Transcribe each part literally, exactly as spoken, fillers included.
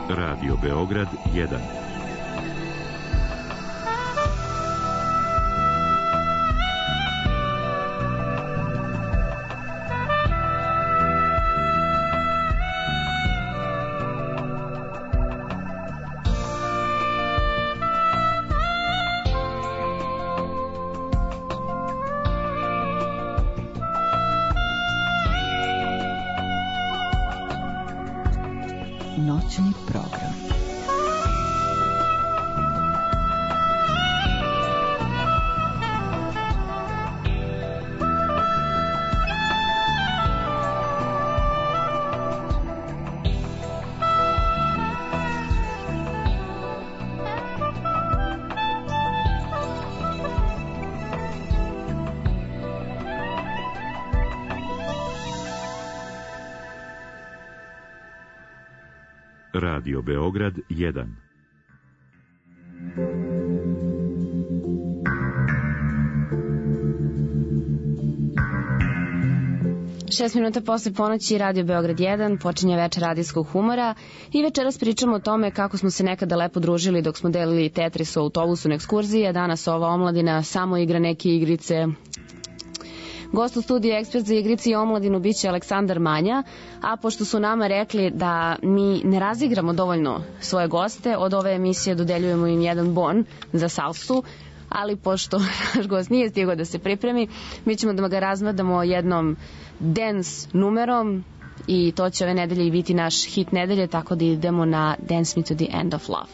Radio Beograd jedan. Noćni program. Radio Beograd jedan. Šest minuta posle ponoći Radio Beograd jedan počinje večer radijskog humora i večeras pričamo o tome kako smo se nekada lepo družili dok smo delili Tetris u autobusu na ekskurziji, a danas ova omladina samo igra neke igrice. Gost u studiju ekspert za igrice i omladinu biće Aleksandar Manja, a pošto su nama rekli da mi ne razigramo dovoljno svoje goste, od ove emisije dodeljujemo im jedan bon za salsu, ali pošto naš gost nije stigao da se pripremi, mi ćemo da ga razmadamo jednom dance numerom i to će ove nedelje i biti naš hit nedelje, tako da idemo na Dance Me to the End of Love.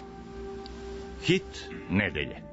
Hit nedelje.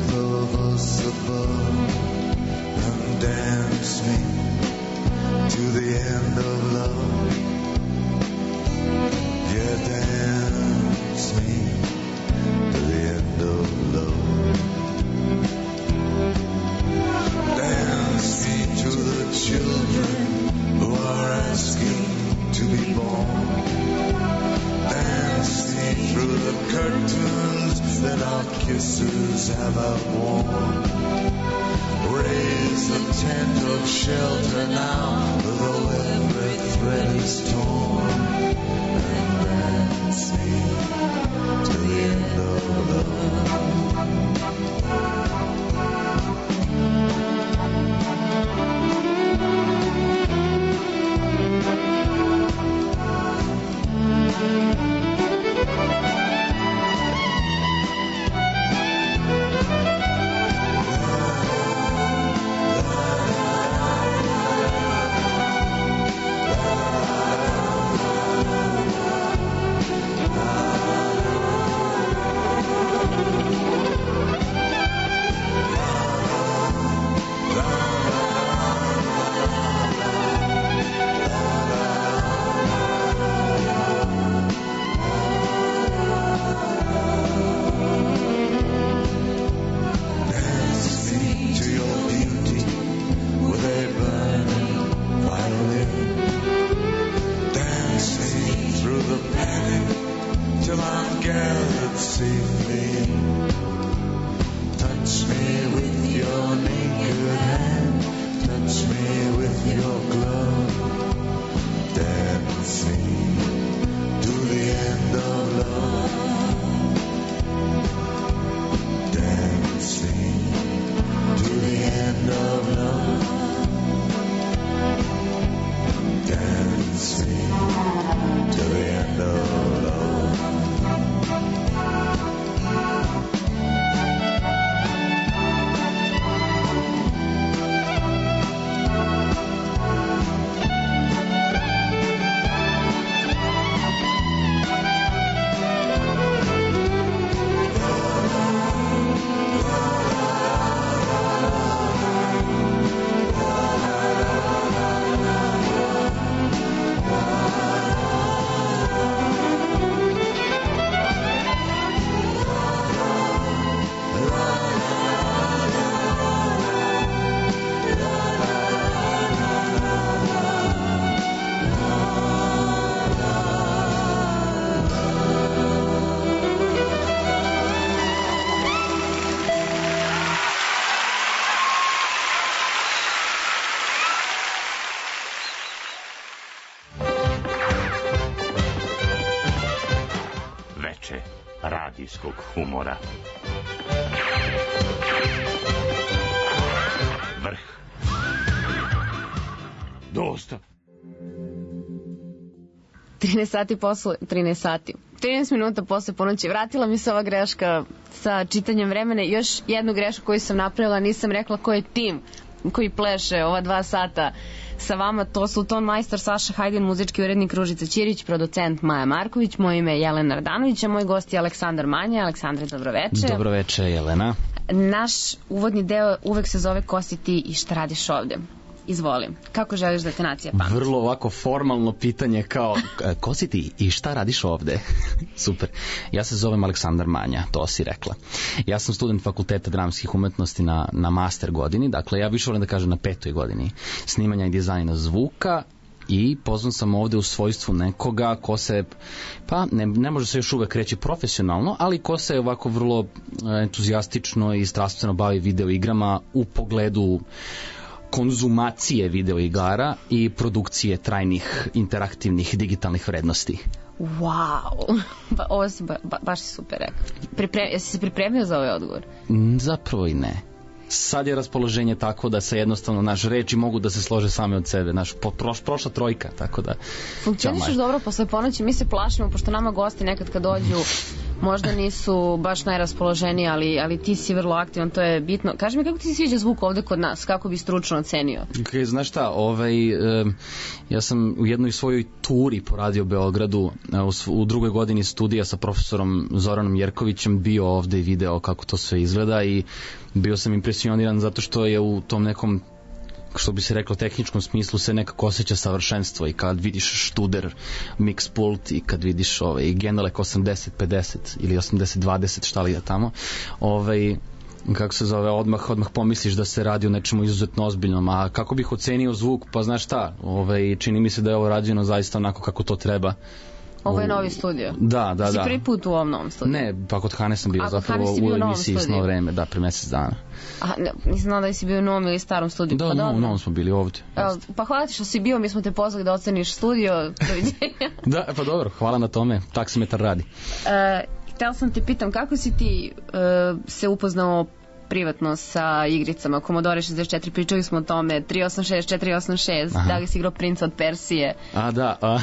To end of love. Yeah, dance me to the end of love. Dance me to the children who are asking to be born. Dance me through the curtains that our kisses have outworn. Raise the tent of shelter now, though every thread is torn. And dance me to the end of love. radijskog humora. Vrh. Dosta. trinaest sati posle, trinaest sati. trinaest minuta posle ponoći. Vratila mi se ova greška sa čitanjem vremena. Još jednu grešku koju sam napravila, nisam rekla ko je tim koji pleše ova dva sata sa vama. To su ton majstor Saša Hajdin, muzički urednik Ružica Ćirić, producent Maja Marković, moje ime je Jelena Ardanović, a moj gost je Aleksandar Manja. Aleksandre, dobroveče. Dobroveče, Jelena. Naš uvodni deo uvek se zove Ko si ti i šta radiš ovde? Izvoli, kako želiš da te nacija pamti? Vrlo ovako formalno pitanje kao ko si ti i šta radiš ovde? Super. Ja se zovem Aleksandar Manja, to si rekla. Ja sam student Fakulteta dramskih umetnosti na, na master godini, dakle ja više volim da kažem na petoj godini snimanja i dizajna zvuka, i pozvan sam ovde u svojstvu nekoga ko se, pa ne, ne može se još uvek reći profesionalno, ali ko se ovako vrlo entuzijastično i strastveno bavi video igrama u pogledu konzumacije videoigara i produkcije trajnih interaktivnih digitalnih vrednosti. Wow, ba, ovo si ba, ba, baš si super rekao. Pripre, jesi se pripremio za ovaj odgovor? Zapravo i ne. Sad je raspoloženje tako da se jednostavno naš reči mogu da se slože same od sebe. Naš po, proš, prošla trojka, tako da... Funkcionišeš dobro posle ponoći, mi se plašimo, pošto nama gosti nekad kad dođu možda nisu baš najraspoloženiji, ali, ali ti si vrlo aktivan, to je bitno. Kaži mi, kako ti se sviđa zvuk ovde kod nas? Kako bi stručno ocenio? Okay, znaš šta, ovaj, e, ja sam u jednoj svojoj turi po Radio Beogradu e, u, u drugoj godini studija sa profesorom Zoranom Jerkovićem bio ovde i video kako to sve izgleda i bio sam impresioniran zato što je u tom nekom što bi se reklo u tehničkom smislu, se nekako osjeća savršenstvo i kad vidiš študer mix pult i kad vidiš ovaj, Genelec osamdeset pedeset ili osamdeset dvadeset, šta li je tamo, ovaj, kako se zove, odmah, odmah pomisliš da se radi o nečemu izuzetno ozbiljnom, a kako bih ocenio zvuk, pa znaš šta, ovaj, čini mi se da je ovo rađeno zaista onako kako to treba. Ovo je novi studio. Da, da, da. Si prvi put u ovom novom studiju? Ne, pa kod Hane sam bio A, zapravo u emisiji Sno vreme, da, pre mesec dana. A, ne, nisam znala da si bio u novom ili starom studiju. Da, pa no, u novom smo bili ovdje. Evo, pa hvala ti što si bio, mi smo te pozvali da oceniš studio. Doviđenja. Da, pa dobro, hvala na tome, taksimetar radi. E, htjela sam te pitam, kako si ti e, se upoznao privatno sa igricama Commodore šezdeset četiri, pričali smo o tome, tri osam šest, četiri osam šest, Aha. Da li si igrao Princa od Persije? A da, a,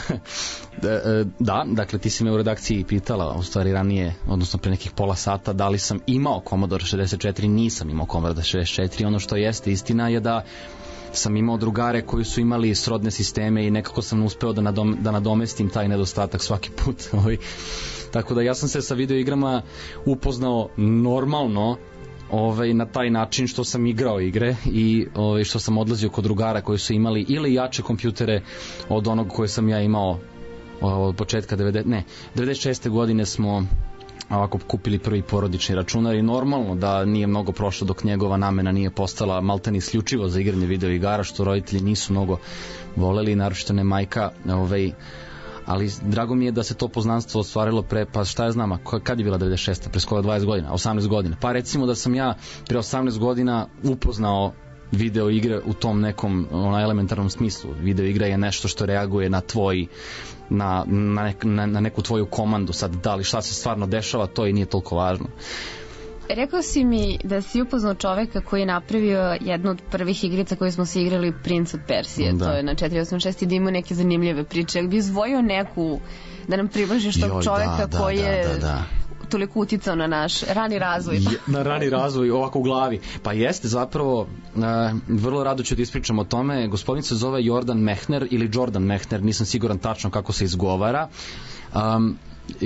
da, da, dakle ti si me u redakciji pitala, u stvari ranije, odnosno pre nekih pola sata, da li sam imao Commodore šezdeset četiri, nisam imao Commodore šezdeset četiri, ono što jeste istina je da sam imao drugare koji su imali srodne sisteme i nekako sam uspeo da, nadom, da nadomestim taj nedostatak svaki put. Tako da ja sam se sa videoigrama upoznao normalno, ovaj, na taj način što sam igrao igre i ovaj, što sam odlazio kod drugara koji su imali ili jače kompjutere od onog koje sam ja imao od početka devedeset, ne, devedeset šeste godine smo ovako kupili prvi porodični računar i normalno da nije mnogo prošlo dok njegova namena nije postala maltene isključivo za igranje videoigara, što roditelji nisu mnogo voleli, naročito ne majka, ovaj, ali drago mi je da se to poznanstvo ostvarilo pre, pa šta ja znam, a kad je bila devedeset šesta, pre skoro dvadeset godina, osamnaest godina, pa recimo da sam ja pre osamnaest godina upoznao video igre u tom nekom ono, elementarnom smislu. Video igra je nešto što reaguje na tvoj na, na, nek, na, na neku tvoju komandu, sad da li šta se stvarno dešava, to i nije toliko važno. Rekao si mi da si upoznao čoveka koji je napravio jednu od prvih igrica koje smo se igrali, Prince od Persije, da. To je na četiri osam šest i da ima neke zanimljive priče. Jel bi izvojio neku da nam približiš tog Joj, čoveka da, da, koji je da, da, da. toliko uticao na naš rani razvoj? Je, na rani razvoj, ovako u glavi. Pa jeste zapravo, uh, vrlo rado ću ti ispričam o tome. Gospodin se zove Jordan Mechner ili Jordan Mechner, nisam siguran tačno kako se izgovara. Um,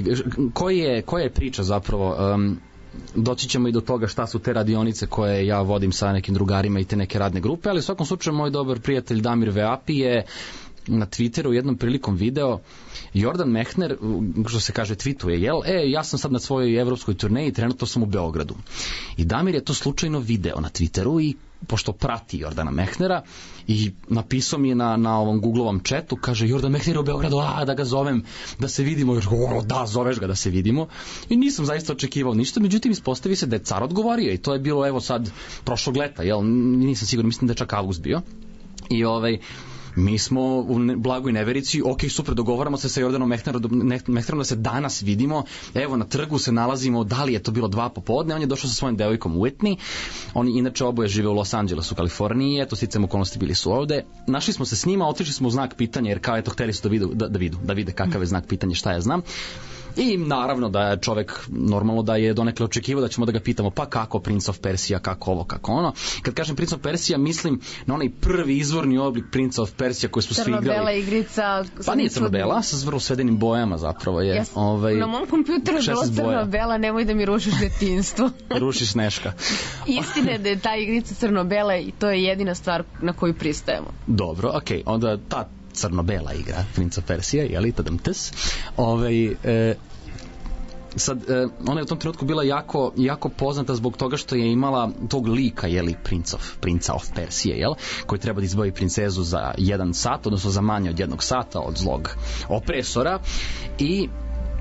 koji je, koja je priča zapravo? Um, doći ćemo i do toga šta su te radionice koje ja vodim sa nekim drugarima i te neke radne grupe, ali u svakom slučaju moj dobar prijatelj Damir Veapi je na Twitteru jednom prilikom video Jordan Mechner, što se kaže, tweetuje, jel, e, ja sam sad na svojoj evropskoj turneji, trenutno sam u Beogradu. I Damir je to slučajno video na Twitteru i pošto prati Jordana Mechnera i napisao mi je na, na ovom Googleovom chatu, kaže Jordan Mechner je u Beogradu, a da ga zovem da se vidimo, još o, da, zoveš ga da se vidimo, i nisam zaista očekivao ništa, međutim ispostavi se da je car odgovorio i to je bilo evo sad prošlog leta, jel, nisam siguran, mislim da je čak avgust bio i ovaj mi smo u blagoj neverici, ok, super, dogovaramo se sa Jordanom Mechnerom da se danas vidimo, evo na trgu se nalazimo, da li je to bilo dva popodne, on je došao sa svojim devojkom Whitney, oni inače oboje žive u Los Angelesu, Kaliforniji, eto sticam okolnosti bili su ovde, našli smo se s njima, otišli smo u znak pitanja, jer kao eto hteli su da vidu, da, da, vidu, da vide kakav je znak pitanja, šta ja znam. I naravno da je čovek normalno da je donekle očekivao da ćemo da ga pitamo pa kako Prince of Persia, kako ovo, kako ono. Kad kažem Prince of Persia mislim na onaj prvi izvorni oblik Prince of Persia koji smo svi igrali. Crno-bela igrica. Pa nije crno-bela, sa vrlo svedenim bojama zapravo je. Yes. Ovaj, na mom kompjuteru je bilo crno-bela, nemoj da mi rušiš detinjstvo. Rušiš Neška. Istina je da je ta igrica crno-bela i to je jedina stvar na koju pristajemo. Dobro, okej, okay. Onda ta crno-bela igra Prince of Persia, jeli, tadam tes. Ovaj, e, sad, e, ona je u tom trenutku bila jako, jako poznata zbog toga što je imala tog lika, jeli, Prince of, Prince of Persije, jel, koji treba da izbavi princezu za jedan sat, odnosno za manje od jednog sata od zlog opresora i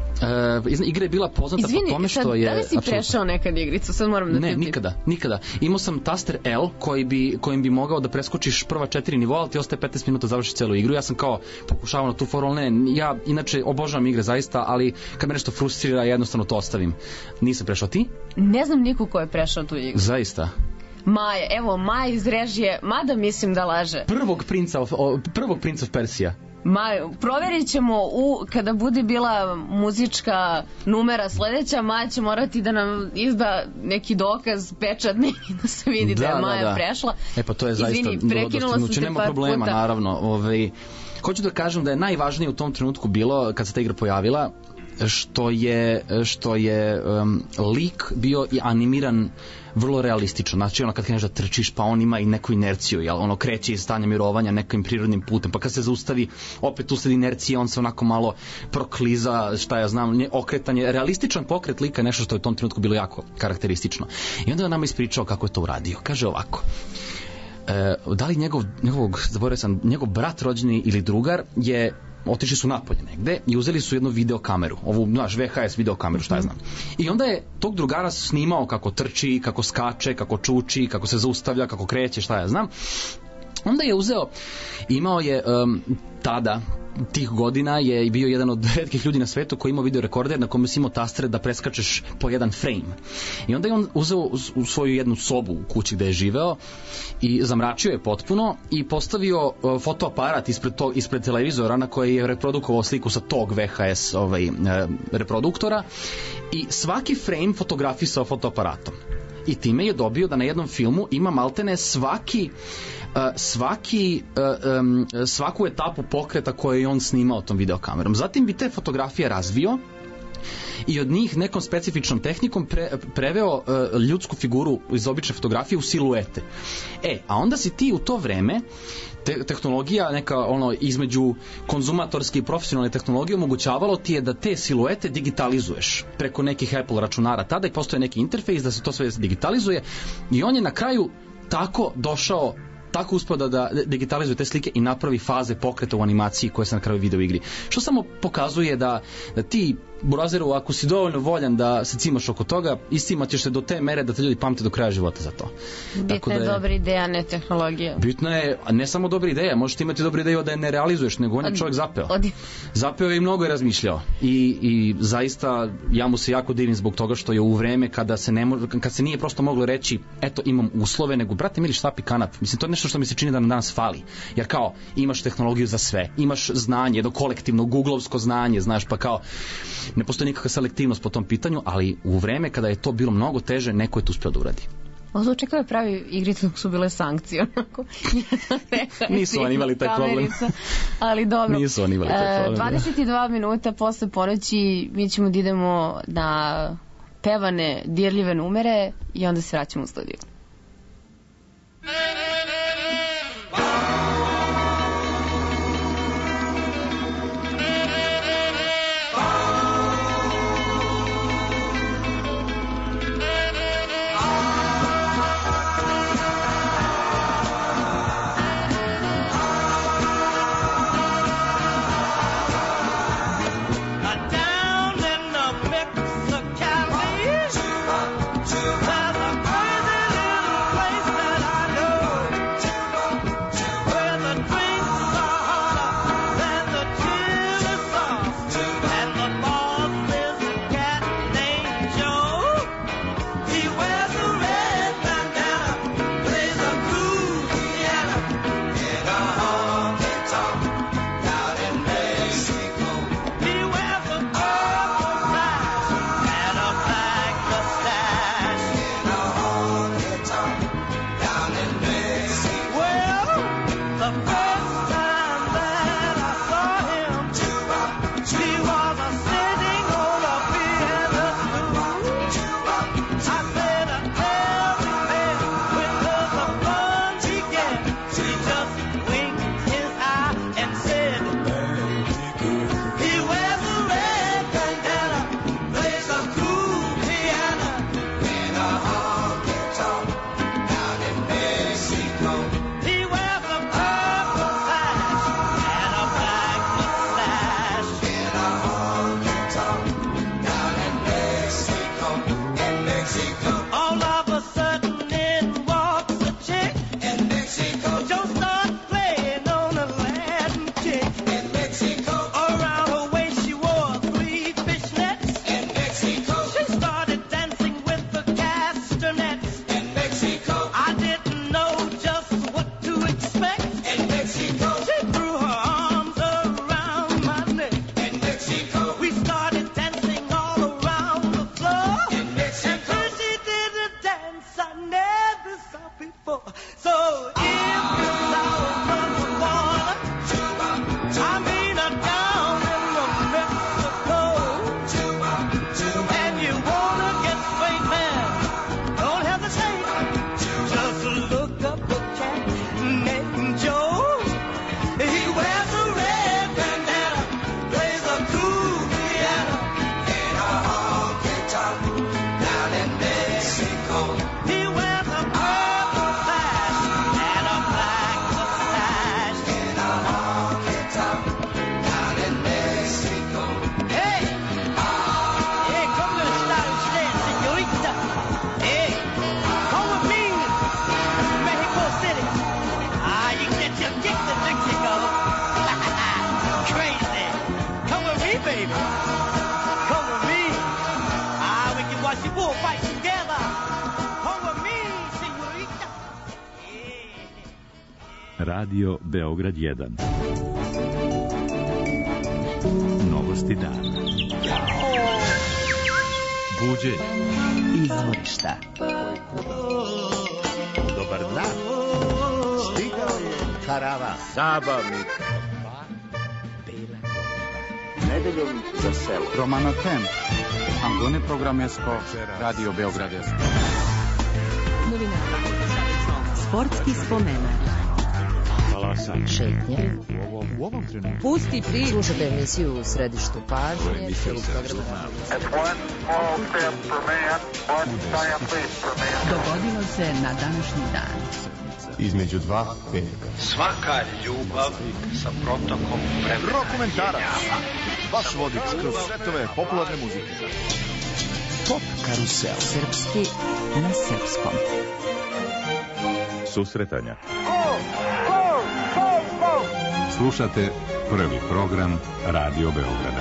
Uh, igra je bila poznata Izvini, po tome što je... Izvini, da li si prešao nekad igricu? Sad moram da ne, te nikada, nikada. Imao sam taster L koji bi, kojim bi mogao da preskočiš prva četiri nivoa, ali ti ostaje petnaest minuta završiš celu igru. Ja sam kao pokušavao na tu foru, ne, ja inače obožavam igre zaista, ali kad me nešto frustrira, jednostavno to ostavim. Nisam prešao, ti? Ne znam niko ko je prešao tu igru. Zaista? Maja, evo, Maja iz režije, mada mislim da laže. Prvog princa of, o, prvog Prince of Persija. Ma, proverit ćemo u, kada bude bila muzička numera sledeća, Maja će morati da nam izda neki dokaz pečatni da se vidi da, da je Maja da, da. prešla. E pa to je zaista Izvini, prekinula sam te nema par problema, puta. Naravno. Ovaj, hoću da kažem da je najvažnije u tom trenutku bilo, kad se ta igra pojavila, što je, što je um, lik bio i animiran vrlo realistično. Znači, ono kad kreneš da trčiš, pa on ima i neku inerciju, jel? Ono kreće iz stanja mirovanja nekim prirodnim putem, pa kad se zaustavi, opet usled inercije, on se onako malo prokliza, šta ja znam, okretanje, realističan pokret lika je nešto što je u tom trenutku bilo jako karakteristično. I onda je nama ispričao kako je to uradio. Kaže ovako, e, da li njegov, njegovog, zaboravio sam, njegov brat rođeni ili drugar je otišli su napolje negde i uzeli su jednu videokameru, ovu, znaš, V H S videokameru, šta ja znam. I onda je tog drugara snimao kako trči, kako skače, kako čuči, kako se zaustavlja, kako kreće, šta ja znam. Onda je uzeo, imao je um, tada, tih godina je bio jedan od retkih ljudi na svetu koji imao video rekorder na kome si imao tastere da preskačeš po jedan frame. I onda je on uzeo u svoju jednu sobu u kući gde je živeo i zamračio je potpuno i postavio uh, fotoaparat ispred, to, ispred televizora na koji je reprodukovao sliku sa tog V H S ovaj, uh, reproduktora i svaki frame fotografisao fotoaparatom. I time je dobio da na jednom filmu ima maltene svaki Uh, svaki, uh, um, svaku etapu pokreta koju je on snimao tom videokamerom. Zatim bi te fotografije razvio i od njih nekom specifičnom tehnikom pre, preveo uh, ljudsku figuru iz obične fotografije u siluete. E, a onda si ti u to vreme te, tehnologija neka ono između konzumatorske i profesionalne tehnologije omogućavalo ti je da te siluete digitalizuješ preko nekih Apple računara tada i postoje neki interfejs da se to sve digitalizuje i on je na kraju tako došao tako uspio da, da digitalizuje te slike i napravi faze pokreta u animaciji koje se na kraju video igri. Što samo pokazuje da, da ti, burazeru, ako si dovoljno voljan da se cimaš oko toga, istimat ćeš se do te mere da te ljudi pamte do kraja života za to. Bitna je, je dobra ideja, ne tehnologija. Bitna je, a ne samo dobra ideja, možeš imati dobru ideju da je ne realizuješ, nego on je čovjek zapeo. Od... Zapeo je i mnogo je razmišljao. I, i zaista ja mu se jako divim zbog toga što je u vreme kada se, ne može, kad se nije prosto moglo reći eto imam uslove, nego brate mili štapi kanap. Mislim, to je nešto što mi se čini da nam danas fali. Jer kao, imaš tehnologiju za sve, imaš znanje, jedno kolektivno, googlovsko znanje, znaš, pa kao, ne postoji nikakva selektivnost po tom pitanju, ali u vreme kada je to bilo mnogo teže, neko je to uspio da uradi. Ovo zvuči kao je pravi igrice dok su bile sankcije. Onako. Nisu oni imali taj problem. Ali dobro. Nisu oni imali taj problem. dvadeset dva minuta posle ponoći mi ćemo da idemo na pevane dirljive numere i onda se vraćamo u studiju. There's a crazy little place that I know. Radio Beograd jedan. Novosti dana. Buđenje. Izvorišta. Dobar dan. Stigao je karavan. Zabavnik. Nedeljom za selo. Romano Tem. Angone programesko. Radio Beograd. Novinari. Sportski spomenak. Šetnje. U ovom trenutku. Pusti priču. Slušate emisiju u središtu pažnje. Dogodilo se na današnji dan. Između dva petka. Svaka ljubav sa protokom vremena. Rokomentarac. Vaš vodič kroz svetove popularne muzike. Pop karusel. Srpski na srpskom. Susretanja. Slušate prvi program Radio Beograda.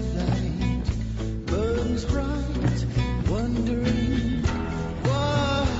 Wondering why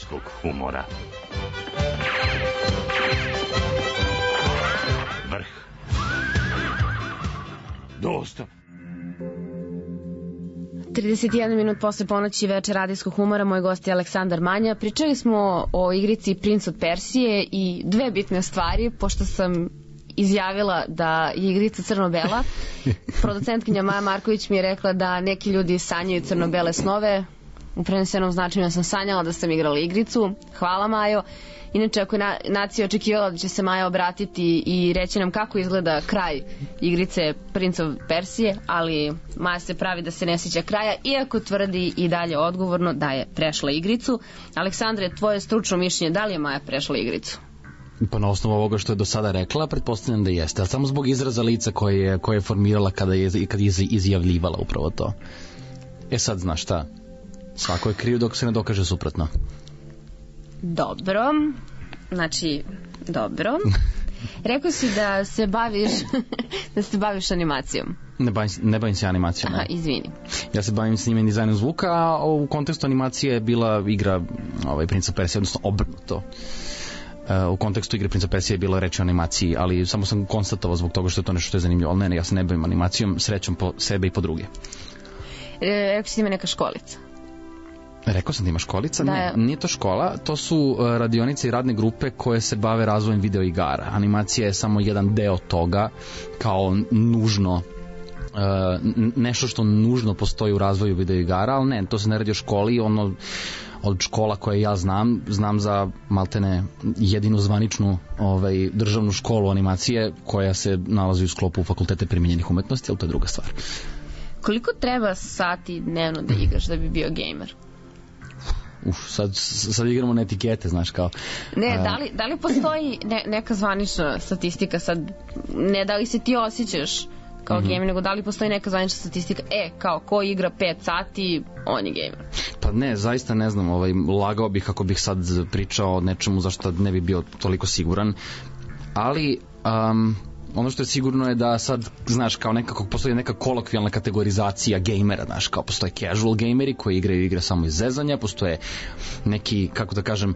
radijskog humora. Vrh. Dosta. trideset jedan minut posle ponoći večer radijskog humora, moj gost je Aleksandar Manja. Pričali smo o igrici Prince od Persije i dve bitne stvari, pošto sam izjavila da je igrica crno-bela. Producentkinja Maja Marković mi je rekla da neki ljudi sanjaju crno-bele snove. U prenesenom značenju ja sam sanjala da sam igrala igricu. Hvala, Majo. Inače, ako je na, nacija očekivala da će se Maja obratiti i reći nam kako izgleda kraj igrice Prince of Persije, ali Maja se pravi da se ne sjeća kraja, iako tvrdi i dalje odgovorno da je prešla igricu. Aleksandre, tvoje stručno mišljenje, da li je Maja prešla igricu? Pa na osnovu ovoga što je do sada rekla, pretpostavljam da jeste, ali samo zbog izraza lica koje je, koje je formirala kada je, kada je izjavljivala upravo to. E sad, znaš šta, svako je kriv dok se ne dokaže suprotno. Dobro, znači, dobro. Rekao si da se baviš da se baviš animacijom. Ne bavim, ne bavim se animacijom. Aha, izvini. Ja se bavim snimanje dizajnom zvuka, a u kontekstu animacije je bila igra ovaj, Prince of Persije, odnosno obrnuto. Uh, u kontekstu igre Prince of Persije je bilo reći o animaciji, ali samo sam konstatovao zbog toga što je to nešto što je zanimljivo. Ali ne, ne, ja se ne bavim animacijom, srećom po sebe i po druge. E, rekao si da ima neka školica. Rekao sam da ima školica, da, ne, nije to škola, to su uh, radionice i radne grupe koje se bave razvojem video igara. Animacija je samo jedan deo toga, kao nužno, uh, nešto što nužno postoji u razvoju video igara, ali ne, to se ne radi o školi, ono, od škola koje ja znam, znam za maltene jedinu zvaničnu ovaj, državnu školu animacije koja se nalazi u sklopu fakultete primijenjenih umetnosti, ali to je druga stvar. Koliko treba sati dnevno da igraš da bi bio gamer? Uf, sad, sad igramo na etikete, znaš kao. Ne, da li, da li postoji ne, neka zvanična statistika sad, ne da li se ti osjećaš kao mm-hmm. gamer, nego da li postoji neka zvanična statistika, e, kao ko igra pet sati, on je gamer. Pa ne, zaista ne znam, ovaj, lagao bih ako bih sad pričao o nečemu zašto ne bi bio toliko siguran, ali um, ono što je sigurno je da sad, znaš, kao nekako postoji neka kolokvijalna kategorizacija gamera, znaš, kao postoje casual gameri koji igraju igre samo iz zezanja, postoje neki, kako da kažem,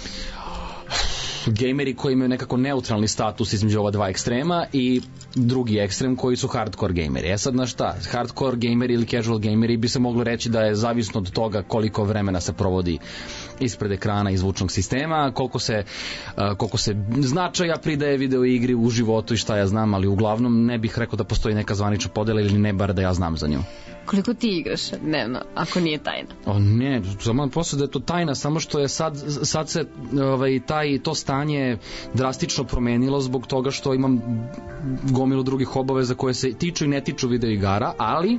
gameri koji imaju nekako neutralni status između ova dva ekstrema i drugi ekstrem koji su hardcore gameri. E sad, znaš šta, hardcore gameri ili casual gameri bi se moglo reći da je zavisno od toga koliko vremena se provodi ispred ekrana i zvučnog sistema, koliko se, uh, koliko se značaja pridaje video igri u životu i šta ja znam, ali uglavnom ne bih rekao da postoji neka zvanična podela ili ne bar da ja znam za nju. Koliko ti igraš dnevno, ako nije tajna? O ne, samo posle da je to tajna, samo što je sad, sad se ovaj, taj, to stanje drastično promenilo zbog toga što imam gomilu drugih obaveza koje se tiču i ne tiču video igara, ali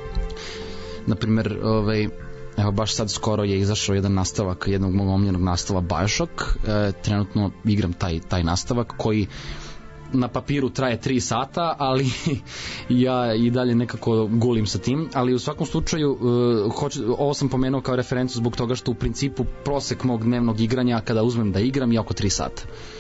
na primjer, ovaj, evo baš sad skoro je izašao jedan nastavak jednog mog omiljenog nastava Bioshock, e, trenutno igram taj, taj nastavak koji na papiru traje tri sata, ali ja i dalje nekako gulim sa tim, ali u svakom slučaju uh, hoću, ovo sam pomenuo kao referencu zbog toga što u principu prosek mog dnevnog igranja kada uzmem da igram je oko tri sata.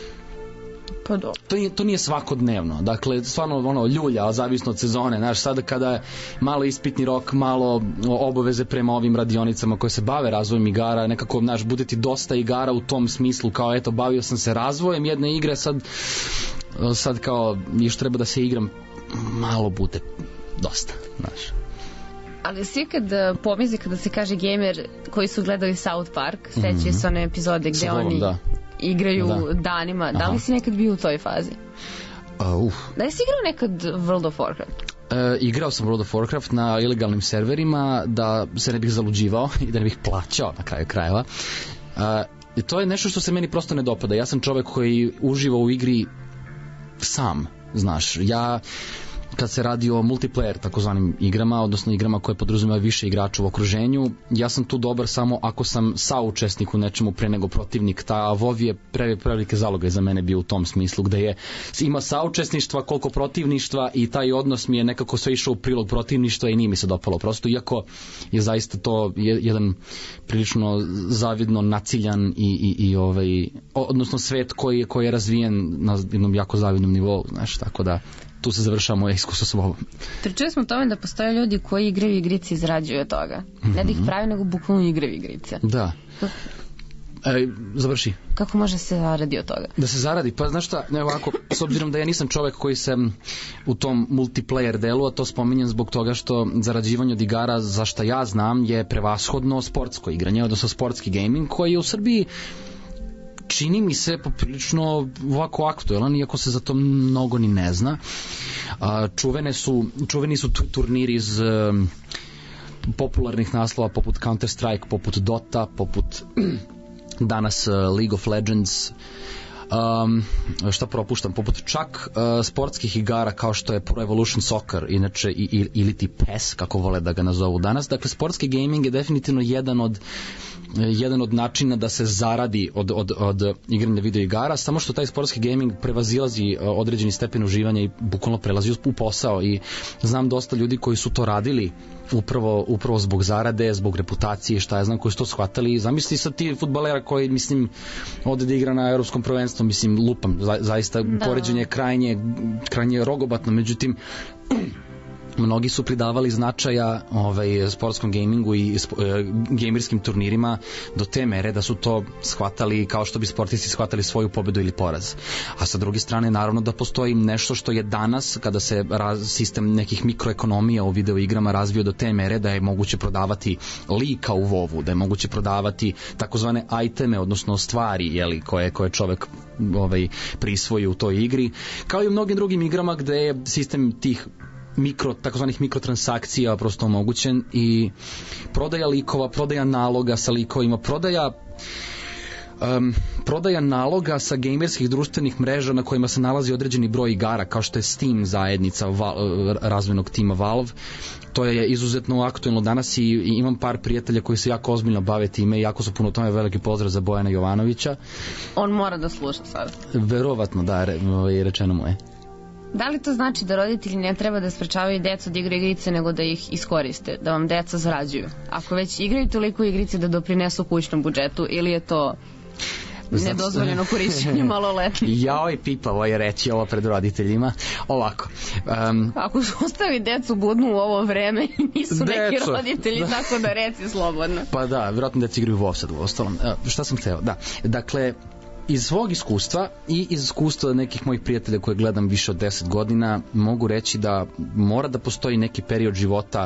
Pa do. To, je, to nije svakodnevno, dakle stvarno ono ljulja, zavisno od sezone, znaš, sada kada malo ispitni rok, malo obaveze prema ovim radionicama koje se bave razvojem igara, nekako, znaš, bude ti dosta igara u tom smislu, kao eto, bavio sam se razvojem jedne igre, sad sad kao još treba da se igram, malo bude dosta, znaš. Ali svi kad pomisli kada se kaže gamer koji su gledali South Park, sećaju mm-hmm. se one epizode gde Slovom, oni da. igraju da. danima. Da li si nekad bio u toj fazi? Uh, uf. Da li si igrao nekad World of Warcraft? Uh, igrao sam World of Warcraft na ilegalnim serverima da se ne bih zaluđivao i da ne bih plaćao na kraju krajeva. Uh, i to je nešto što se meni prosto ne dopada. Ja sam čovek koji uživa u igri sam, znaš, ja kad se radi o multiplayer takozvanim igrama, odnosno igrama koje podrazumevaju više igrača u okruženju, ja sam tu dobar samo ako sam saučesnik u nečemu pre nego protivnik. Ta WoW je pre, prevelike zaloge za mene bio u tom smislu, gde je ima saučesništva koliko protivništva i taj odnos mi je nekako sve išao u prilog protivništva i nije mi se dopalo prosto, iako je zaista to jedan prilično zavidno naciljan i, i, i ovaj, odnosno svet koji, koji je razvijen na jednom jako zavidnom nivou, znaš, tako da tu se završava moje iskustvo s ovom. Pričali smo o tome da postoje ljudi koji igraju igrice i izrađuju od toga. Mm-hmm. Ne da ih pravi, nego bukvalno igraju igrice. Da. E, završi. Kako može se zaradi od toga? Da se zaradi, pa znaš šta, evo ovako, s obzirom da ja nisam čovek koji se u tom multiplayer delu, a to spominjem zbog toga što zarađivanje od igara, za šta ja znam, je prevashodno sportsko igranje, odnosno sportski gaming, koji je u Srbiji čini mi se poprilično ovako aktuelan, iako se za to mnogo ni ne zna. A, čuvene su, čuveni su turniri iz um, popularnih naslova poput Counter Strike, poput Dota, poput danas uh, League of Legends, um, šta propuštam, poput čak uh, sportskih igara kao što je Pro Evolution Soccer, inače i, i, ili ti P E S, kako vole da ga nazovu danas. Dakle, sportski gaming je definitivno jedan od jedan od načina da se zaradi od, od, od igranja video igara, samo što taj sportski gaming prevazilazi određeni stepen uživanja i bukvalno prelazi u posao, i znam dosta ljudi koji su to radili upravo, upravo zbog zarade, zbog reputacije, šta ja znam, koji su to shvatali. Zamisli sad ti fudbalera koji, mislim, ode da igra na evropskom prvenstvu, mislim, lupam, za, zaista da. Poređenje je krajnje, krajnje rogobatno, međutim mnogi su pridavali značaja ovaj, sportskom gamingu i sp, e, gamerskim turnirima do te mere da su to shvatali kao što bi sportisti shvatali svoju pobedu ili poraz. A sa druge strane, naravno da postoji nešto što je danas, kada se raz, sistem nekih mikroekonomija u video igrama razvio do te mere da je moguće prodavati lika u vovu, da je moguće prodavati takozvane iteme, odnosno stvari, jeli, koje, koje čovek ovaj, prisvoji u toj igri, kao i u mnogim drugim igrama gde je sistem tih mikro, takozvanih mikrotransakcija prosto omogućen, i prodaja likova, prodaja naloga sa likovima, prodaja um, prodaja naloga sa gamerskih društvenih mreža na kojima se nalazi određeni broj igara, kao što je Steam zajednica val, razvojnog tima Valve. To je izuzetno aktuelno danas, i, i imam par prijatelja koji se jako ozbiljno bave time i jako su puno tome. Veliki pozdrav za Bojana Jovanovića. On mora da sluša sad. Verovatno, da, re, rečeno mu je. Da li to znači da roditelji ne treba da sprečavaju decu da igraju igrice, nego da ih iskoriste, da vam deca zarađuju? Ako već igraju toliko igrice da doprinesu kućnom budžetu, ili je to nedozvoljeno korišćenje maloletnih? Jao i pipavo je reći ovo pred roditeljima. Ovako. Um, Ako su ostavi decu budnu u ovo vreme, nisu deco, neki roditelji, da. Tako da reci slobodno. Pa da, vjerojatno deca igraju u offsetu, u ostalom. Uh, šta sam hteo? Da, dakle, iz svog iskustva i iz iskustva nekih mojih prijatelja koje gledam više od deset godina, mogu reći da mora da postoji neki period života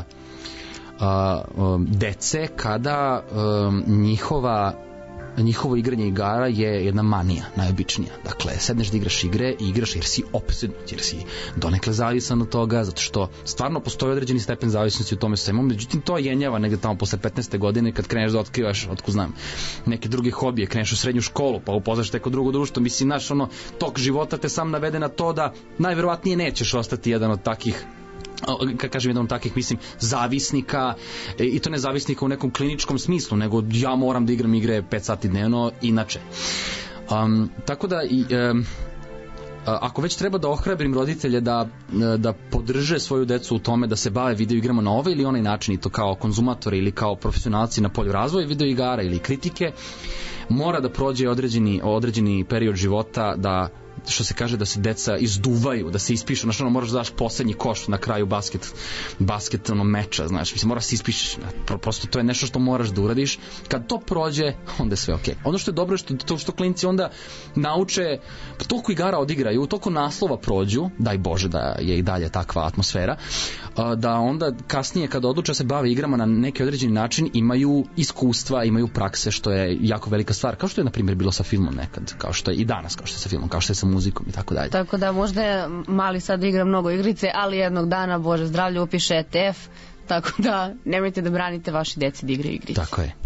uh, um, dece kada um, njihova njihovo igranje igara je jedna manija, najobičnija. Dakle, sedneš da igraš igre i igraš jer si opsednut, jer si donekle zavisan od toga, zato što stvarno postoji određeni stepen zavisnosti u tome svemu. Međutim, to jenjava negde tamo posle petnaeste godine, kad kreneš da otkrivaš, otko znam, neke druge hobije, kreneš u srednju školu, pa upoznaš neko drugo društvo. Mislim, naš ono, tok života te sam navede na to da najverovatnije nećeš ostati jedan od takih, kad kažem jedan od takih, mislim, zavisnika, i to ne zavisnika u nekom kliničkom smislu, nego ja moram da igram igre pet sati dnevno, inače. Um, tako da i, um, ako već treba da ohrabrim roditelje da, da podrže svoju decu u tome da se bave video igrama na ovaj ili onaj način, i to kao konzumatori ili kao profesionalci na polju razvoja video igara ili kritike, mora da prođe određeni, određeni period života, da, što se kaže, da se deca izduvaju, da se ispišu, znaš, ono, moraš da daš poslednji koš na kraju basket, basket ono, meča, znaš, mislim, moraš da se ispišeš, prosto to je nešto što moraš da uradiš. Kad to prođe, onda je sve okej. Okay. Ono što je dobro je što, to što klinci onda nauče, toliko igara odigraju, toliko naslova prođu, daj Bože da je i dalje takva atmosfera, da onda kasnije kada odluče se bave igrama na neki određeni način, imaju iskustva, imaju prakse, što je jako velika stvar, kao što je na primjer bilo sa filmom nekad, kao što je i danas, kao što je sa filmom, kao što je sa muzikom i tako dalje. Tako da možda je mali sad igra mnogo igrice, ali jednog dana, Bože zdravlje, upiše E T F, tako da nemojte da branite vaši deci da igraju igrice. Tako je.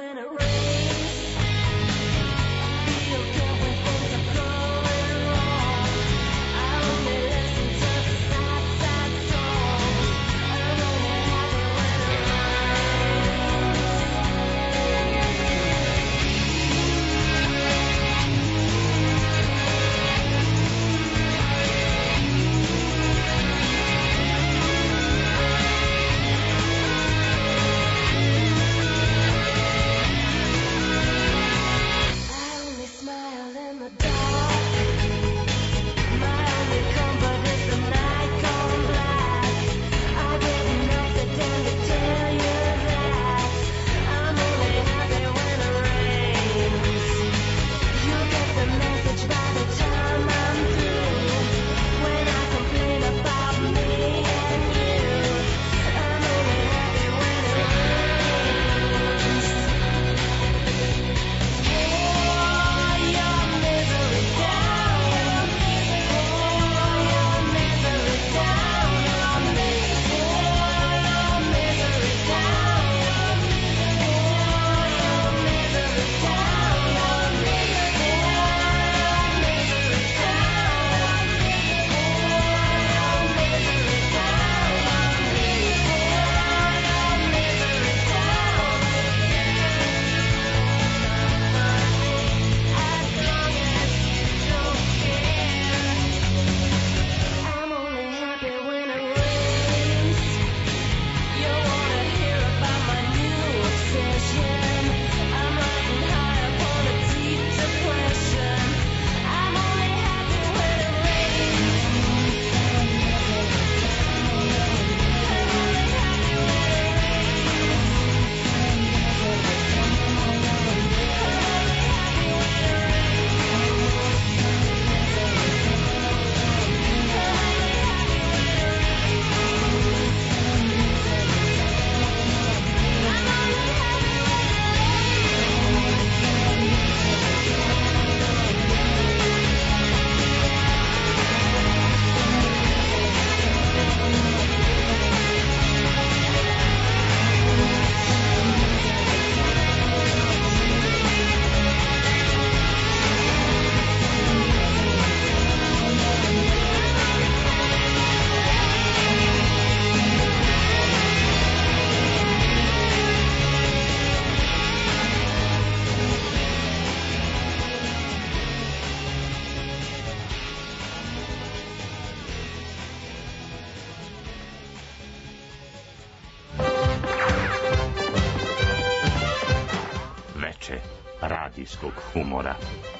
radijskog humora.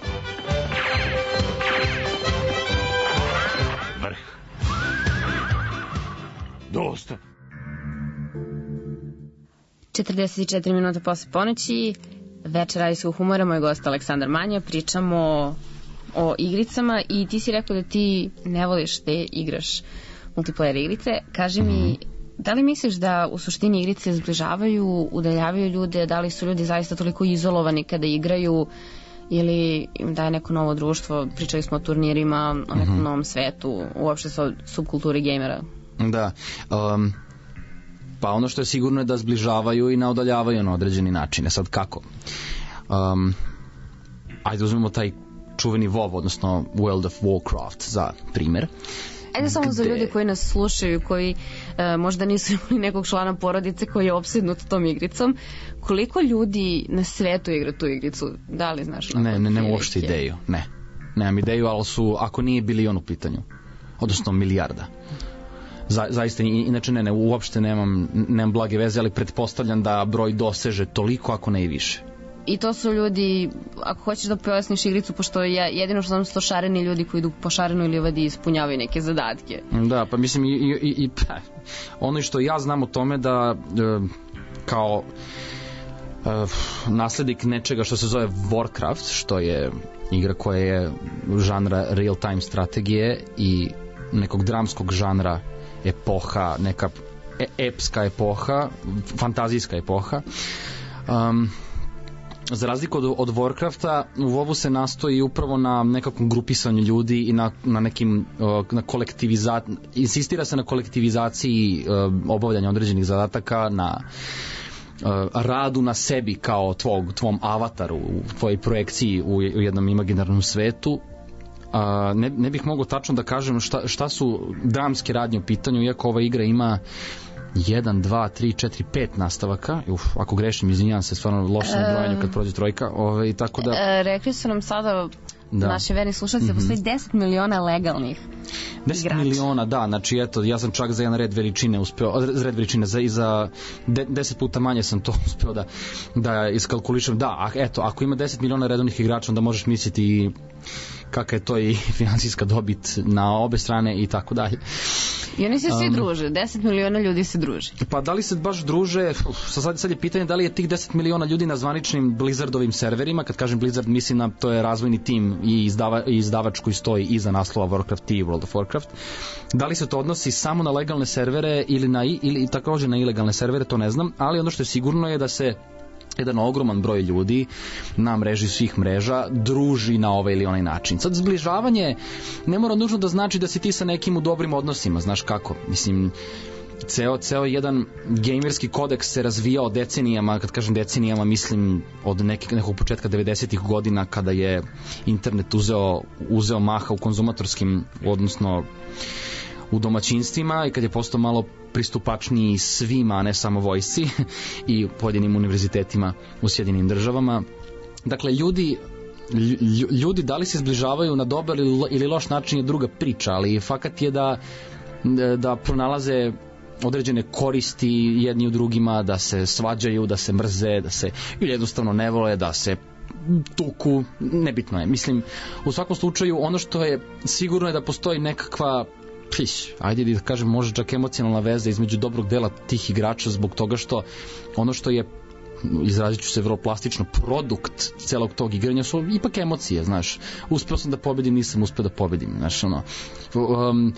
Vrh. Dosta. četrdeset četiri minuta posle ponoći, večer radijskog humora, moj gost Aleksandar Manja, pričamo o igricama i ti si rekao da ti ne voliš da igraš multiplayer igrice. Kaži mi, da li misliš da u suštini igrice zbližavaju, udaljavaju ljude, da li su ljudi zaista toliko izolovani kada igraju ili im daje neko novo društvo? Pričali smo o turnirima, o nekom mm-hmm. novom svetu, uopšte sa subkulturi gejmera. Da, um, pa ono što je sigurno je da zbližavaju i naodaljavaju na određeni načine. Sad kako? Um, ajde uzmemo taj čuveni WoW, odnosno World of Warcraft za primer. Ajde samo Gde... za ljudi koji nas slušaju, koji e, možda nisu imali nekog člana porodice koji je opsednut tom igricom, koliko ljudi na svetu igra tu igricu? Da li znaš? Ne, ne, nemam uopšte ideju, ne. Nemam ideju, ali su, ako nije bilion u pitanju, odnosno milijarda. Za, zaista, inače ne, ne, uopšte nemam, nemam blage veze, ali pretpostavljam da broj doseže toliko, ako ne i više. I to su ljudi, ako hoćeš da pojasniš igricu, pošto ja, jedino što znam su to šareni ljudi koji idu po šarenoj livadi i ispunjavaju neke zadatke. Da, pa mislim i, i, i pa, ono što ja znam o tome da e, kao e, naslednik nečega što se zove Warcraft, što je igra koja je žanra real-time strategije i nekog dramskog žanra, epoha, neka e, epska epoha, fantazijska epoha. Um, za razliku od, od Warcrafta, u WoW-u se nastoji upravo na nekakvom grupisanju ljudi i na, na nekim na kolektivizaciji, insistira se na kolektivizaciji obavljanja određenih zadataka, na radu na sebi kao tvog, tvom avataru, u tvojoj projekciji u, u jednom imaginarnom svetu. A, ne, ne bih mogao tačno da kažem šta, šta su dramske radnje u pitanju, iako ova igra ima jedan, dva, tri, četiri, pet nastavaka. Uf, ako grešim, izvinjavam se, stvarno loše na brojanju kad prođe trojka. Ove, tako da... E, rekli su nam sada da. Naši verni slušalci da postoji deset miliona legalnih deset igrača. miliona, da, znači eto, ja sam čak za jedan red veličine uspeo, red veličine, za, i za de, deset puta manje sam to uspeo da, da iskalkulišem. Da, a, eto, ako ima deset miliona redovnih igrača, onda možeš misliti i kakva je to i finansijska dobit na obe strane i tako dalje. I oni se svi um, druže, deset miliona ljudi se druže. Pa da li se baš druže, uf, sad, sad je pitanje da li je tih deset miliona ljudi na zvaničnim Blizzardovim serverima, kad kažem Blizzard mislim na to je razvojni tim i, izdava, i izdavač koji stoji iza naslova Warcraft i World of Warcraft. Da li se to odnosi samo na legalne servere ili, na, ili također na ilegalne servere, to ne znam, ali ono što je sigurno je da se jedan ogroman broj ljudi na mreži svih mreža druži na ovaj ili onaj način. Sad zbližavanje ne mora nužno da znači da si ti sa nekim u dobrim odnosima, znaš kako, mislim ceo, ceo jedan gamerski kodeks se razvijao decenijama, kad kažem decenijama mislim od nekih, nekog početka devedesetih godina kada je internet uzeo, uzeo maha u konzumatorskim, odnosno u domaćinstvima i kad je postao malo pristupačniji svima, a ne samo vojsci i pojedinim univerzitetima u Sjedinjenim državama. Dakle, ljudi ljudi da li se zbližavaju na dobar ili loš način je druga priča, ali fakat je da da pronalaze određene koristi jedni u drugima, da se svađaju, da se mrze, da se ili jednostavno ne vole, da se tuku, nebitno je. Mislim, u svakom slučaju ono što je sigurno je da postoji nekakva Piš, ajde da kažem, može čak emocionalna veza između dobrog dela tih igrača zbog toga što ono što je, izrazit ću se vrlo plastično, produkt celog tog igranja su ipak emocije, znaš. Uspeo sam da pobedim, nisam uspeo da pobedim, znaš, ono... Um,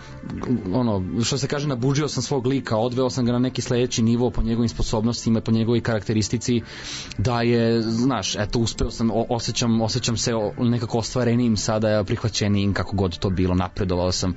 ono, što se kaže, nabuđio sam svog lika, odveo sam ga na neki sledeći nivo po njegovim sposobnostima, po njegovoj karakteristici, da je, znaš, eto, uspeo sam, o, osjećam, osjećam se nekako ostvarenijim sada, prihvaćenijim, kako god to bilo, napredovao sam.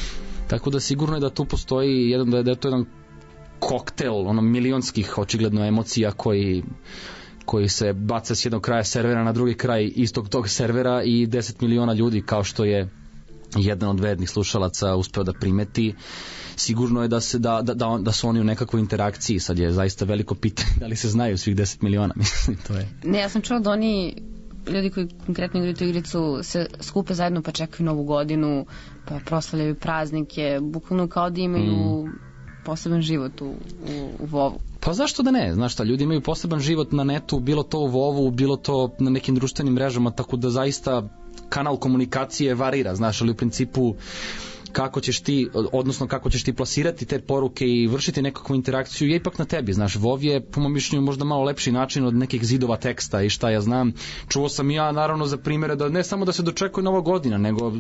Tako da sigurno je da tu postoji jedan, da je, da je to jedan koktel, ono, milionskih očigledno emocija koji koji se baca s jednog kraja servera na drugi kraj istog tog servera i deset miliona ljudi, kao što je jedan od vernih slušalaca uspeo da primeti. Sigurno je da se da, da, da, da su oni u nekakvoj interakciji. Sad je zaista veliko pitanje da li se znaju svih deset miliona, mislim, to je. Ne, ja sam čula da oni ljudi koji konkretno igraju tu igricu se skupe zajedno pa čekaju Novu godinu, pa proslavljaju praznike, bukvalno kao da imaju mm. poseban život u, u, u vovu. Pa zašto da ne? Znaš šta, ljudi imaju poseban život na netu, bilo to u vovu, bilo to na nekim društvenim mrežama, tako da zaista kanal komunikacije varira, znaš, ali u principu kako ćeš ti, odnosno kako ćeš ti plasirati te poruke i vršiti nekakvu interakciju je ipak na tebi, znaš. WoW je po mom mišljenju možda malo lepši način od nekih zidova teksta i šta ja znam. Čuo sam ja naravno za primjere da ne samo da se dočekuje Nova godina, nego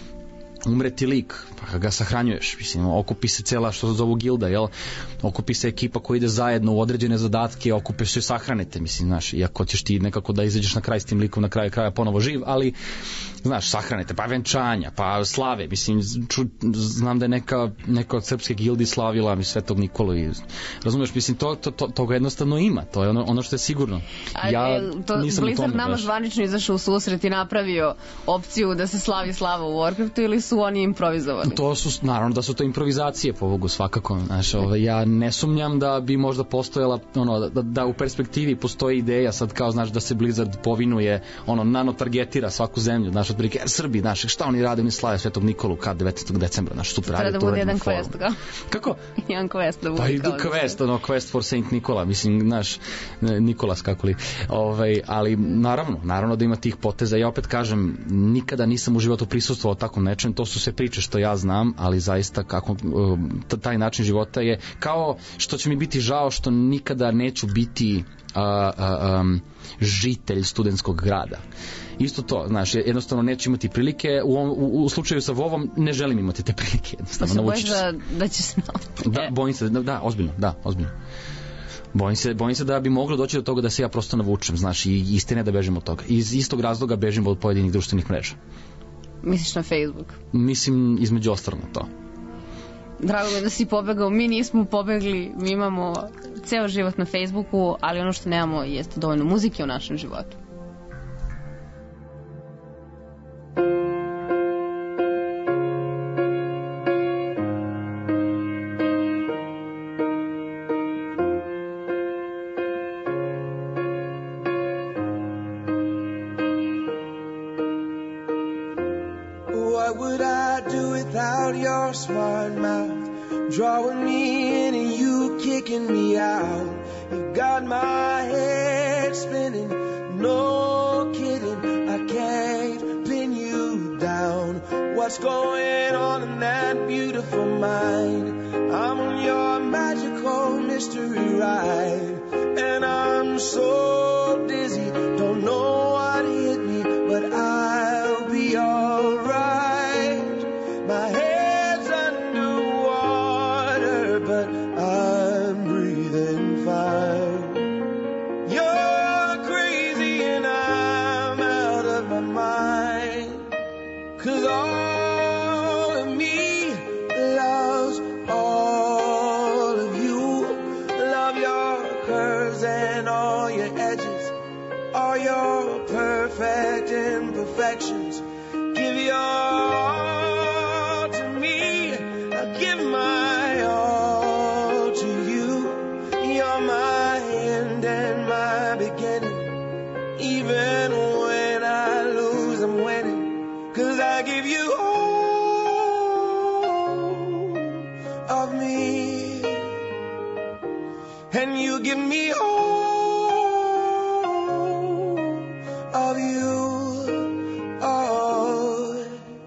umre ti lik, pa ga sahranjuješ, mislim, okupi se cela, što se zovu gilda, jel, okupi se ekipa koja ide zajedno u određene zadatke, okupe se i sahranete, mislim, znaš, iako ćeš ti nekako da izađeš na kraj s tim likom, na kraju kraja ponovo živ, ali znaš, sahranete, pa venčanja, pa slave, mislim, ču, znam da je neka, neka od srpske gildi slavila mi Svetog Nikolu i, razumeš, mislim, to, to, to, toga jednostavno ima, to je ono, ono što je sigurno. Ja to, nisam Blizzard tome, nama baš zvanično izašao u susret i napravio opciju da se slavi slava u Warcraftu ili su oni improvizovali? To su, naravno da su to improvizacije po Bogu, svakako, znaš, ovaj, ja ne sumnjam da bi možda postojala, ono, da, da u perspektivi postoji ideja sad kao, znaš, da se Blizzard povinuje, ono, nano-targetira svaku zemlju, znaš, otprilike, er, Srbi, znaš, šta oni rade, oni slave Svetog Nikolu kad devetnaestog decembra, znaš, super, ajde, to uredimo forum. Treba da bude jedan quest, kako? Jedan quest da bude. Pa idu quest, ono, quest for Saint Nikola, mislim, znaš, Nikolas, kako li, ovaj, ali naravno, naravno da ima tih poteza, ja opet kažem, nikada nisam u životu prisustvovao takvom nečem, to su sve priče što ja znam, ali zaista kako, taj način života je kao što će mi biti žao što nikada neću biti a, a, um, žitelj studentskog grada. Isto to, znaš, jednostavno neću imati prilike, u, u, u slučaju sa WoW-om ne želim imati te prilike. Pa se bojiš da, da će se naučiti? Da, bojim se, da, da, ozbiljno, da, ozbiljno. Bojim se, bojim se da bi moglo doći do toga da se ja prosto navučem, znaš, i istine da bežim od toga. Iz istog razloga bežim od pojedinih društvenih mreža. Misliš na Facebook? Mislim između ostalog na to. Drago mi je da si pobegao, mi nismo pobegli, mi imamo ceo život na Facebooku, ali ono što nemamo jeste dovoljno muzike u našem životu. What would I do without your smart mouth? Drawing me in and you kicking me out. You got my head spinning, no kidding. I can't pin you down. What's going on in that beautiful mind? I'm on your magical mystery ride, and I'm so dizzy, don't know what hit me, but I'll be alright. My head's underwater, but I'm breathing fine. You're crazy and I'm out of my mind, 'cause all of me loves all of you. Love your curves and all your edges, all your perfect imperfections. Give your all to me, I give my all to you. You're my end and my beginning. Even when I lose, I'm winning, 'cause I give you all of me, and you give me all of you. Oh,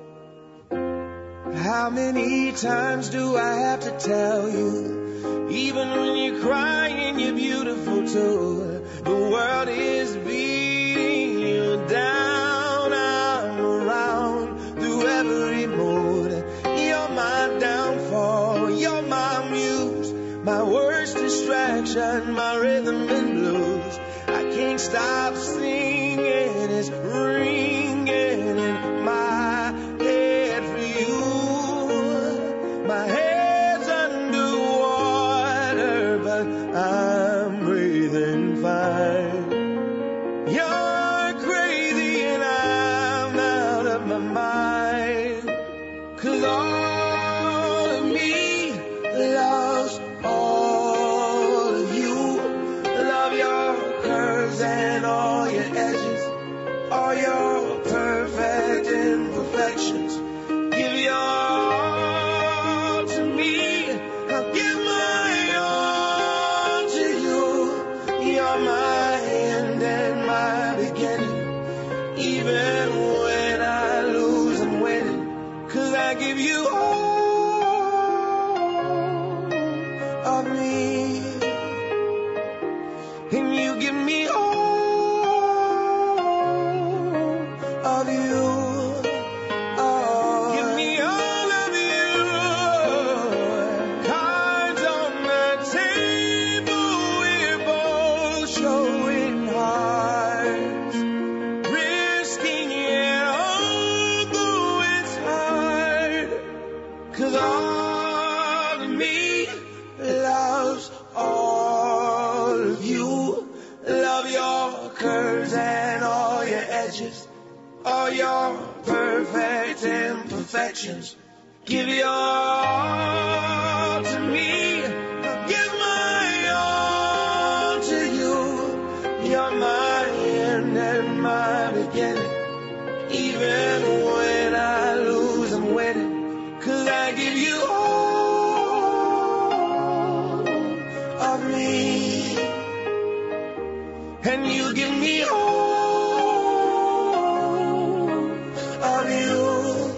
how many times do I have to tell you? Even when you're crying, you're beautiful too. The world is beating you down. I'm around through every mood. You're my downfall, you're my muse, my worst distraction, my rhythm and blues. I can't stop singing, it's ringing in my head for you. My head's underwater, but I'm breathing fine. You're crazy and I'm out of my mind, 'cause all of me loves all of you. Love your curves and all your edges, all your perfect imperfections. Give your all to me, I'll give my all to you. You're my end and my beginning. Even when I lose, I'm winning, 'cause I give you all of me, and you give me all of you. Oh, give me all of you. Cards on the table, we're both showing hearts, risking it all, though it's hard, 'cause all of me loves all of you. Love your curves and all your edges, all your perfect imperfections. Give your all to me, I'll give my all to you. You're my end and my beginning. Even when I lose, I'm winning, 'cause I give you all of me, and you give me all of you.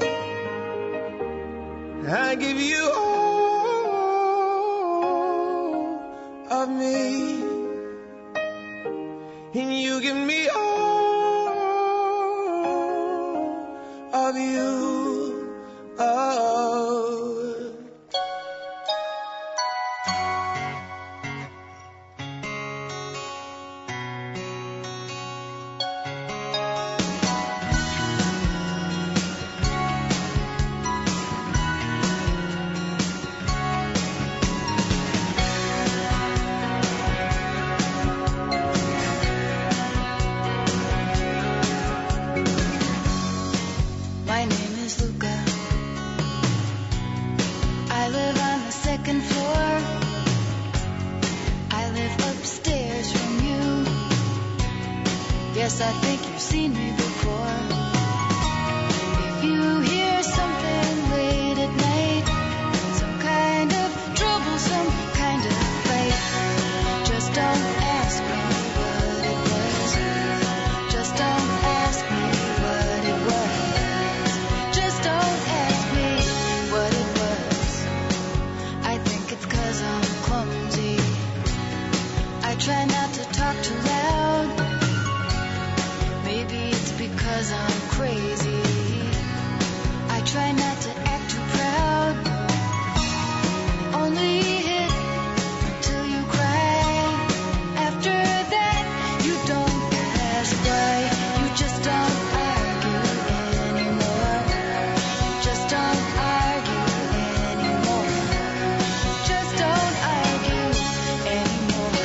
I give you all of me, and you give me all of you. Oh. Yes, I think you've seen me before. If you hear something late at night, some kind of troublesome kind of fight, just don't ask me what it was. Just don't ask me what it was. Just don't ask me what it was. I think it's 'cause I'm clumsy. I try not to talk too loud. Maybe it's because I'm crazy. I try not to act too proud. Only hit until you cry. After that, you don't ask why. You just don't argue anymore. Just don't argue anymore. Just don't argue anymore.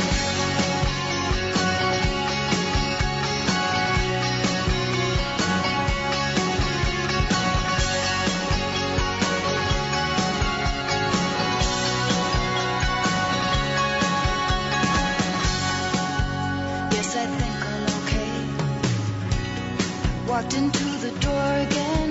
Yes, I think I'm okay. Walked into the door again.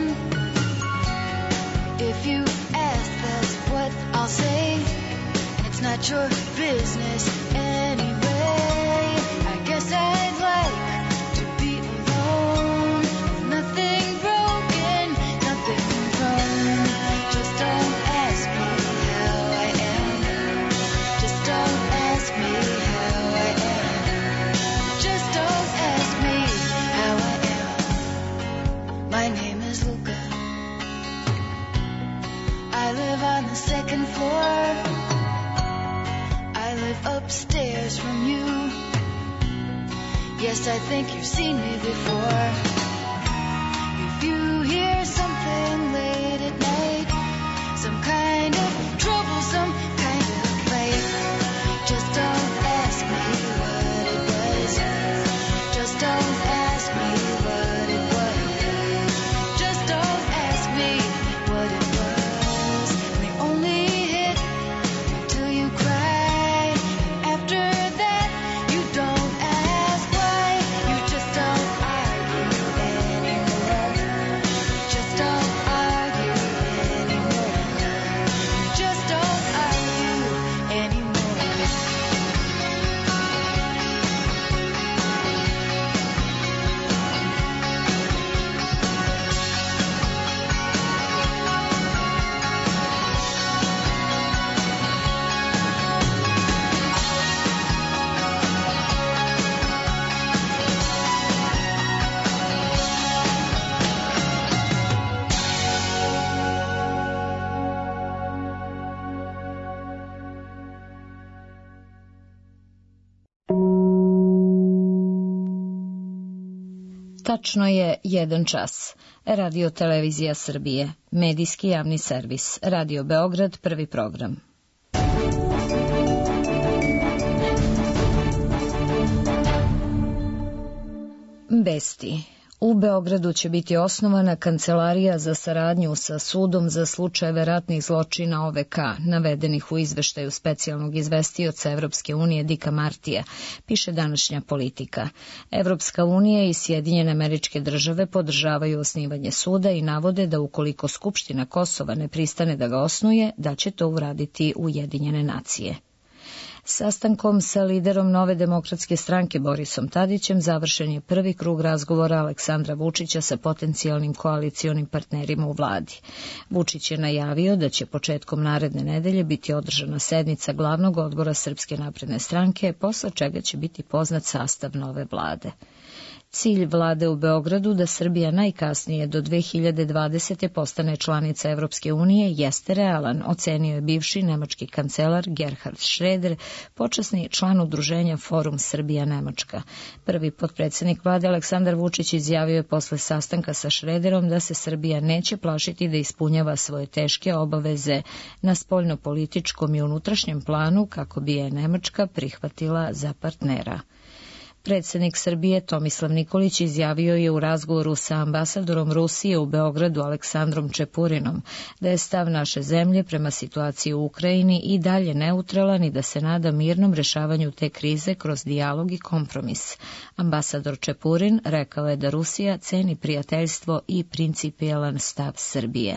If you ask, that's what I'll say. And it's not your business anyway. I guess I'd like to be alone. With nothing broken, nothing wrong. Just don't ask me how I am. Just don't ask me how I am. Just don't ask me how I am. My name is Luca. I live on the second floor. I live upstairs from you. Yes, I think you've seen me before. If you hear something late at night, some kind of troublesome kind of fight, just don't ask me what it was. Just don't ask me what it was. Just don't ask me what it was. They only hit until you cry. After that, you don't ask why. You just don't argue anymore. Just don't argue anymore. Just don't argue anymore. Tačno je jedan čas. Radio Televizija Srbije, medijski javni servis, Radio Beograd, prvi program. Vesti. U Beogradu će biti osnovana kancelarija za saradnju sa sudom za slučajeve ratnih zločina O V K, navedenih u izveštaju specijalnog izvestioca Evropske unije Dika Martija, piše današnja Politika. Evropska unija i Sjedinjene Američke Države podržavaju osnivanje suda i navode da ukoliko Skupština Kosova ne pristane da ga osnuje, da će to uraditi Ujedinjene nacije. Sastankom sa liderom Nove demokratske stranke Borisom Tadićem završen je prvi krug razgovora Aleksandra Vučića sa potencijalnim koalicionim partnerima u vladi. Vučić je najavio da će početkom naredne nedelje biti održana sednica glavnog odbora Srpske napredne stranke, posle čega će biti poznat sastav nove vlade. Cilj vlade u Beogradu da Srbija najkasnije do dve hiljade dvadesete postane članica Evropske unije jeste realan, ocenio je bivši nemački kancelar Gerhard Schröder, počasni član udruženja Forum Srbija-Nemačka. Prvi potpredsednik vlade Aleksandar Vučić izjavio je posle sastanka sa Schröderom da se Srbija neće plašiti da ispunjava svoje teške obaveze na spoljnopolitičkom i unutrašnjem planu kako bi je Nemačka prihvatila za partnera. Predsjednik Srbije Tomislav Nikolić izjavio je u razgovoru sa ambasadorom Rusije u Beogradu Aleksandrom Čepurinom da je stav naše zemlje prema situaciji u Ukrajini i dalje neutralan i da se nada mirnom rešavanju te krize kroz dijalog i kompromis. Ambasador Čepurin rekao je da Rusija ceni prijateljstvo i principijelan stav Srbije.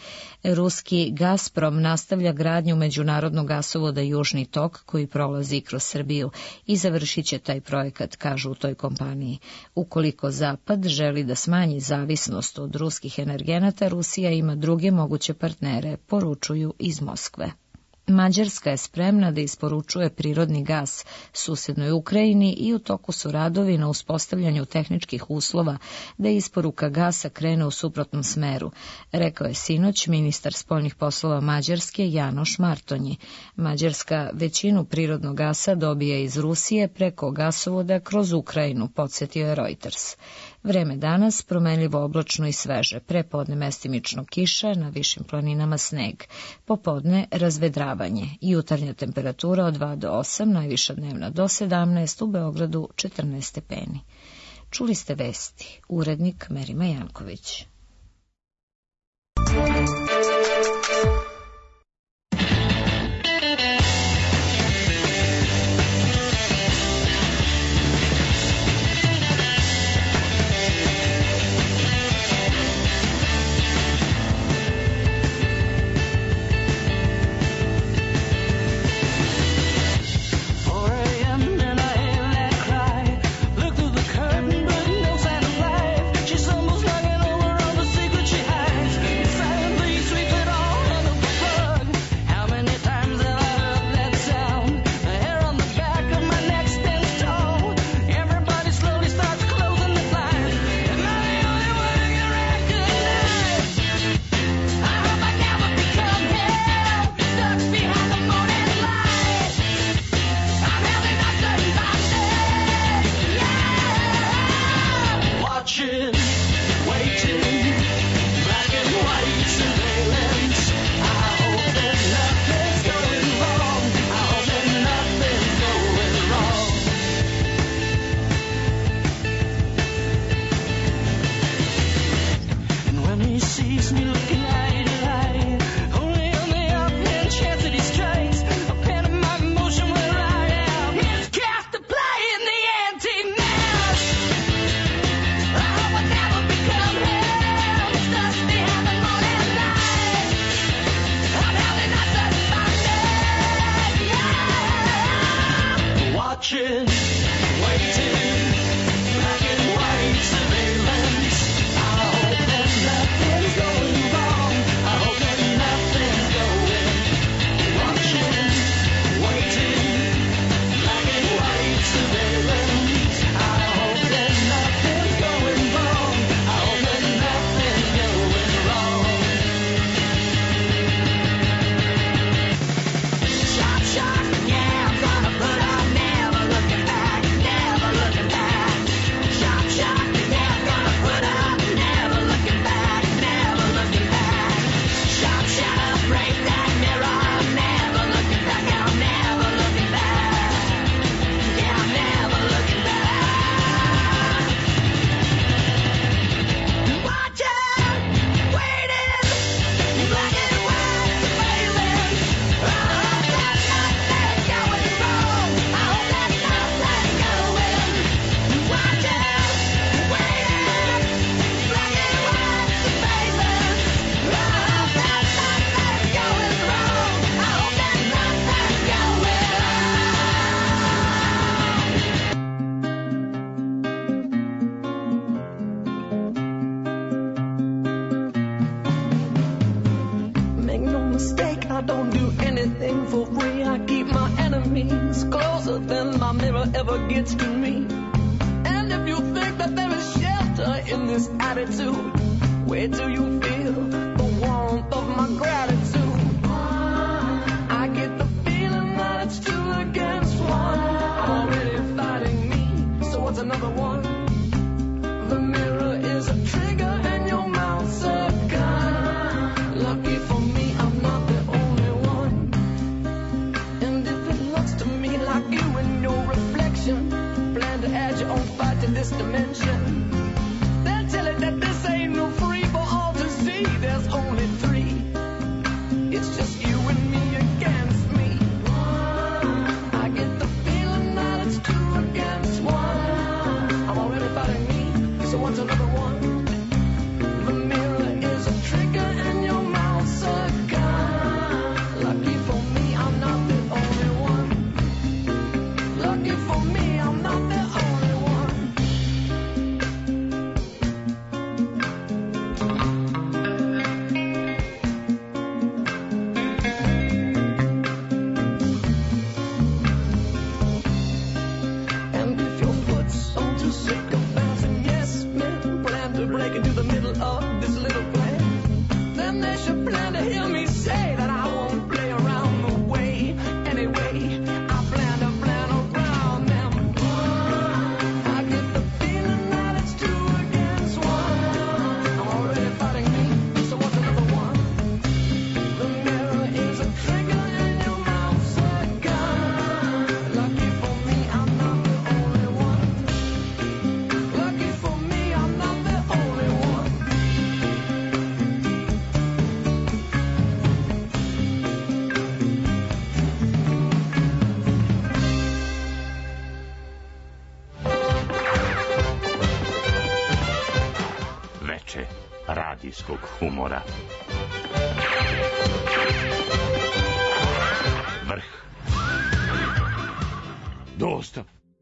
Ruski Gazprom nastavlja gradnju međunarodnog gasovoda Južni tok koji prolazi kroz Srbiju i završit će taj projekat, kažu u toj kompaniji. Ukoliko Zapad želi da smanji zavisnost od ruskih energenata, Rusija ima druge moguće partnere, poručuju iz Moskve. Mađarska je spremna da isporučuje prirodni gas susednoj Ukrajini i u toku su radovi na uspostavljanju tehničkih uslova da isporuka gasa krene u suprotnom smeru, rekao je sinoć ministar spoljnih poslova Mađarske Janoš Martonji. Mađarska većinu prirodnog gasa dobija iz Rusije preko gasovoda kroz Ukrajinu, podsjetio je Reuters. Vreme danas promenljivo oblačno i sveže, prepodne mestimično kiša, na višim planinama sneg, popodne razvedravanje, jutarnja temperatura od dva do osam, najviša dnevna do sedamnaest, u Beogradu četrnaest stepeni. Čuli ste vesti, urednik Merima Janković. Plan to add your So what's another one? The mirror is a trigger and your mouth's a gun. Lucky for me, I'm not the only one. Lucky for me, I'm not the only one. And if your foot's on too sick of bouncing, yes, men plan to break into the middle of this little plan. Then they should plan to hear me say that I won't play around the way. Anyway, I plan to plan around them. I get the feeling that it's two against one. I'm already fighting me, so what's another one? The mirror is a trigger and your mouth's a gun. Lucky for me, I'm not the only one. Lucky for me, I'm not the only one. Veče radijskog humora. Vrh. Dosta.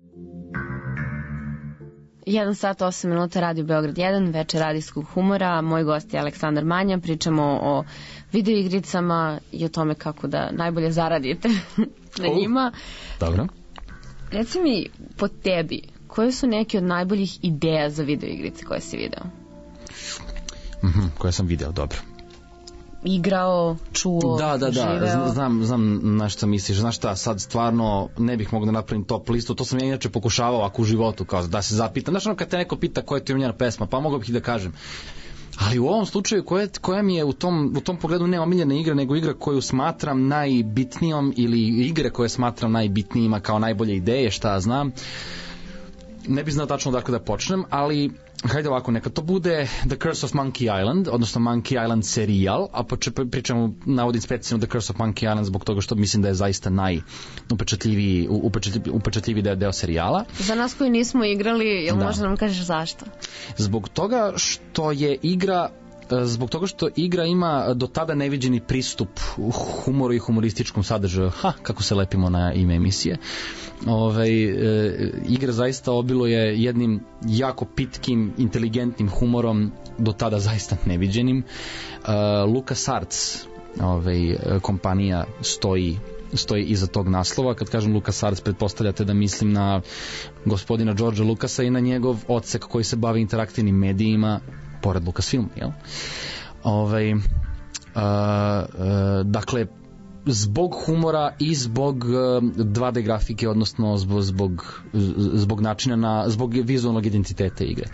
jedan sat osam minuta, Radio Beograd jedan, večer radijskog humora. Moj gost je Aleksandar Manja. Pričamo o videoigricama i o tome kako da najbolje zaradite na njima. Dobro. Reci mi, po tebi, koje su neke od najboljih ideja za videoigrice koje si video? Mhm, koje sam video, dobro. Igrao, čuo, Da, da, da, živeo? znam, znam na što misliš, znaš šta, sad stvarno ne bih mogao da napravim top listu, to sam ja inače pokušavao ovako u životu, kao da se zapitam, znaš ono kad te neko pita koja ti je omiljena pesma, pa mogao bih i da kažem, ali u ovom slučaju koja, koja mi je u tom, u tom pogledu ne omiljena igra, nego igra koju smatram najbitnijom ili igre koje smatram najbitnijima kao najbolje ideje, šta ja znam, ne bih znao tačno odakle da počnem, ali hajde ovako, neka to bude The Curse of Monkey Island, odnosno Monkey Island serijal, a poče, pričamo, navodim specijalno The Curse of Monkey Island zbog toga što mislim da je zaista najupečatljiviji upečatljiviji, upečatljiviji deo, deo serijala. Za nas koji nismo igrali, jel Da. možda nam kažeš zašto? Zbog toga što je igra zbog toga što igra ima do tada neviđeni pristup humoru i humorističkom sadržaju. Ha, kako se lepimo na ime emisije. Ove, e, igra zaista obilo je jednim jako pitkim, inteligentnim humorom, do tada zaista neviđenim. E, LucasArts, ove, kompanija stoji stoji iza tog naslova. Kad kažem LucasArts, pretpostavljate da mislim na gospodina Georgea Lucasa i na njegov odsek koji se bavi interaktivnim medijima pored Lucasfilm, jel? Ovaj, uh, uh, dakle, zbog humora i zbog uh, dva D grafike, odnosno zbog, zbog, zbog načina na, zbog vizualnog identiteta igre.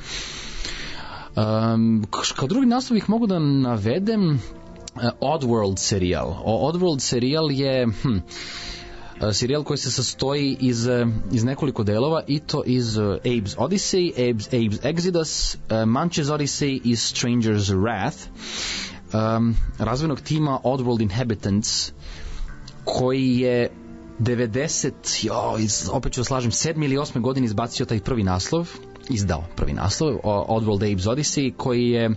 Um, kao drugi naslov ih mogu da navedem uh, Oddworld serijal. Oddworld serijal je hm, serijal koji se sastoji iz, iz nekoliko delova, i to iz Abe's Odyssey, Abe's, Abe's Exodus, uh, Munch's Odyssey i Stranger's Wrath, um, razvojnog tima Oddworld Inhabitants, koji je devedeset, jo, iz, opet ću slažem, sedme ili osme godine izbacio taj prvi naslov, izdao prvi naslov, Oddworld Abe's Odyssey, koji je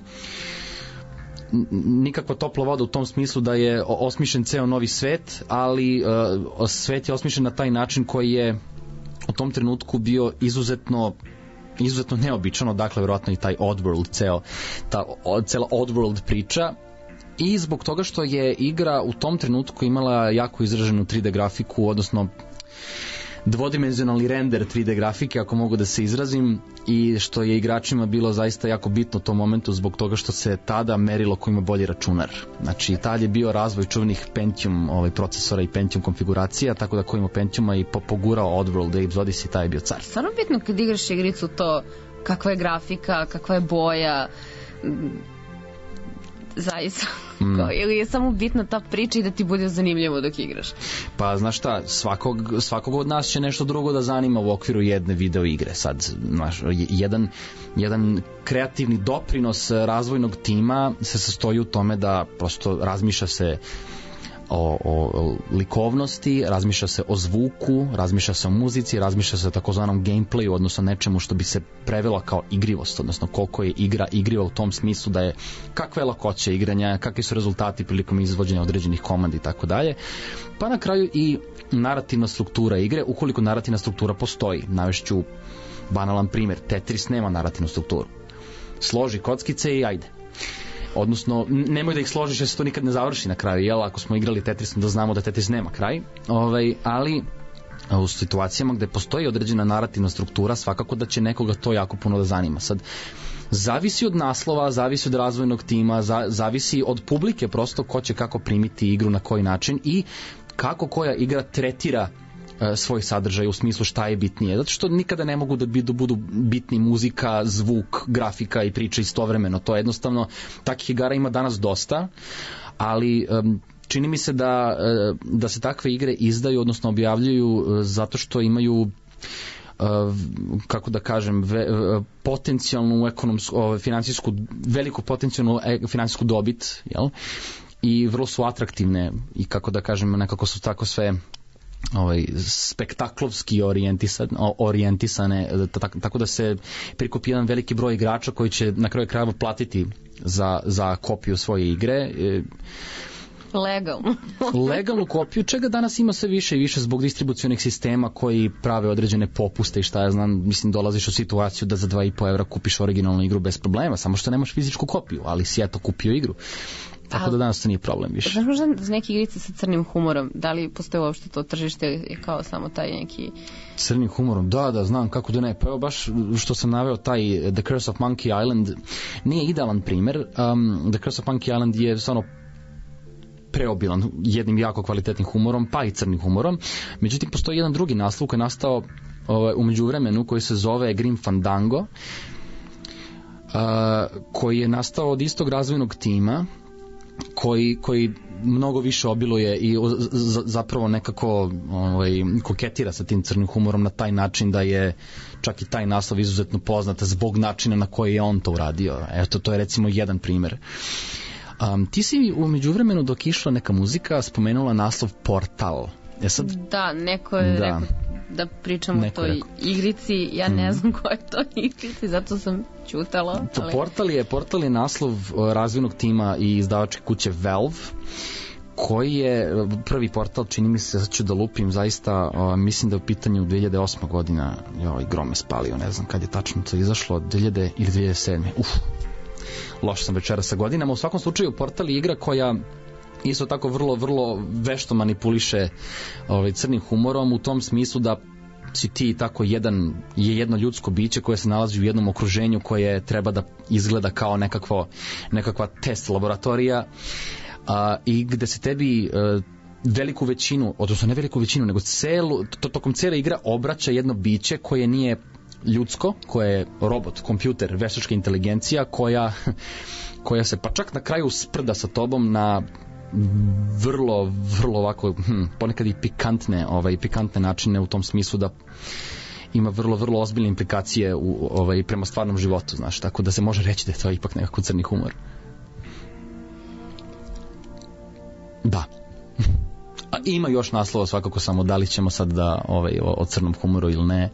nikakva topla voda u tom smislu da je osmišljen ceo novi svet, ali uh, svet je osmišljen na taj način koji je u tom trenutku bio izuzetno izuzetno neobičan, dakle verovatno i taj Oddworld, ceo, ta od, cela Oddworld priča, i zbog toga što je igra u tom trenutku imala jako izraženu tri D grafiku, odnosno dvodimenzionalni render tri D grafike, ako mogu da se izrazim, i što je igračima bilo zaista jako bitno u tom momentu zbog toga što se tada merilo ko ima bolji računar. Znači, tad je bio razvoj čuvenih Pentium ovaj, procesora i Pentium konfiguracija, tako da ko ima Pentiuma i pogurao Oddworld, Abe's Odyssey, taj je bio car. Stvarno bitno kad igraš igricu to kakva je grafika, kakva je boja, zaista. Mm. Ili je samo bitna ta priča i da ti bude zanimljivo dok igraš? Pa znaš šta, svakog, svakog od nas će nešto drugo da zanima u okviru jedne video igre. Sad, znaš, jedan, jedan kreativni doprinos razvojnog tima se sastoji u tome da prosto razmišlja se o, o likovnosti, razmišlja se o zvuku, razmišlja se o muzici, razmišlja se o takozvanom gameplayu, odnosno nečemu što bi se prevelo kao igrivost, odnosno koliko je igra igriva u tom smislu da je kakva je lakoća igranja, kakvi su rezultati prilikom izvođenja određenih komandi i tako dalje. Pa na kraju i narativna struktura igre, ukoliko narativna struktura postoji. Navešću banalan primjer, Tetris nema narativnu strukturu. Složi kockice i ajde. Odnosno, nemoj da ih složiš jer se to nikad ne završi na kraju, jel? Ako smo igrali Tetris, da znamo da Tetris nema kraj. Ovaj, ali u situacijama gde postoji određena narativna struktura, svakako da će nekoga to jako puno da zanima. Sad, zavisi od naslova, zavisi od razvojnog tima, za, zavisi od publike prosto ko će kako primiti igru, na koji način i kako koja igra tretira svoj sadržaj u smislu šta je bitnije. Zato što nikada ne mogu da budu bitni muzika, zvuk, grafika i priča istovremeno. To je jednostavno, takih igara ima danas dosta, ali um, čini mi se da, da se takve igre izdaju, odnosno objavljuju zato što imaju uh, kako da kažem ve, potencijalnu ekonomsku, finansijsku, veliku potencijalnu finansijsku dobit, jel? I vrlo su atraktivne i kako da kažem, nekako su tako sve ovaj spektaklovski orijentisane, orijentisane tako da se prikupi jedan veliki broj igrača koji će na kraju krajeva platiti za, za kopiju svoje igre. Legalno. Legalnu kopiju, čega danas ima sve više i više zbog distribucionih sistema koji prave određene popuste i šta ja znam, mislim dolaziš u situaciju da za dva i po evra kupiš originalnu igru bez problema, samo što nemaš fizičku kopiju, ali si eto kupio igru. Tako da danas to nije problem više. Znaš možda za neke igrice sa crnim humorom, da li postoje uopšte to tržište je kao samo taj neki... Crnim humorom, da, da, znam kako da ne. Pa evo baš što sam naveo taj The Curse of Monkey Island nije idealan primer. Um, The Curse of Monkey Island je stvarno preobilan jednim jako kvalitetnim humorom, pa i crnim humorom. Međutim, postoji jedan drugi naslov koji je nastao ovaj, u međuvremenu koji se zove Grim Fandango, uh, koji je nastao od istog razvojnog tima koji, koji mnogo više obiluje i zapravo nekako ovaj, koketira sa tim crnim humorom na taj način da je čak i taj naslov izuzetno poznat zbog načina na koji je on to uradio. Eto, to je recimo jedan primer. Um, ti si u međuvremenu dok išla neka muzika spomenula naslov Portal. E sad, da, neko je da. rekao da pričamo o toj igrici, ja ne znam mm. koja je to igrici, zato sam ćutala. Ali... Portal, je, Portal je naslov razvojnog tima i izdavačke kuće Valve, koji je prvi portal, čini mi se, sad ću da lupim zaista, uh, mislim da je u pitanju dve hiljade osma godina, joj, grom me spalio, ne znam kad je tačno to izašlo, dve hiljade ili dve hiljade sedme. Uf, loš sam večera sa godinama. U svakom slučaju Portal je igra koja isto tako vrlo, vrlo vešto manipuliše ovaj, crnim humorom u tom smislu da si ti tako jedan, je jedno ljudsko biće koje se nalazi u jednom okruženju koje treba da izgleda kao nekakvo, nekakva test laboratorija a, i gde se tebi a, veliku većinu, odnosno ne veliku većinu, nego celu, to, tokom cele igre obraća jedno biće koje nije ljudsko, koje je robot, kompjuter, veštačka inteligencija koja, koja se pa čak na kraju sprda sa tobom na vrlo, vrlo ovako hm, ponekad i pikantne, ovaj, pikantne načine u tom smislu da ima vrlo, vrlo ozbiljne implikacije u, ovaj, prema stvarnom životu, znaš, tako da se može reći da je to ipak nekako crni humor. Da. A ima još naslova svakako, samo da li ćemo sad da ovaj, o, o crnom humoru ili ne.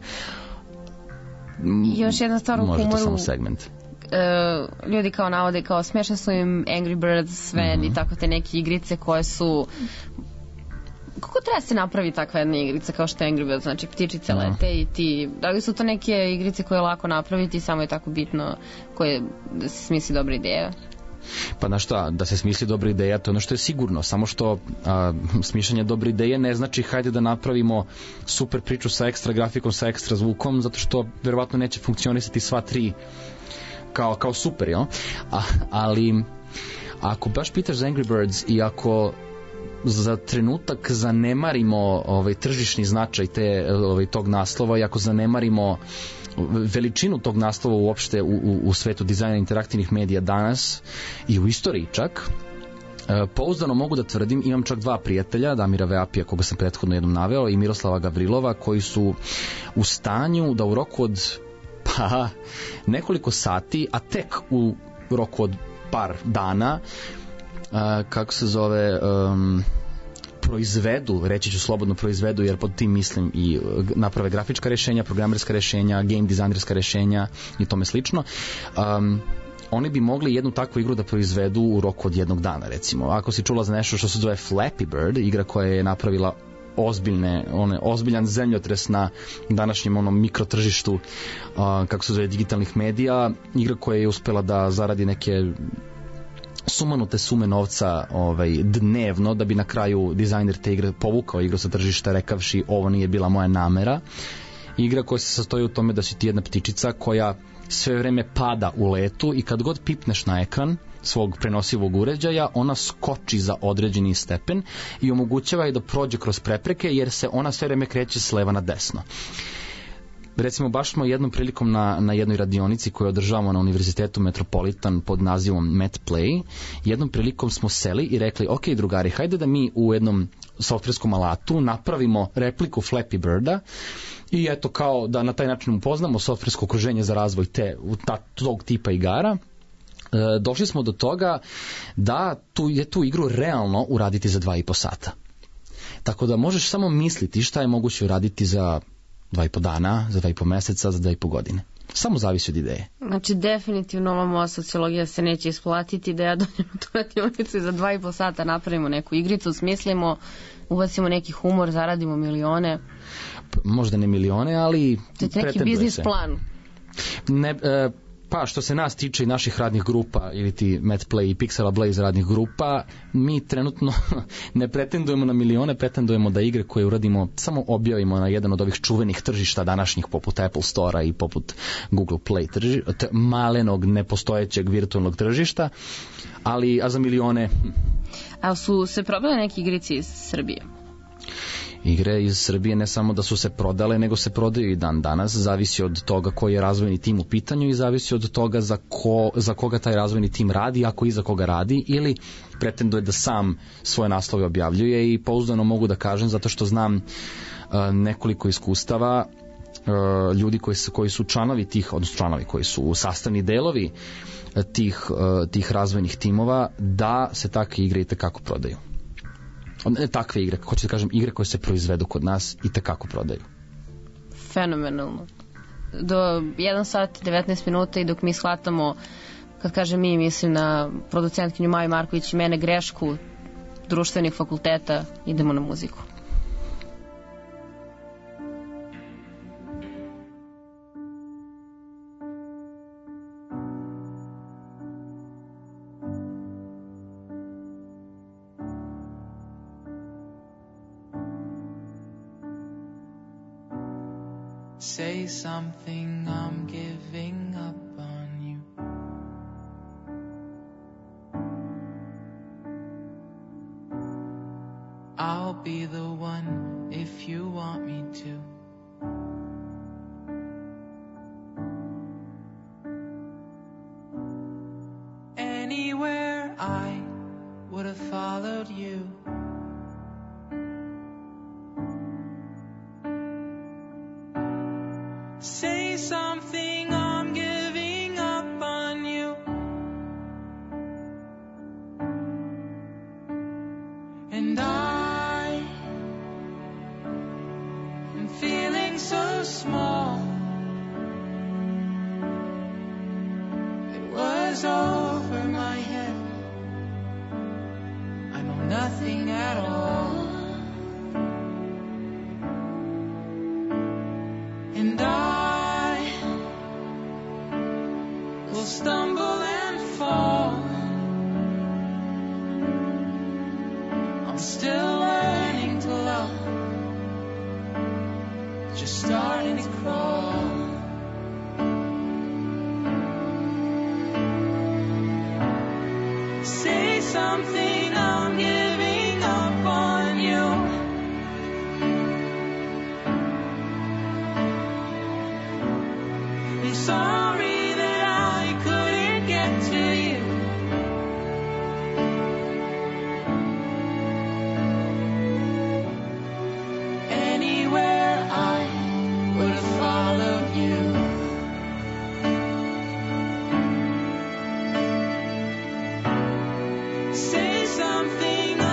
Još jedna stvar u humoru. Može to samo segment. Uh, ljudi kao navode kao smiješne su im Angry Birds, sve mm-hmm. i tako te neke igrice koje su kako treba se napravi takva jedna igrica kao što je Angry Birds, znači ptičice no. lete i ti, da li su to neke igrice koje je lako napraviti, samo je tako bitno koje, da se smisli dobra ideja? Pa na šta, da se smisli dobra ideja, to je ono što je sigurno, samo što a, smišljanje dobre ideje ne znači hajde da napravimo super priču sa ekstra grafikom, sa ekstra zvukom, zato što verovatno neće funkcionisati sva tri kao, kao super, jel? A, ali ako baš pitaš za Angry Birds i ako za trenutak zanemarimo ovaj, tržišni značaj te, ovaj, tog naslova i ako zanemarimo veličinu tog naslova uopšte u, u, u svetu dizajna interaktivnih medija danas i u istoriji čak, pouzdano mogu da tvrdim, imam čak dva prijatelja, Damira Veapija, koga sam prethodno jednom naveo, i Miroslava Gavrilova, koji su u stanju da u roku od pa nekoliko sati, a tek u roku od par dana, uh, kako se zove, um, proizvedu, reći ću slobodno proizvedu, jer pod tim mislim i naprave grafička rešenja, programerska rešenja, game dizajnerska rešenja i tome slično. Um, oni bi mogli jednu takvu igru da proizvedu u roku od jednog dana, recimo. Ako si čula za nešto što se zove Flappy Bird, igra koja je napravila ozbiljne, one, ozbiljan zemljotres na današnjem onom mikrotržištu, uh, kako se zove, digitalnih medija, igra koja je uspela da zaradi neke sumanute sume novca ovaj, dnevno, da bi na kraju dizajner te igre povukao igru sa tržišta rekavši ovo nije bila moja namera. Igra koja se sastoji u tome da si ti jedna ptičica koja sve vreme pada u letu i kad god pipneš na ekran svog prenosivog uređaja, ona skoči za određeni stepen i omogućava je da prođe kroz prepreke, jer se ona sve vreme kreće s leva na desno. Recimo, baš smo jednom prilikom na, na jednoj radionici koju održavamo na Univerzitetu Metropolitan pod nazivom MetPlay, jednom prilikom smo seli i rekli, ok, drugari, hajde da mi u jednom softverskom alatu napravimo repliku Flappy Birda i eto, kao da na taj način upoznamo softversko okruženje za razvoj te, ta, tog tipa igara. E, došli smo do toga da tu je tu igru realno uraditi za dva i po sata. Tako da možeš samo misliti šta je moguće uraditi za dva i po dana, za dva i po meseca, za dva i po godine. Samo zavisi od ideje. Znači, definitivno ova moja sociologija se neće isplatiti da ja dođem u tu radionicu i za dva i po sata napravimo neku igricu, smislimo, ubacimo neki humor, zaradimo milione. P- možda ne milione, ali to je neki biznis se. plan. Ne, e, pa što se nas tiče i naših radnih grupa, ili ti MetPlay i Pixela Blaze radnih grupa, mi trenutno ne pretendujemo na milione, pretendujemo da igre koje uradimo samo objavimo na jedan od ovih čuvenih tržišta današnjih, poput Apple Store-a i poput Google Play tržišta, malenog nepostojećeg virtualnog tržišta, ali a za milione... A su se probale neke igrice iz Srbije? Igre iz Srbije ne samo da su se prodale, nego se prodaju i dan danas. Zavisi od toga koji je razvojni tim u pitanju i zavisi od toga za, ko, za koga taj razvojni tim radi, ako i za koga radi, ili pretenduje da sam svoje naslove objavljuje. I pouzdano mogu da kažem, zato što znam uh, nekoliko iskustava uh, ljudi koji su, koji su članovi tih, odnosno članovi koji su sastavni delovi uh, tih, uh, tih razvojnih timova, da se takve igre i tekako prodaju. Ne takve igre, hoću da kažem igre koje se proizvedu kod nas i tekako prodaju. Fenomenalno. Do jedan sat devetnaest minuta i dok mi shvatamo, kad kažem mi, mislim na producentkinju Maju Marković i mene, grešku društvenih fakulteta, idemo na muziku. Say something, I'm giving up on you. I'll be the one if you want me to. Anywhere I would have followed you. Say something, I'm giving up on you. And I am feeling so small. It was over my head. I know nothing at all. And I will stumble and fall. I'm still learning to love, just starting to crawl. Say something, I'm giving up on you. I'm sorry that I couldn't get to you. Anywhere I would have followed you. Say something.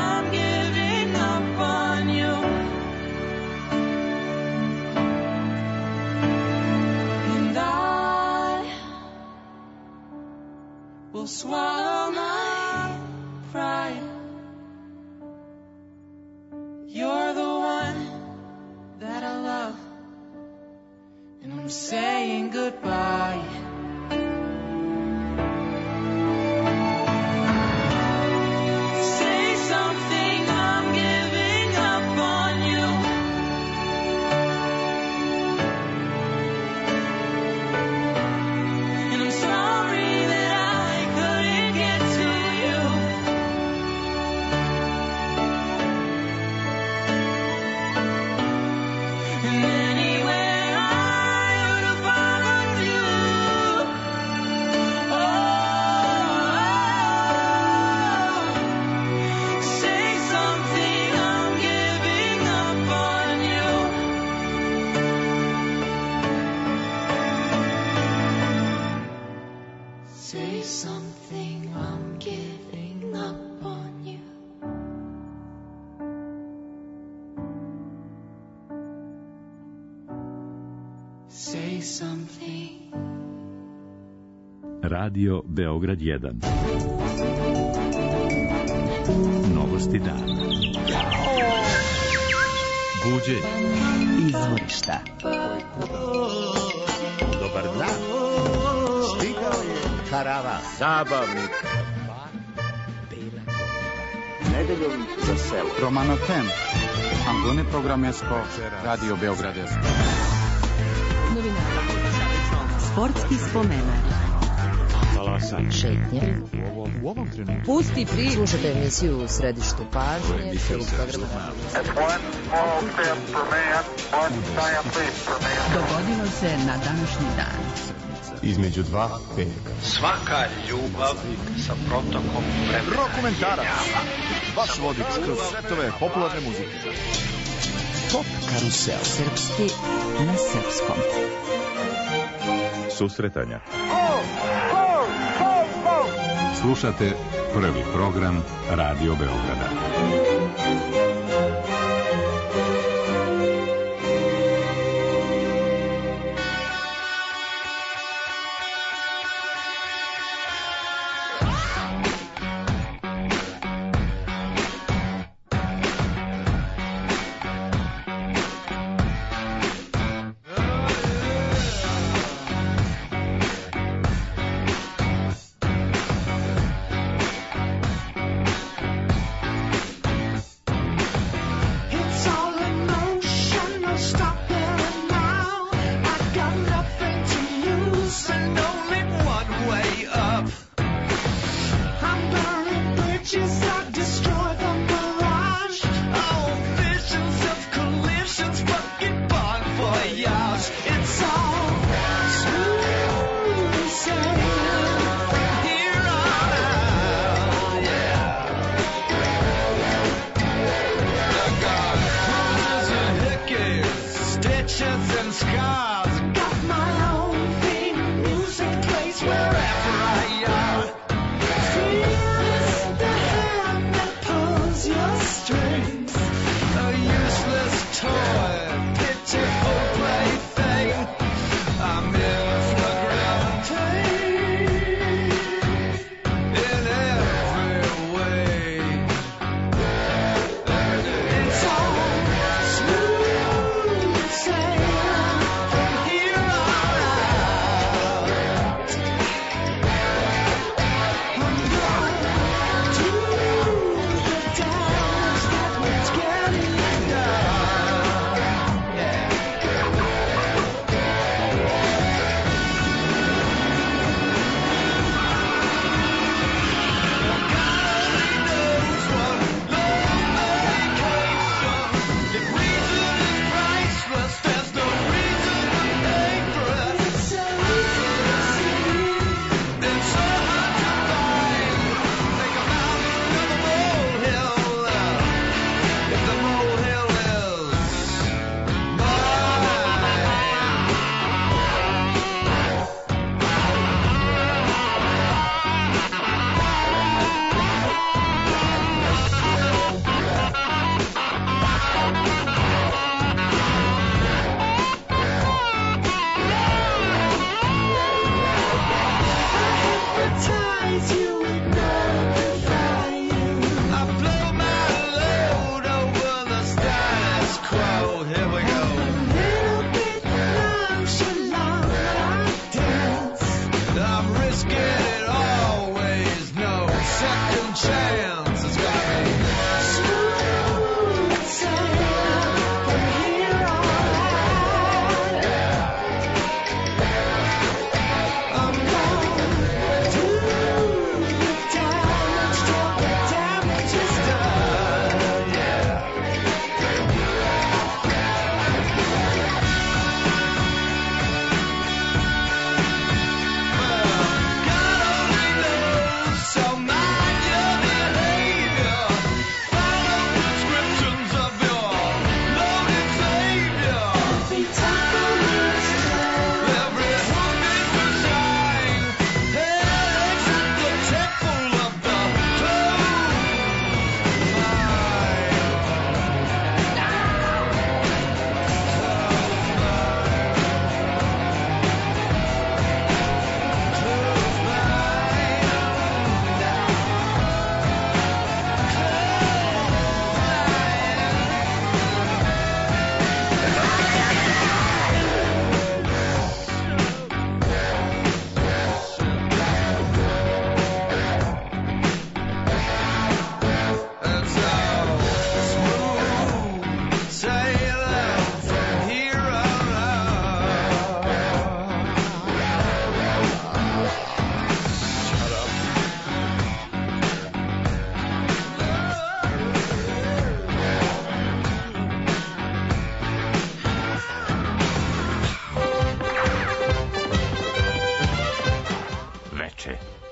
will swallow my pride. You're the one that I love, and I'm saying goodbye. Say something, I'm giving up on you. And I'm sorry that I couldn't get to you. And anywhere I would have followed you. Oh, say something, I'm giving up on you. Say something, I'm giving up on you. Say something. Radio Beograd jedan. Novosti dana. Buđenje. Izvorišta. Dobar dan. Stigao je karavan zabavnik. Nedeljom za selo. Romanotem. Angone programesko. Radio Beogradesko. Sportski spomenar. Talasan. Šetnje. U ovom trenutku. Pusti pri. Slušajte emisiju u središtu pažnje. Dogodilo se na današnji dan. Između dva petka. Svaka ljubav sa protokom vremena. Rokomentarac. Vaš vodič kroz svetove popularne muzike. Top karusel. Srpski na srpskom. Susretanja. Slušate prvi program Radio Beograda. Wherever I am, feels the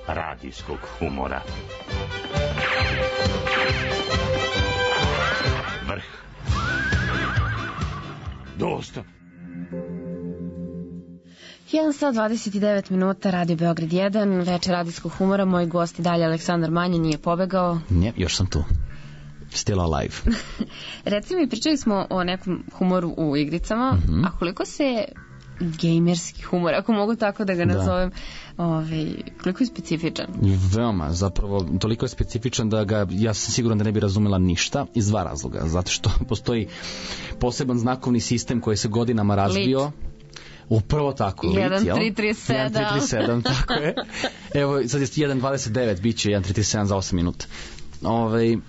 radijskog humora. Vrh. Dosta. jedan sat dvadeset devet minuta, Radio Beograd jedan, večer radijskog humora. Moj gost i dalje Aleksandar Manja, nije pobegao. Ne, još sam tu. Still alive. Reci mi, pričali smo o nekom humoru u igricama, mm-hmm. a koliko se gejmerski humor, ako mogu tako da ga nazovem, da. Ove, koliko je specifičan? Veoma, zapravo, toliko je specifičan da ga, ja sam siguran da ne bi razumela ništa, iz dva razloga. Zato što postoji poseban znakovni sistem koji se godinama razvio. Lit. Upravo tako, lit, jedan tri tri sedam. jedan tri tri sedam, tako je. Evo, sad je jedan dvadeset devet, bit će jedan tri tri sedam za osam minuta. Ove, e,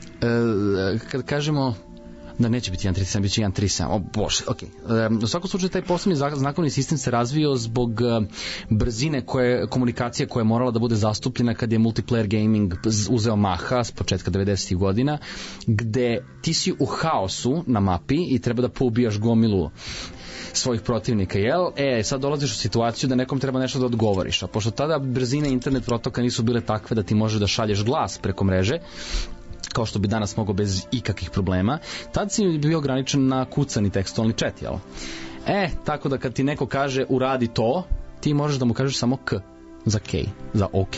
kad kažemo da neće biti jedan tri tri sedam, bit će jedan tri sedam. O bože, okej. Okay. U svakom slučaju taj posebni znakovni sistem se razvio zbog brzine koje, komunikacije koja je morala da bude zastupljena kad je multiplayer gaming uzeo maha s početka devedesetih godina, gde ti si u haosu na mapi i treba da poubijaš gomilu svojih protivnika, jel? E, sad dolaziš u situaciju da nekom treba nešto da odgovoriš, a pošto tada brzine internet protoka nisu bile takve da ti možeš da šalješ glas preko mreže, kao što bi danas mogao bez ikakvih problema, tad si bio ograničen na kucani tekstualni chat, jel? E, tako da kad ti neko kaže uradi to, ti možeš da mu kažeš samo k, za k, za ok.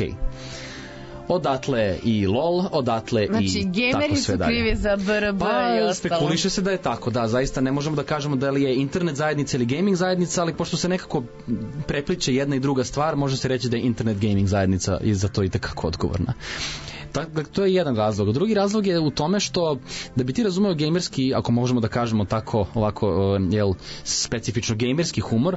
Odatle i lol, odatle znači, i tako sve dalje. Znači, gameri su krivi za B R B pa, i ostalo. Spekuliše se da je tako, da, zaista ne možemo da kažemo da li je internet zajednica ili gaming zajednica, ali pošto se nekako prepliče jedna i druga stvar, može se reći da je internet gaming zajednica i za to i tekako odgovorna. Tako, to je jedan razlog. Drugi razlog je u tome što da bi ti razumeo gamerski, ako možemo da kažemo tako ovako, jel, specifično gamerski humor,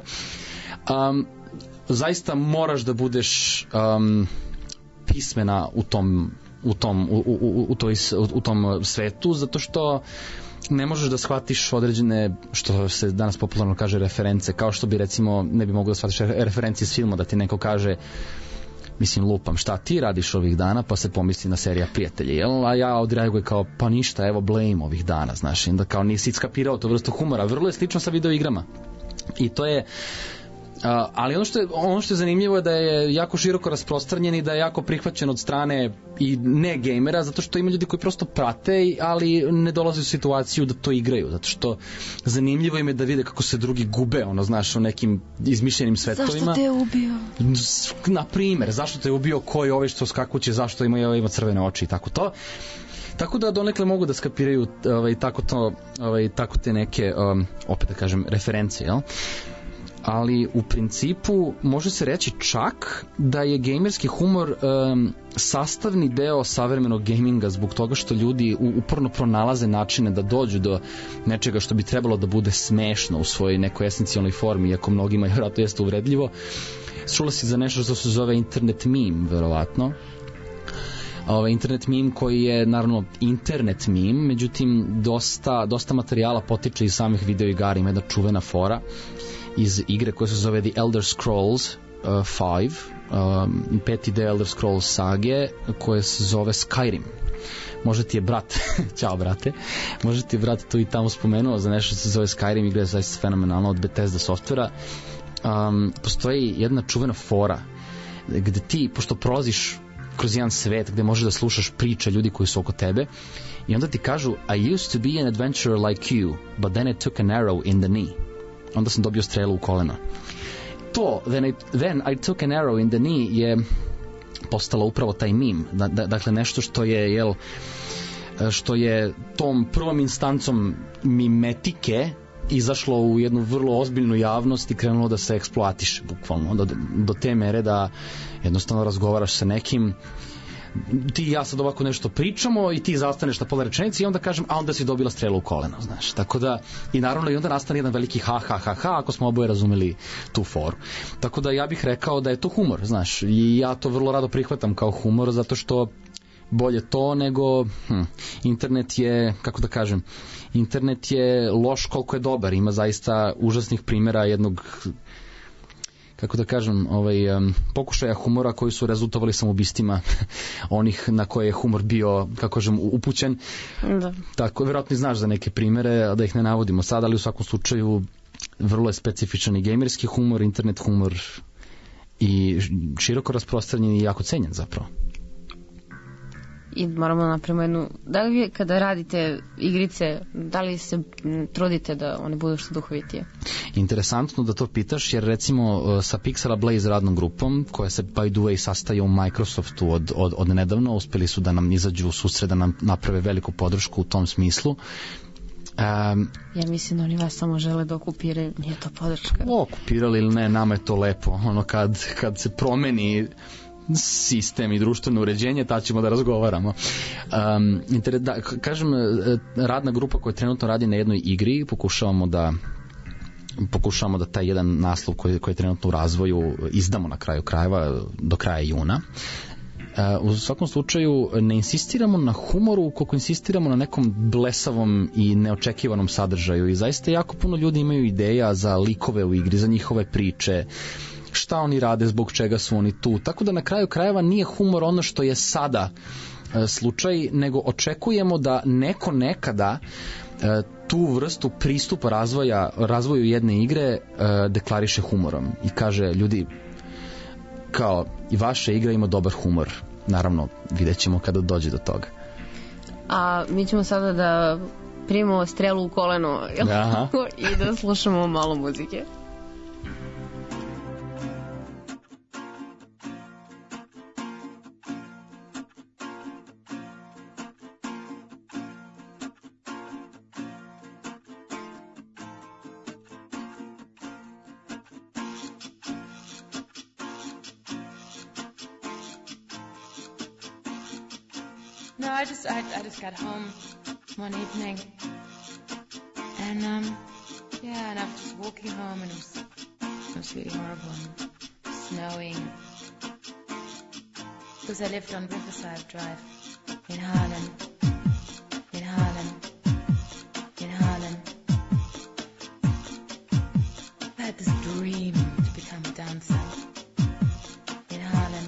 um, zaista moraš da budeš um, pismena u tom u tom u, u, u, toj, u tom svetu, zato što ne možeš da shvatiš određene, što se danas popularno kaže, reference, kao što bi recimo ne bi mogao da shvatiš referencije iz filma, da ti neko kaže, mislim, lupam, šta ti radiš ovih dana, pa se pomisli na serija Prijatelji, jel? A ja odreagujem kao, pa ništa, evo Blame ovih dana, znaš, onda kao nisi skapirao tu vrstu humora, vrlo je slično sa video igrama. I to je, Uh, ali ono što, je, ono što je zanimljivo je da je jako široko rasprostranjen i da je jako prihvaćen od strane i ne gamera, zato što ima ljudi koji prosto prate, ali ne dolaze u situaciju da to igraju, zato što zanimljivo im je da vide kako se drugi gube, ono, znaš, u nekim izmišljenim svetovima. Zašto te je ubio? Na primer, zašto te je ubio, ko je ovaj što skakuće, zašto ima, ima crvene oči i tako to. Tako da donekle mogu da skapiraju ovaj, tako, to, ovaj, tako te neke, um, opet da kažem, reference, jel? Ali u principu može se reći čak da je gamerski humor um, sastavni deo savremenog gaminga zbog toga što ljudi uporno pronalaze načine da dođu do nečega što bi trebalo da bude smešno u svojoj nekoj esencijalnoj formi, iako mnogima je vjerojatno jeste uvredljivo. Čula si za nešto što se zove internet meme, verovatno. Ovaj internet meme koji je naravno internet meme, međutim dosta, dosta materijala potiče iz samih videoigara. Ima jedna čuvena fora iz igre koja se zove The Elder Scrolls five, um, peti deo Elder Scrolls sage, koja se zove Skyrim. Možda ti je brat, ćao brate, možda ti je brat tu i tamo spomenuo za nešto se zove Skyrim, igra je zaista fenomenalno od Bethesda softvera. Um, postoji jedna čuvena fora gde ti, pošto prolaziš kroz jedan svet gde možeš da slušaš priče ljudi koji su oko tebe i onda ti kažu I used to be an adventurer like you, but then I took an arrow in the knee. Onda sam dobio strelu u koleno. To, then I, then I took an arrow in the knee, je postalo upravo taj meme. Da, da, dakle, nešto što je, jel, što je tom prvom instancom mimetike izašlo u jednu vrlo ozbiljnu javnost i krenulo da se eksploatiše, bukvalno, do, do te mere da jednostavno razgovaraš sa nekim, ti i ja sad ovako nešto pričamo i ti zastaneš na pola rečenici i onda kažem, a onda si dobila strelu u koleno, znaš. Tako da, i naravno i onda nastane jedan veliki ha, ha, ha, ha, ako smo oboje razumeli tu foru. Tako da ja bih rekao da je to humor, znaš, i ja to vrlo rado prihvatam kao humor, zato što bolje to nego hm, internet je, kako da kažem, internet je loš koliko je dobar, ima zaista užasnih primjera jednog, kako da kažem, ovaj, um, pokušaja humora koji su rezultovali samoubistvima onih na koje je humor bio, kako kažem, upućen. Da. Tako, vjerojatno znaš za neke primjere, da ih ne navodimo sad, ali u svakom slučaju vrlo je specifičan i gamerski humor, internet humor i široko rasprostranjen i jako cenjen zapravo. I moramo da napravimo jednu, da li vi kada radite igrice, da li se trudite da one budu što duhovitije? Interesantno da to pitaš, jer recimo sa Pixela Blaze radnom grupom, koja se by the way sastaje u Microsoftu od, od, od nedavno, uspeli su da nam izađu u susret, da nam naprave veliku podršku u tom smislu. Um, ja mislim da oni vas samo žele da okupiraju, nije to podrška. Okupirali ili ne, nama je to lepo. Ono kad, kad se promeni sistem i društveno uređenje, tad ćemo da razgovaramo. Um, inter, da, kažem, radna grupa koja trenutno radi na jednoj igri, pokušavamo da pokušavamo da taj jedan naslov koji, koji je trenutno u razvoju izdamo na kraju krajeva, do kraja juna. Uh, u svakom slučaju ne insistiramo na humoru koliko insistiramo na nekom blesavom i neočekivanom sadržaju i zaista jako puno ljudi imaju ideja za likove u igri, za njihove priče, šta oni rade, zbog čega su oni tu. Tako da na kraju krajeva nije humor ono što je sada e, slučaj, nego očekujemo da neko nekada e, tu vrstu pristupa razvoja, razvoju jedne igre e, deklariše humorom i kaže ljudi kao i vaša igra ima dobar humor. Naravno, vidjet ćemo kada dođe do toga. A mi ćemo sada da primimo strelu u koleno i da slušamo malo muzike. No, I just I, I just got home one evening, and um, yeah, and I was just walking home, and it was it was really horrible and snowing, because I lived on Riverside Drive in Harlem, in Harlem, in Harlem. I had this dream to become a dancer in Harlem.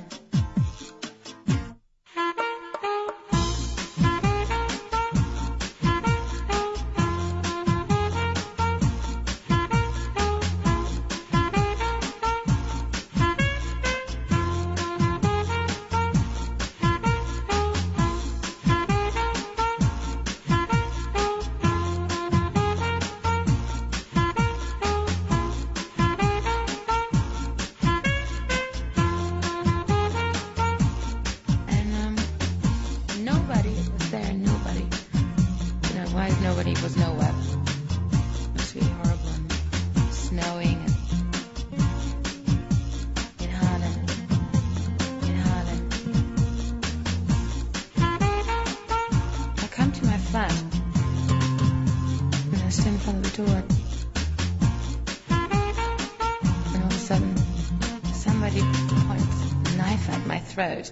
Road.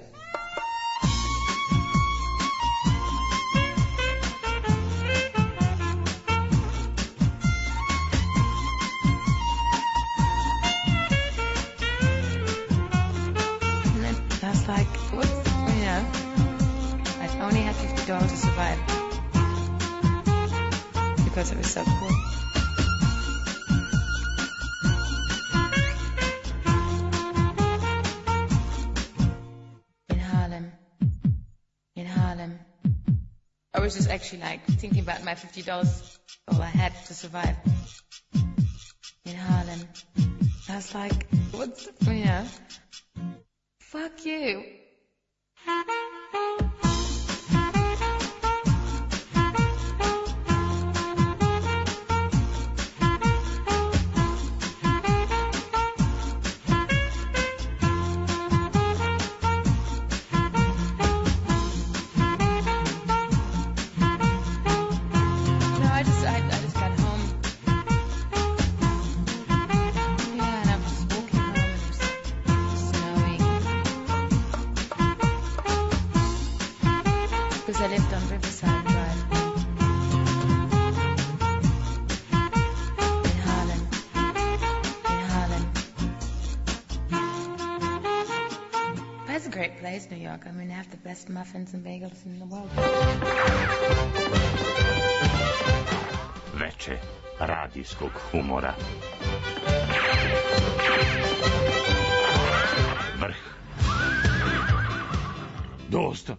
And then I was like, what's, you know, I only had fifty dollars to survive because it was so cool. I was just actually like thinking about my fifty dollars, all I had to survive in Harlem. I was like, what's, you know, fuck you. I lived on Riverside Drive in Harlem, in Harlem. That's a great place, New York. I mean, they have the best muffins and bagels in the world. Veče radijskog humora. vrh. Dosta.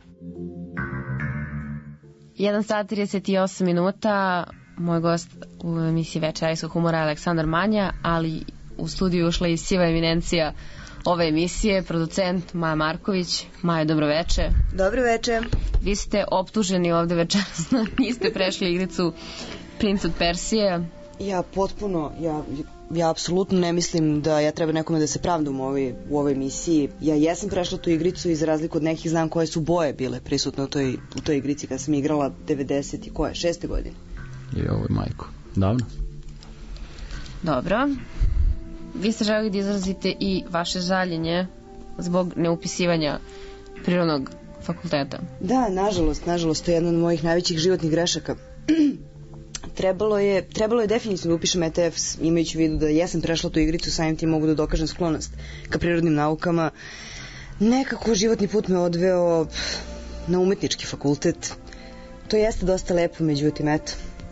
jedan sat trideset osam minuta, moj gost u emisiji Večerijskog humora je Aleksandar Manja, ali u studiju ušla i siva eminencija ove emisije, producent Maja Marković. Maja, dobroveče. Dobroveče. Vi ste optuženi ovde večeras, niste prešli igricu Princ od Persije. Ja potpuno, ja, ja apsolutno ne mislim da ja treba nekome da se pravdam u ovoj, u ovoj emisiji. Ja jesam prešla tu igricu i za razliku od nekih znam koje su boje bile prisutne u toj, u toj igrici kad sam igrala devedeset i koje, šeste godine. I ovo je majko. Davno? Dobro. Vi ste želeli da izrazite i vaše žaljenje zbog neupisivanja prirodnog fakulteta. Da, nažalost, nažalost, to je jedna od mojih najvećih životnih grešaka. Trebalo je, trebalo je definitivno da upišem E T F, imajući u vidu da jesam prešla tu igricu, samim tim mogu da dokažem sklonost ka prirodnim naukama. Nekako životni put me odveo na umetnički fakultet. To jeste dosta lepo, međutim, eto.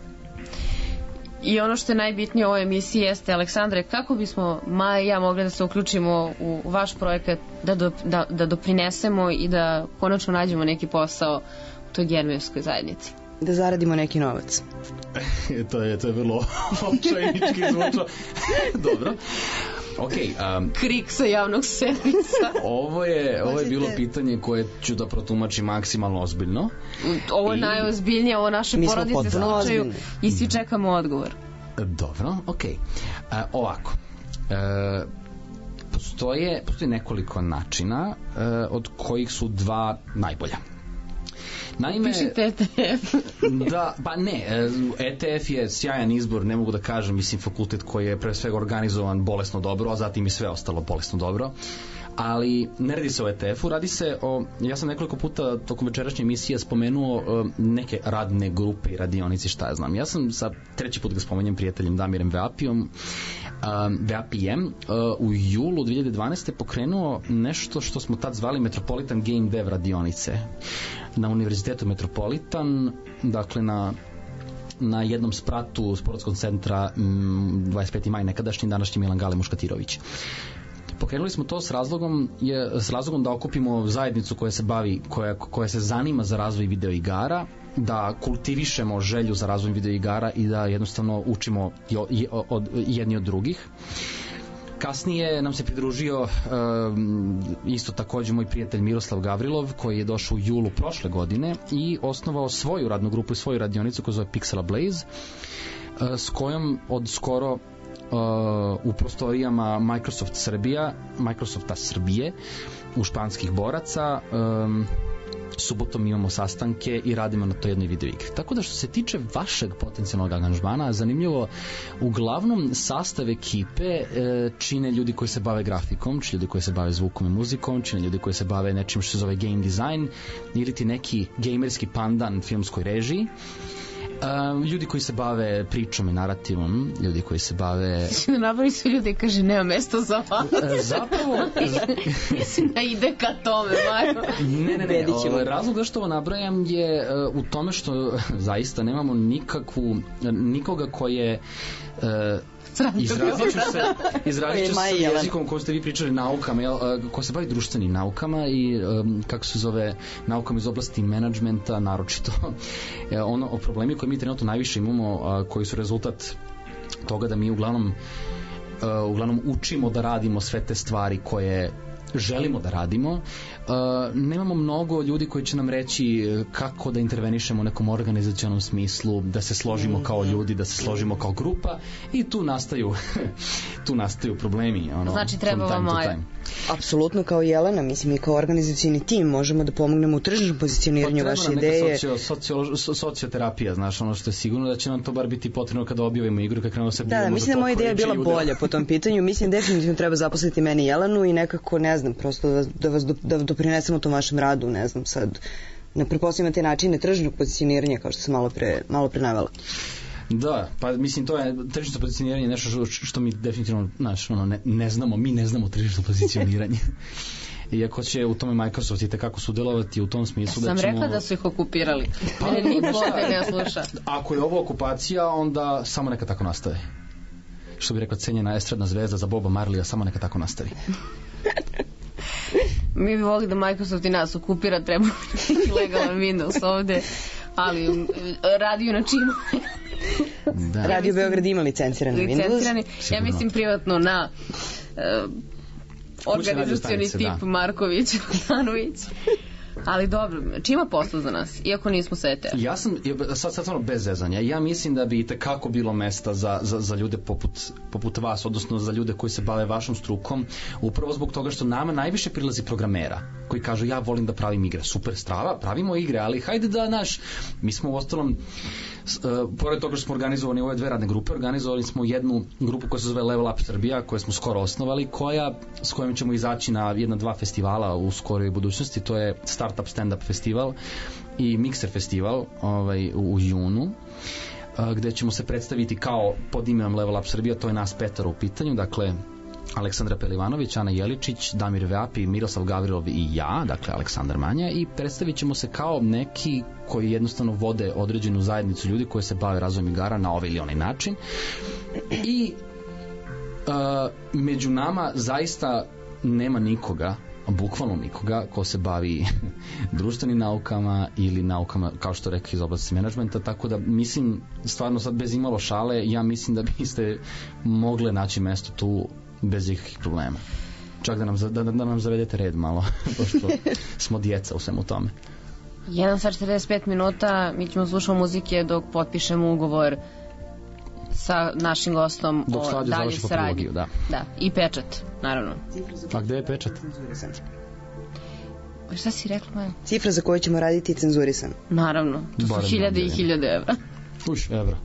I ono što je najbitnije u ovoj emisiji jeste, Aleksandre, kako bismo Maja i ja mogli da se uključimo u vaš projekat, da, do, da, da doprinesemo i da konačno nađemo neki posao u toj germijevskoj zajednici? Da zaradimo neki novac. to, je, to je vrlo očajnički zvučalo. Dobro. Okay, um, Krik sa javnog servisa. ovo je, ovo je bilo pitanje koje ću da protumačim maksimalno ozbiljno. Ovo je I... najozbiljnije, ovo naše porodice slučaju i svi čekamo odgovor. Dobro, okej. Okay. Uh, ovako. Uh, postoje, postoje nekoliko načina uh, od kojih su dva najbolja. Naime, pišite E T F. da, pa ne, E T F je sjajan izbor, ne mogu da kažem, mislim, fakultet koji je pre svega organizovan bolesno dobro, a zatim i sve ostalo bolesno dobro, ali ne radi se o E T F-u, radi se o, ja sam nekoliko puta tokom večerašnje emisije spomenuo uh, neke radne grupe i radionici, šta ja znam. Ja sam sa treći put ga spomenjem prijateljem Damirem Veapijom, uh, Veapijem, uh, u julu dve hiljade dvanaeste pokrenuo nešto što smo tad zvali Metropolitan Game Dev radionice na Univerzitetu Metropolitan, dakle na na jednom spratu sportskog centra dvadeset peti maj nekadašnji, današnji Milan Gale Muškatirović. Pokrenuli smo to s razlogom, je, s razlogom da okupimo zajednicu koja se bavi, koja, koja se zanima za razvoj videoigara, da kultivišemo želju za razvoj videoigara i da jednostavno učimo i, od, jedni od drugih. Kasnije nam se pridružio uh, isto takođe moj prijatelj Miroslav Gavrilov, koji je došao u julu prošle godine i osnovao svoju radnu grupu i svoju radionicu koja zove Pixela Blaze, uh, s kojom od skoro uh, u prostorijama Microsoft Srbija, Microsofta Srbije u Španskih boraca um, subotom imamo sastanke i radimo na toj jednoj video igri. Tako da što se tiče vašeg potencijalnog angažmana, zanimljivo, uglavnom sastav ekipe e, čine ljudi koji se bave grafikom, čine ljudi koji se bave zvukom i muzikom, čine ljudi koji se bave nečim što se zove game design ili ti neki gamerski pandan filmskoj režiji. Um, ljudi koji se bave pričom i narativom, ljudi koji se bave... Nabavi su ljudi i kaže, nema mesta za vas. Zapravo... Mislim da ide ka tome, Majo. Ne, ne, ne. O, razlog zašto ovo nabrajam je uh, u tome što zaista nemamo nikakvu, nikoga koji je... Uh, izrazit ću se, izrazit ću se jezikom kojom ste vi pričali, naukama, jel, ko se bavi društvenim naukama i um, kako se zove, naukama iz oblasti menadžmenta, naročito ono, o problemi koje mi trenutno najviše imamo, a, koji su rezultat toga da mi uglavnom uh, uglavnom učimo da radimo sve te stvari koje želimo da radimo. Uh, nemamo mnogo ljudi koji će nam reći kako da intervenišemo u nekom organizacionom smislu, da se složimo kao ljudi, da se složimo kao grupa i tu nastaju tu nastaju problemi. Ono, znači treba vam Maja. Apsolutno kao Jelena, mislim i kao organizacioni tim možemo da pomognemo u tržišnom pozicioniranju pa vaše ideje. Socio, socio, socioterapija, znaš, ono što je sigurno da će nam to bar biti potrebno kada objavimo igru, kad krenemo se da, da, mislim da moja ideja je bila bolja po tom pitanju. Mislim definitivno treba zaposliti meni i Jelenu i nekako, ne znam, prosto da, da vas do, da doprinesemo tom vašem radu, ne znam sad, ne prepostavljamo te načine tržišnog pozicioniranja kao što sam malo pre, malo pre navela. Da, pa mislim to je tržišno pozicioniranje nešto što, što mi definitivno znaš, ono, ne, ne znamo, mi ne znamo tržišno pozicioniranje. Iako će u tome Microsoft i tekako sudelovati u tom smislu da ćemo... Sam rekla da su ih okupirali. Pa, mene niko ovdje ne sluša. Ako je ovo okupacija, onda samo neka tako nastave. Što bi rekla cenjena estradna zvezda za Boba Marleya, samo neka tako nastavi. Mi bi volili da Microsoft i nas okupira, treba neki legalan Windows ovde, ali um, radio na činu. Da. Radio Beograd ima licencirani Windows. Licencirani, ja mislim privatno na uh, organizacioni tip da. Marković, Danović. Ali dobro, čima posla za nas, iako nismo sa E T F? Ja sam, sad sad stvarno bez zezanja, ja mislim da bi itekako bilo mesta za, za, za ljude poput, poput vas, odnosno za ljude koji se bave vašom strukom, upravo zbog toga što nama najviše prilazi programera, koji kažu ja volim da pravim igre, super strava, pravimo igre, ali hajde da, naš, mi smo u ostalom, Uh, pored toga što smo organizovani ove dve radne grupe, organizovali smo jednu grupu koja se zove Level Up Srbija, koju smo skoro osnovali, koja, s kojom ćemo izaći na jedna dva festivala u skoroj budućnosti, to je Startup Stand-Up festival i Mixer festival ovaj, u, u junu, uh, gde ćemo se predstaviti kao pod imenom Level Up Srbija, to je nas petoro u pitanju, dakle Aleksandra Pelivanović, Ana Jeličić, Damir Veapi, Miroslav Gavrilov i ja, dakle Aleksandar Manja, i predstavit ćemo se kao neki koji jednostavno vode određenu zajednicu ljudi koji se bave razvojem igara na ovaj ili onaj način. I uh, među nama zaista nema nikoga, bukvalno nikoga ko se bavi društvenim naukama ili naukama, kao što rekao, iz oblasti menadžmenta, tako da mislim, stvarno sad bez imalo šale, ja mislim da biste mogle naći mesto tu bez ikakvih problema. Čak da nam, da, da nam zavedete red malo, pošto smo djeca u svemu tome. jedan sat četrdeset pet minuta, mi ćemo slušati muzike dok potpišemo ugovor sa našim gostom dok o dalje saradnji. Da. Da, i pečat, naravno. A gde je pečat? Šta si rekla, Maja? Cifra za koju ćemo raditi je cenzurisan. Naravno, to su hiljade i hiljade evra. Uš, evra.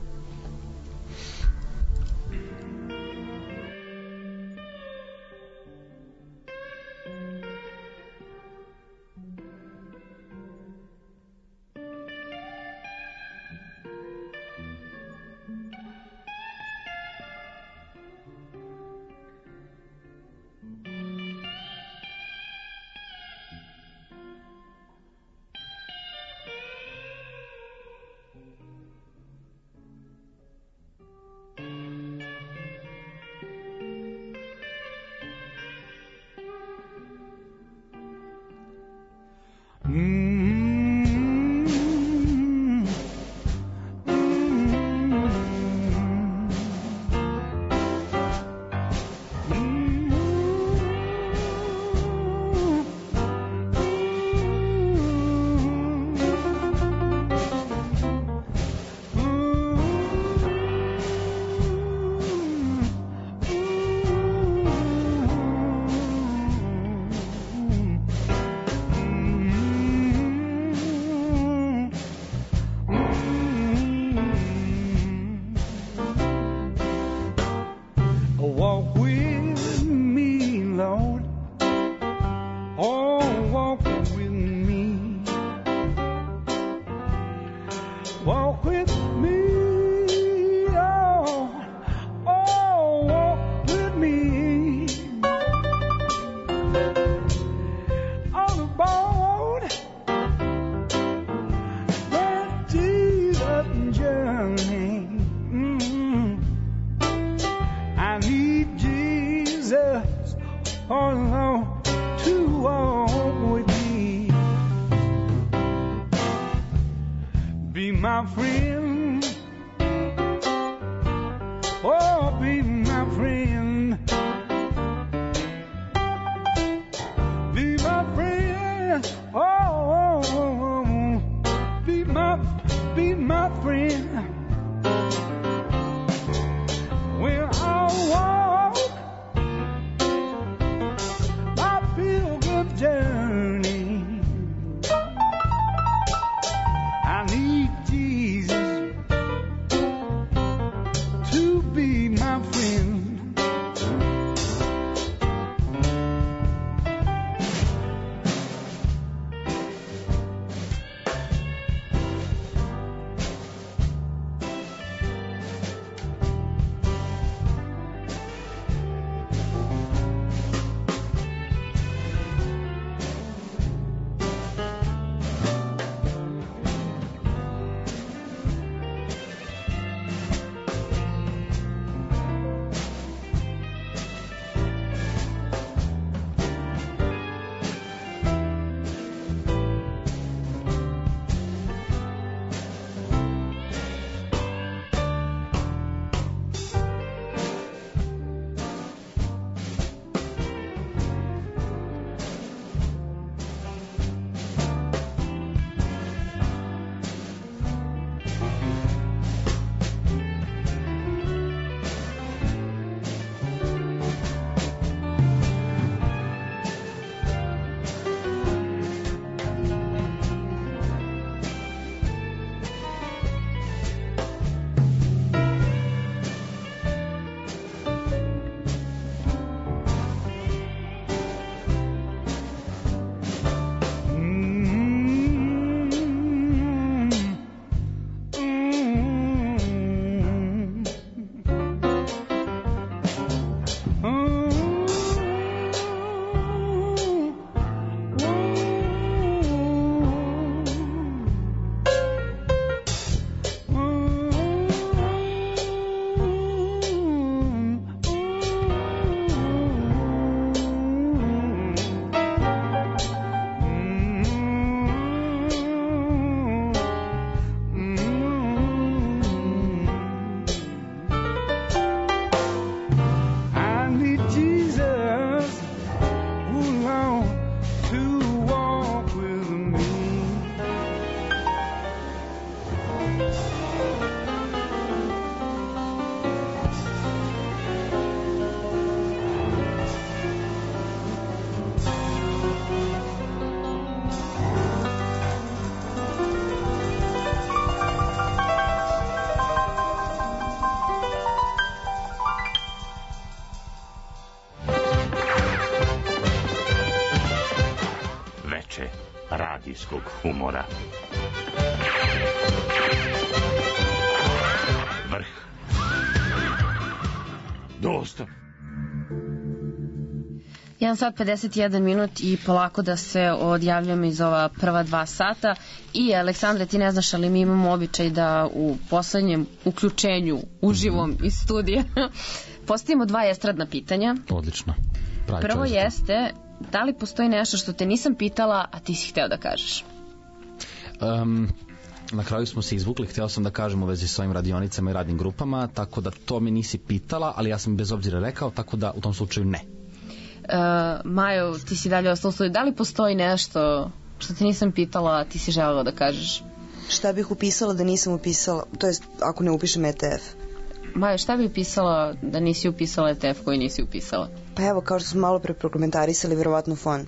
radijskog humora. Vrh. Dosta. jedan sat pedeset jedan minut i polako da se odjavljamo iz ova prva dva sata. I Aleksandre, ti ne znaš, ali mi imamo običaj da u poslednjem uključenju uživom iz studija postavimo dva estradna pitanja. Odlično. Pravi Prvo čovjek. jeste, da li postoji nešto što te nisam pitala, a ti si hteo da kažeš? Um, na kraju smo se izvukli, hteo sam da kažem u vezi s ovim radionicama i radnim grupama, tako da to mi nisi pitala, ali ja sam bez obzira rekao, tako da u tom slučaju ne. Uh, Majo, ti si dalje ostao u studiju. Da li postoji nešto što te nisam pitala, a ti si želela da kažeš? Šta bih upisala da nisam upisala, to jest ako ne upišem E T F? Majo, šta bi upisala da nisi upisala E T F koji nisi upisala? Pa evo, kao što smo malo pre prokomentarisali, verovatno fon.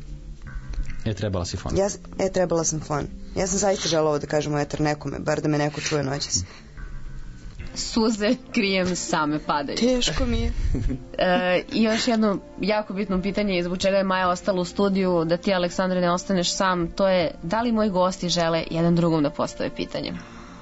E, trebala si fon. Ja, e, trebala sam fon. Ja sam zaista želela da kažem u eter nekome, bar da me neko čuje noćas. Suze krijem, same padaju. Teško mi je. E, I još jedno jako bitno pitanje, zbog čega je Maja ostala u studiju, da ti, Aleksandre, ne ostaneš sam, to je da li moji gosti žele jedan drugom da postave pitanje?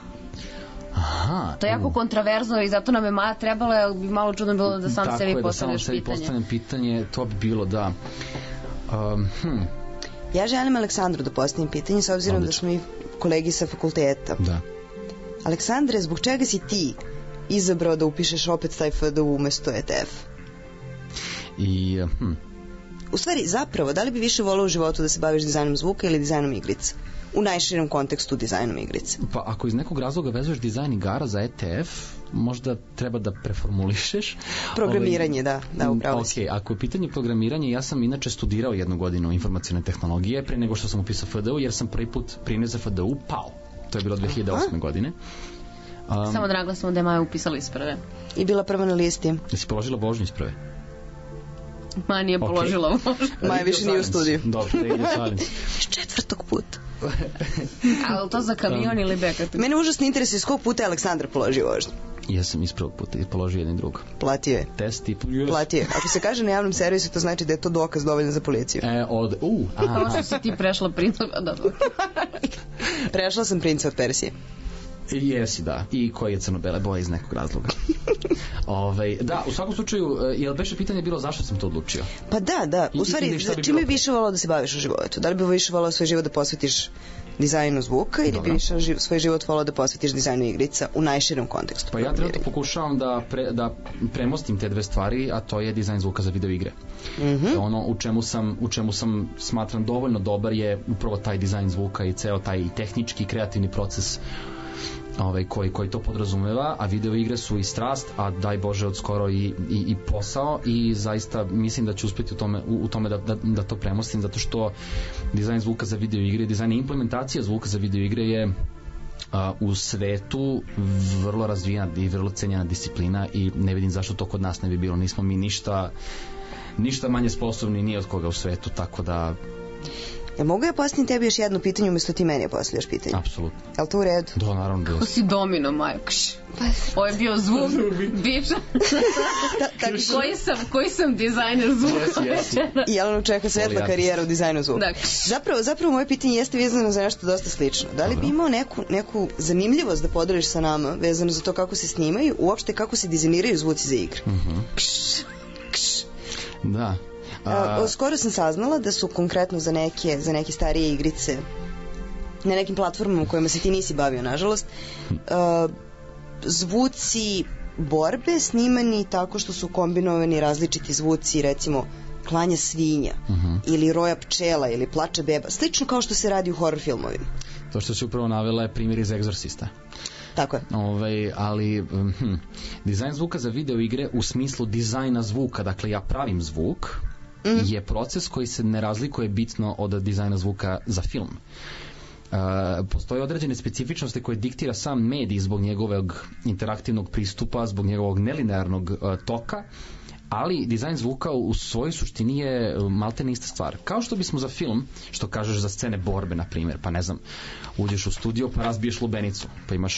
Aha, to je jako uh. kontraverzno i zato nam je Maja trebala, jer bi malo čudno bilo da sam Tako sebi je, postavljaš da sam pitanje. sebi postavljam pitanje, to bi bilo da... Um, hm. Ja želim Aleksandru da postavim pitanje, s obzirom Odlično. da smo i kolegi sa fakulteta. Da. Aleksandre, zbog čega si ti izabrao da upišeš opet taj F D U umesto E T F? I, hm. U stvari, zapravo, da li bi više volao u životu da se baviš dizajnom zvuka ili dizajnom igrica? U najširem kontekstu dizajnom igrice. Pa ako iz nekog razloga vezuješ dizajn igara za E T F, možda treba da preformulišeš. Programiranje, da, da, upravo si. Ok, ako je pitanje programiranja, ja sam inače studirao jednu godinu informacijne tehnologije pre nego što sam upisao F D U, jer sam prvi put primio za F D U pao. To je bilo dve hiljade osme. godine. Um, Samo dragla smo da je Maja upisala isprave. I bila prva na listi. Jesi položila vožnju isprave? Maja nije položila okay. vožnju. Maja više nije u studiju. Dobro, radio silence. Četvrtog puta. Ali to za kamion ili bekat? Mene užasno interesuje iz kog puta je Aleksandar položio vožnju. Ja sam iz prvog puta položio jedno i drugo. Platio je. Test i... Yes. Platio je. Ako se kaže na javnom servisu, to znači da je to dokaz dovoljan za policiju. E, od... Uh, aha. Kao što si ti prešla princa... Da, da. Prešla sam princa od Persije. Jesi, da. I koji je crno-bele boje iz nekog razloga. Ove, da, u svakom slučaju, je li beše pitanje bilo zašto sam to odlučio? Pa da, da. U stvari, bi čime bi više volao da se baviš u životu? Da li bi više volao svoj život da posvetiš dizajnu zvuka ili Dobro. bi više živ, svoj život volao da posvetiš dizajnu igrica u najširem kontekstu? Pa ja trenutno pokušavam da, pre, da premostim te dve stvari, a to je dizajn zvuka za video igre. Mm-hmm. Ono u čemu sam, u čemu sam smatram dovoljno dobar je upravo taj dizajn zvuka i ceo taj tehnički kreativni proces ovaj, koji, koji to podrazumeva, a video igre su i strast, a daj Bože od skoro i, i, i posao i zaista mislim da ću uspjeti u tome, u, u tome da, da, da to premostim, zato što dizajn zvuka za video igre, dizajn i implementacija zvuka za video igre je a, u svetu vrlo razvijena i vrlo cenjena disciplina i ne vidim zašto to kod nas ne bi bilo. Nismo mi ništa ništa manje sposobni ni od koga u svetu, tako da... Ja mogu ja postaviti tebi još jedno pitanje umjesto ti meni postavljaš pitanje? Apsolutno. Je li to u redu? Da, naravno. Kako si domino, Majo? Ovo je bio zvuk biča. koji, sam, koji sam dizajner zvuka? Yes, yes. I Jelenu čeka svetla karijera u dizajnu zvuka. Da. Zapravo, zapravo moje pitanje jeste vezano za nešto dosta slično. Da li bi imao neku, neku zanimljivost da podeliš sa nama vezano za to kako se snimaju, uopšte kako se dizajniraju zvuci za igre? Mm-hmm. Kš, kš. Da. A... Skoro sam saznala da su konkretno za neke, za neke starije igrice na nekim platformama kojima se ti nisi bavio, nažalost, uh, zvuci borbe snimani tako što su kombinovani različiti zvuci, recimo klanja svinja, uh-huh. ili roja pčela ili plača beba, slično kao što se radi u horror filmovima. To što si upravo navela je primjer iz Egzorcista. Tako je. Ove, ali hm, dizajn zvuka za video igre u smislu dizajna zvuka, dakle ja pravim zvuk, mm. je proces koji se ne razlikuje bitno od dizajna zvuka za film. Uh, postoje određene specifičnosti koje diktira sam medij zbog njegovog interaktivnog pristupa, zbog njegovog nelinearnog uh, toka, ali dizajn zvuka u svojoj suštini je maltene ista stvar. Kao što bismo za film, što kažeš za scene borbe, na primjer, pa ne znam, uđeš u studio pa razbiješ lubenicu, pa imaš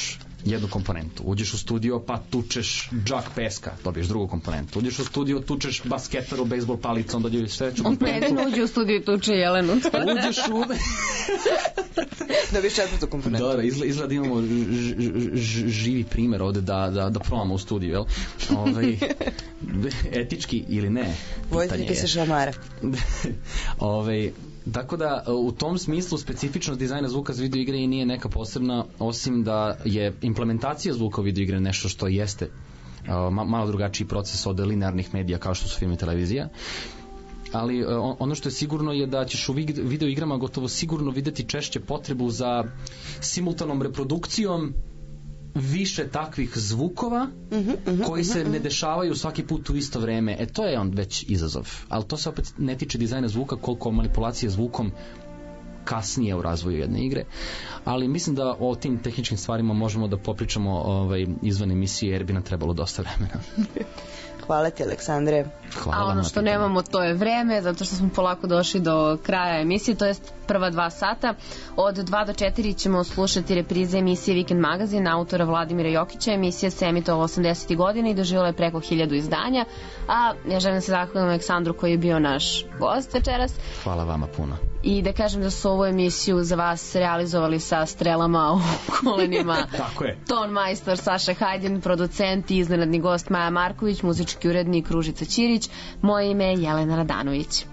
jednu komponentu. Uđeš u studio pa tučeš džak peska, dobiješ drugu komponentu. Uđeš u studio, tučeš basketaru bejsbol palicom, dobiješ treću komponentu. On ne uđe u studio i tuče Jelenu. Uđeš u... dobiješ četvrtu komponentu. Da, izgleda, izgleda imamo ž, ž, živi primer ovde da, da, da probamo u studiju, jel? Ovaj, etički ili ne? Vojitelj se šamara. Ovaj, tako da u tom smislu specifičnost dizajna zvuka za video igre i nije neka posebna, osim da je implementacija zvuka u video igre nešto što jeste uh, malo drugačiji proces od linearnih medija kao što su film i televizija. Ali uh, ono što je sigurno je da ćeš u video igrama gotovo sigurno videti češće potrebu za simultanom reprodukcijom više takvih zvukova uh-huh, uh-huh, koji se uh-huh. ne dešavaju svaki put u isto vreme. E to je on već izazov. Ali to se opet ne tiče dizajna zvuka koliko manipulacije zvukom kasnije u razvoju jedne igre. Ali mislim da o tim tehničkim stvarima možemo da popričamo ovaj, izvan emisije jer bi nam trebalo dosta vremena. Hvala ti, Aleksandre. Hvala. A ono što nemamo to je vreme, zato što smo polako došli do kraja emisije, to jest prva dva sata. Od dva do četiri ćemo slušati reprize emisije Vikend magazin autora Vladimira Jokića. Emisija se emitovala osamdesetih godina i doživjela je preko hiljadu izdanja. A ja želim se zahvalim Aleksandru koji je bio naš gost večeras. Hvala vama puno. I da kažem da su ovu emisiju za vas realizovali sa strelama u kolenima. Tako je. Ton majstor Saša Hajdin, producent i iznenadni gost Maja Marković, muzički urednik Ružica Ćirić. Moje ime je Jelena Radanović.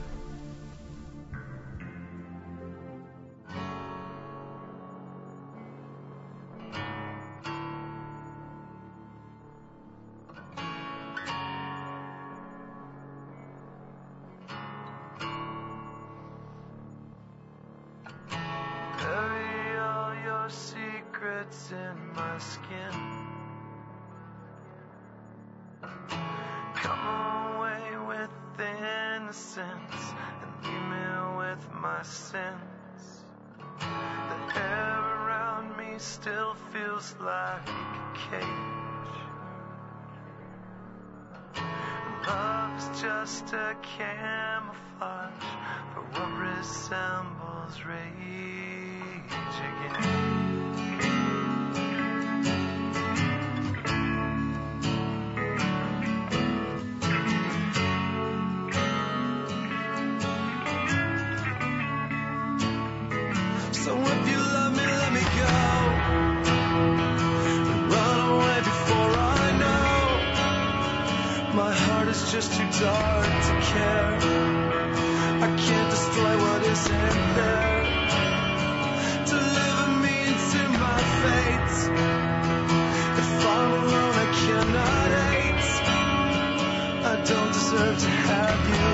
In my skin, come away with the innocence and leave me with my sins. The air around me still feels like a cage. Love's just a camouflage for what resembles rage again. So if you love me, let me go. Run away before I know. My heart is just too dark to care. I can't destroy what isn't there. Deliver me into my fate. If I'm alone, I cannot hate. I don't deserve to have you.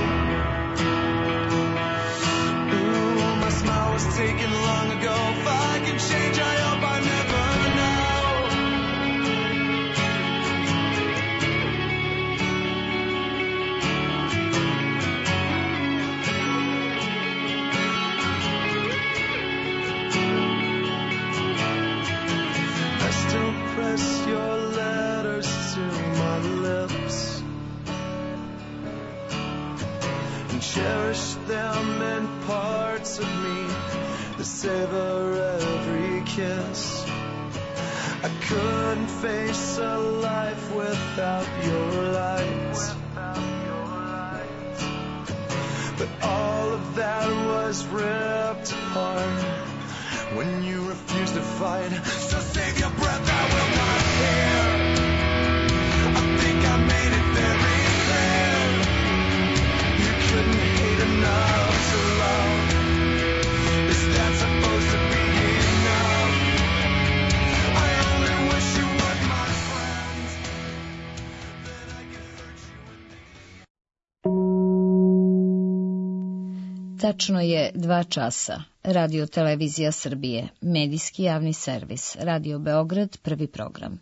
I was taken long ago. If I can change, I hope I never know. I still press your letters to my lips and cherish them in parts of me. Savor every kiss. I couldn't face a life without your light. But all of that was ripped apart when you refused to fight. So save your breath, I will not fear. I think I made it very clear. You couldn't hate enough to love. That's supposed to be enough. I only wish you were my friend. Then I could hurt you with these. Tačno je dva časa. Radio Televizija Srbije, medijski javni servis, Radio Beograd, prvi program.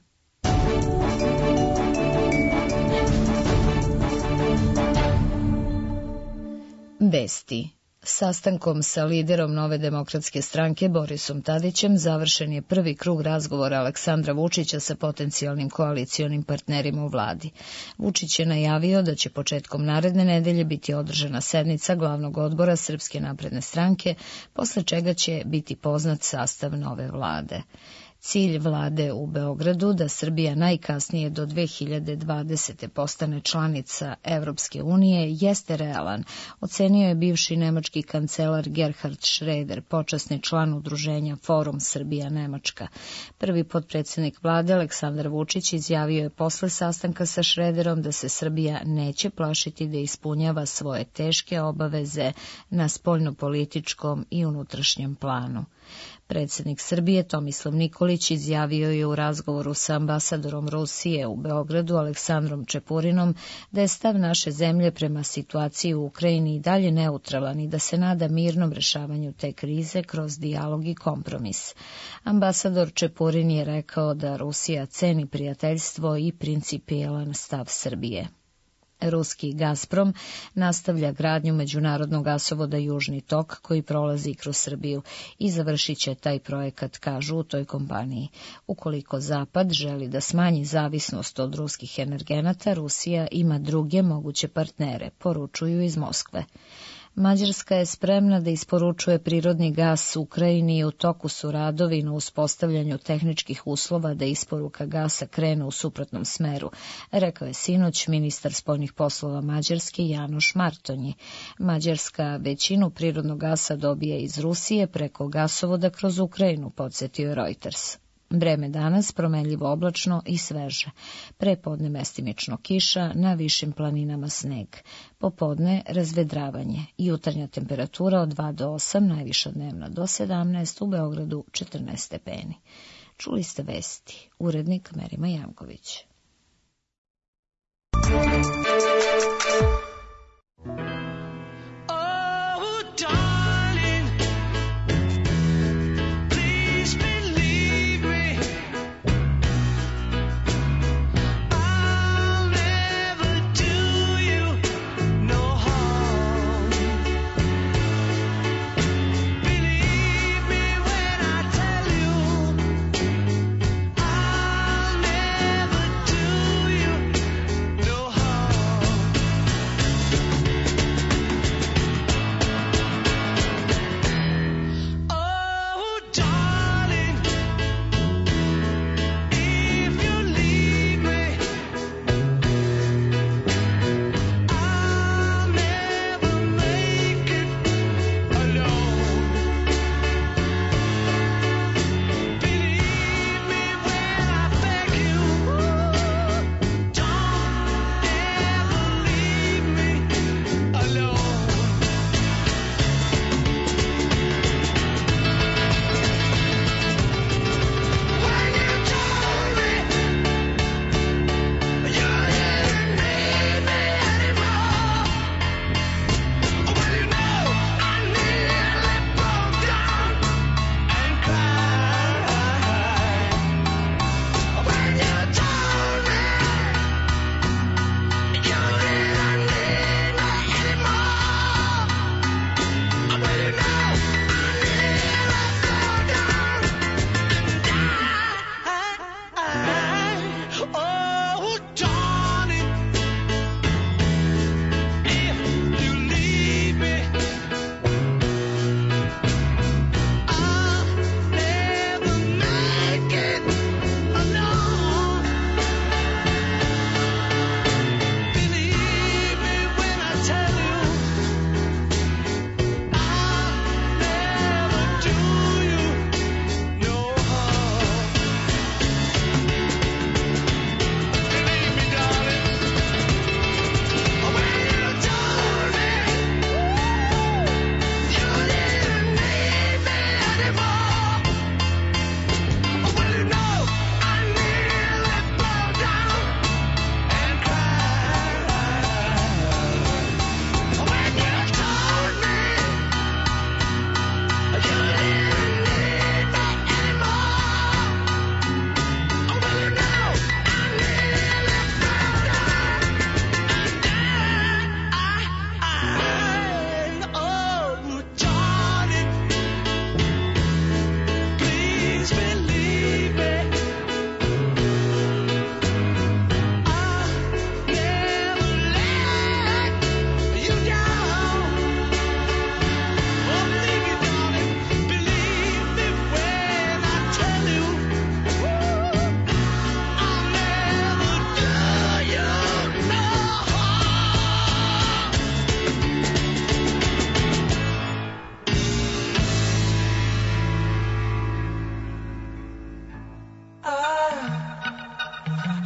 Vesti. Sastankom sa liderom Nove demokratske stranke Borisom Tadićem završen je prvi krug razgovora Aleksandra Vučića sa potencijalnim koalicionim partnerima u vladi. Vučić je najavio da će početkom naredne nedelje biti održana sednica glavnog odbora Srpske napredne stranke, posle čega će biti poznat sastav nove vlade. Cilj vlade u Beogradu da Srbija najkasnije do dve hiljade dvadesete. postane članica Evropske unije jeste realan, ocenio je bivši nemački kancelar Gerhard Schröder, počasni član udruženja Forum Srbija-Nemačka. Prvi potpredsjednik vlade Aleksandar Vučić izjavio je posle sastanka sa Schröderom da se Srbija neće plašiti da ispunjava svoje teške obaveze na spoljnopolitičkom i unutrašnjem planu. Predsjednik Srbije Tomislav Nikolić izjavio je u razgovoru sa ambasadorom Rusije u Beogradu Aleksandrom Čepurinom da je stav naše zemlje prema situaciji u Ukrajini i dalje neutralan i da se nada mirnom rešavanju te krize kroz dijalog i kompromis. Ambasador Čepurin je rekao da Rusija ceni prijateljstvo i principijelan stav Srbije. Ruski Gazprom nastavlja gradnju međunarodnog gasovoda Južni tok koji prolazi kroz Srbiju i završit će taj projekat, kažu u toj kompaniji. Ukoliko Zapad želi da smanji zavisnost od ruskih energenata, Rusija ima druge moguće partnere, poručuju iz Moskve. Mađarska je spremna da isporučuje prirodni gas Ukrajini i u toku su radovi na uspostavljanju tehničkih uslova da isporuka gasa krene u suprotnom smeru, rekao je sinoć ministar spoljnih poslova Mađarske Janoš Martonji. Mađarska većinu prirodnog gasa dobije iz Rusije preko gasovoda kroz Ukrajinu, podsjetio je Reuters. Vreme danas promenljivo oblačno i sveže. Prepodne mestimično kiša, na višim planinama sneg. Popodne razvedravanje. Jutarnja temperatura od dva do osam, najviša dnevna do sedamnaest, u Beogradu četrnaest stepeni. Čuli ste vesti. Urednik Merima Janković. I'll never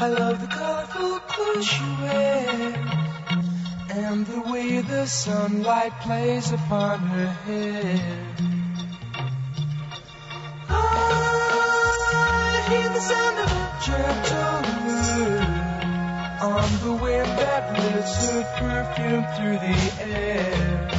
I love the colorful clothes she wears and the way the sunlight plays upon her hair. I hear the sound of a gentle word on the wind that lifts her perfume through the air.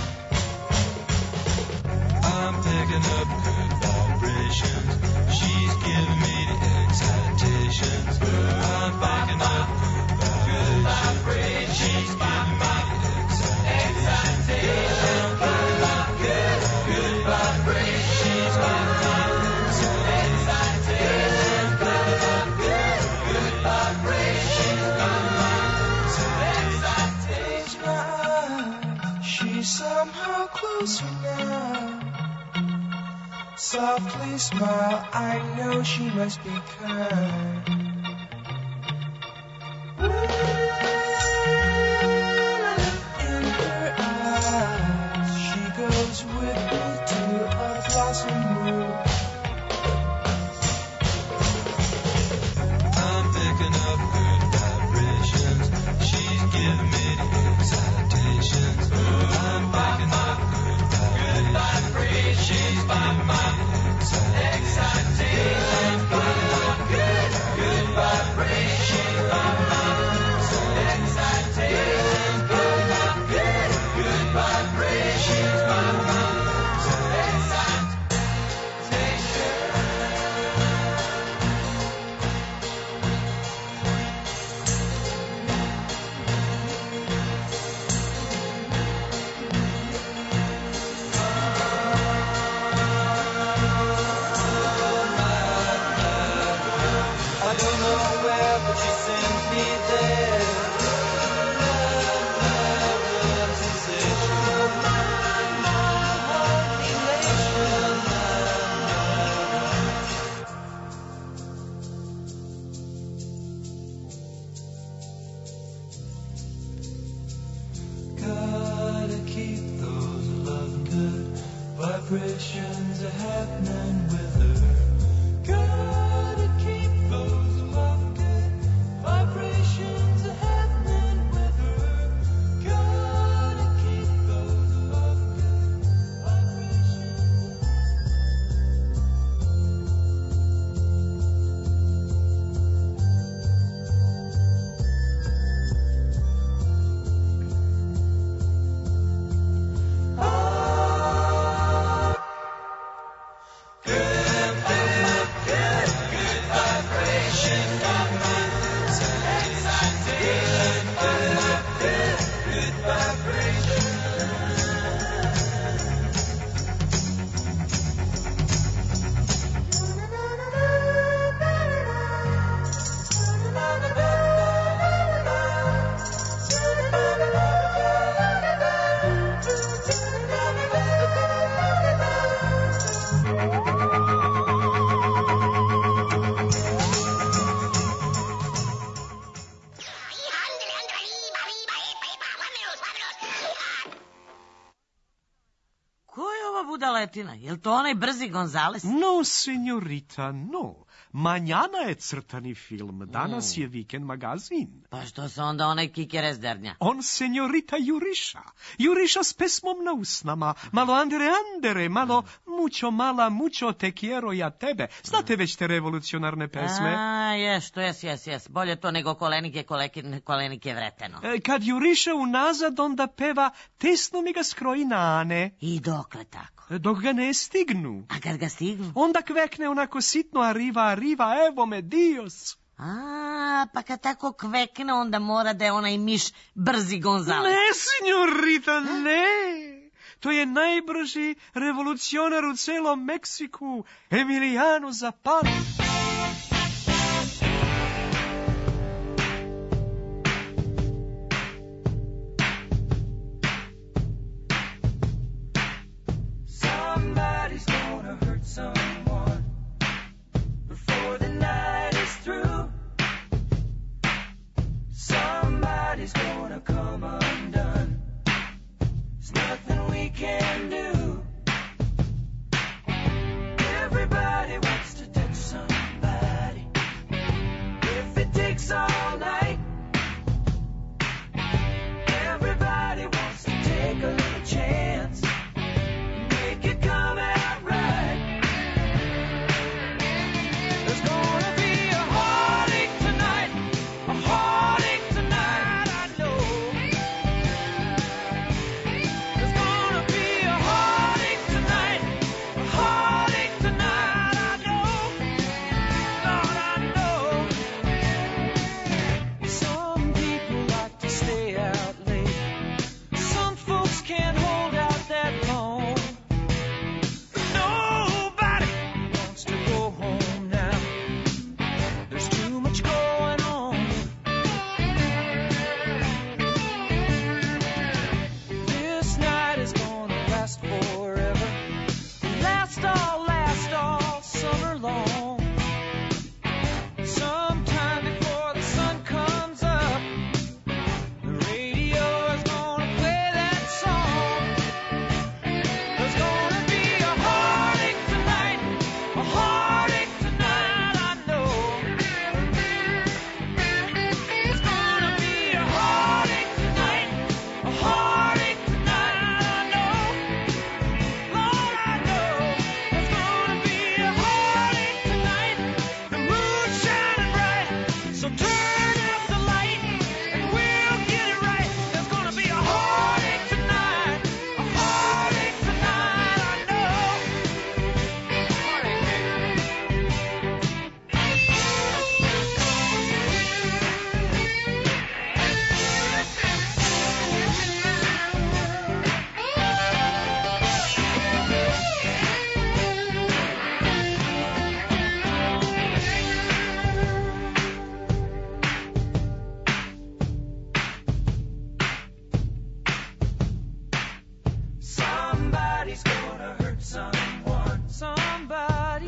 I'm picking up good vibrations. She's giving me the excitations. I'm picking up good vibrations. She's giving me the excitations. Good, good, good vibrations. She's giving me the excitations. Good, good, good vibrations. She's somehow closer now. Softly smile, I know she must be kind. In her eyes, she goes with me to a blossom room. I'm picking up good vibrations. She's giving me the excitations. I'm picking up good vibrations. She's giving me excitation, good, good, good vibration. Excitation, good, good, good vibration. I don't know where, but she sends me there. Gotta keep those love good vibrations are happening with her. Gotta keep those love good vibrations are happening with her. Gotta keep those love good vibrations. Budaletina, je li to onaj brzi Gonzales? No, senjorita, no. Manjana je crtani film, danas je Vikend magazin. Pa što se onda onaj Kikeres dernja? On senjorita Juriša. Juriša s pesmom na usnama. Malo andere andere, malo mucho mala, mucho te quiero ja tebe. Znate već te revolucionarne pesme? A, jes, to jes, jes, jes. Bolje to nego kolenike, kolenike, kolenike vreteno. E, kad Juriša unazad, onda peva tesno mi ga skroji nane. I dokle tako? Dok ga ne stignu. A kad ga stignu? Onda kvekne onako sitno arriva, arriva, evo me Dios. A, pa kad tako kvekne, onda mora da je onaj miš brzi Gonzales. Ne, senjorita, ne. To je najbrži revolucionar u celom Meksiku, Emiliano Zapata. Somebody's gonna hurt someone before the night is through. Somebody's gonna come undone. There's nothing we can do. Everybody wants to touch somebody.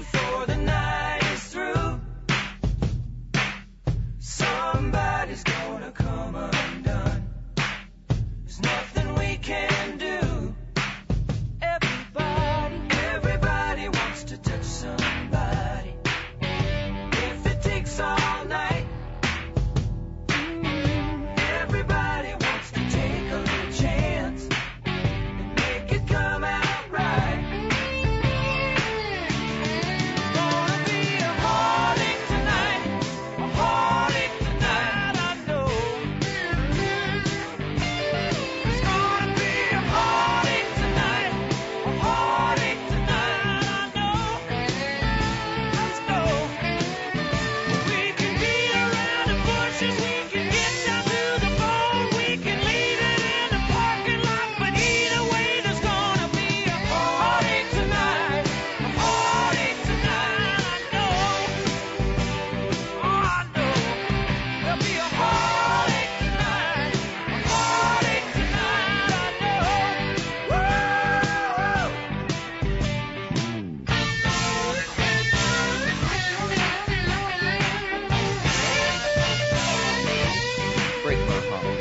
before the night is through. Somebody's gonna come undone. There's nothing we can do. Everybody, everybody wants to touch somebody. If it takes all night, everybody wants to take a little chance and make it come out right. Gonna be a heartache tonight, a heartache tonight, I know. It's gonna be a heartache tonight, a heartache tonight, I know. Let's go. We can beat around the bushes, we can get down to the bone, we can leave it in the parking lot, but either way there's gonna be a heartache tonight, a heartache tonight, I know. Oh, I know. There'll be a heartache tonight, a heartache tonight, I know. Whoa. Break my heart.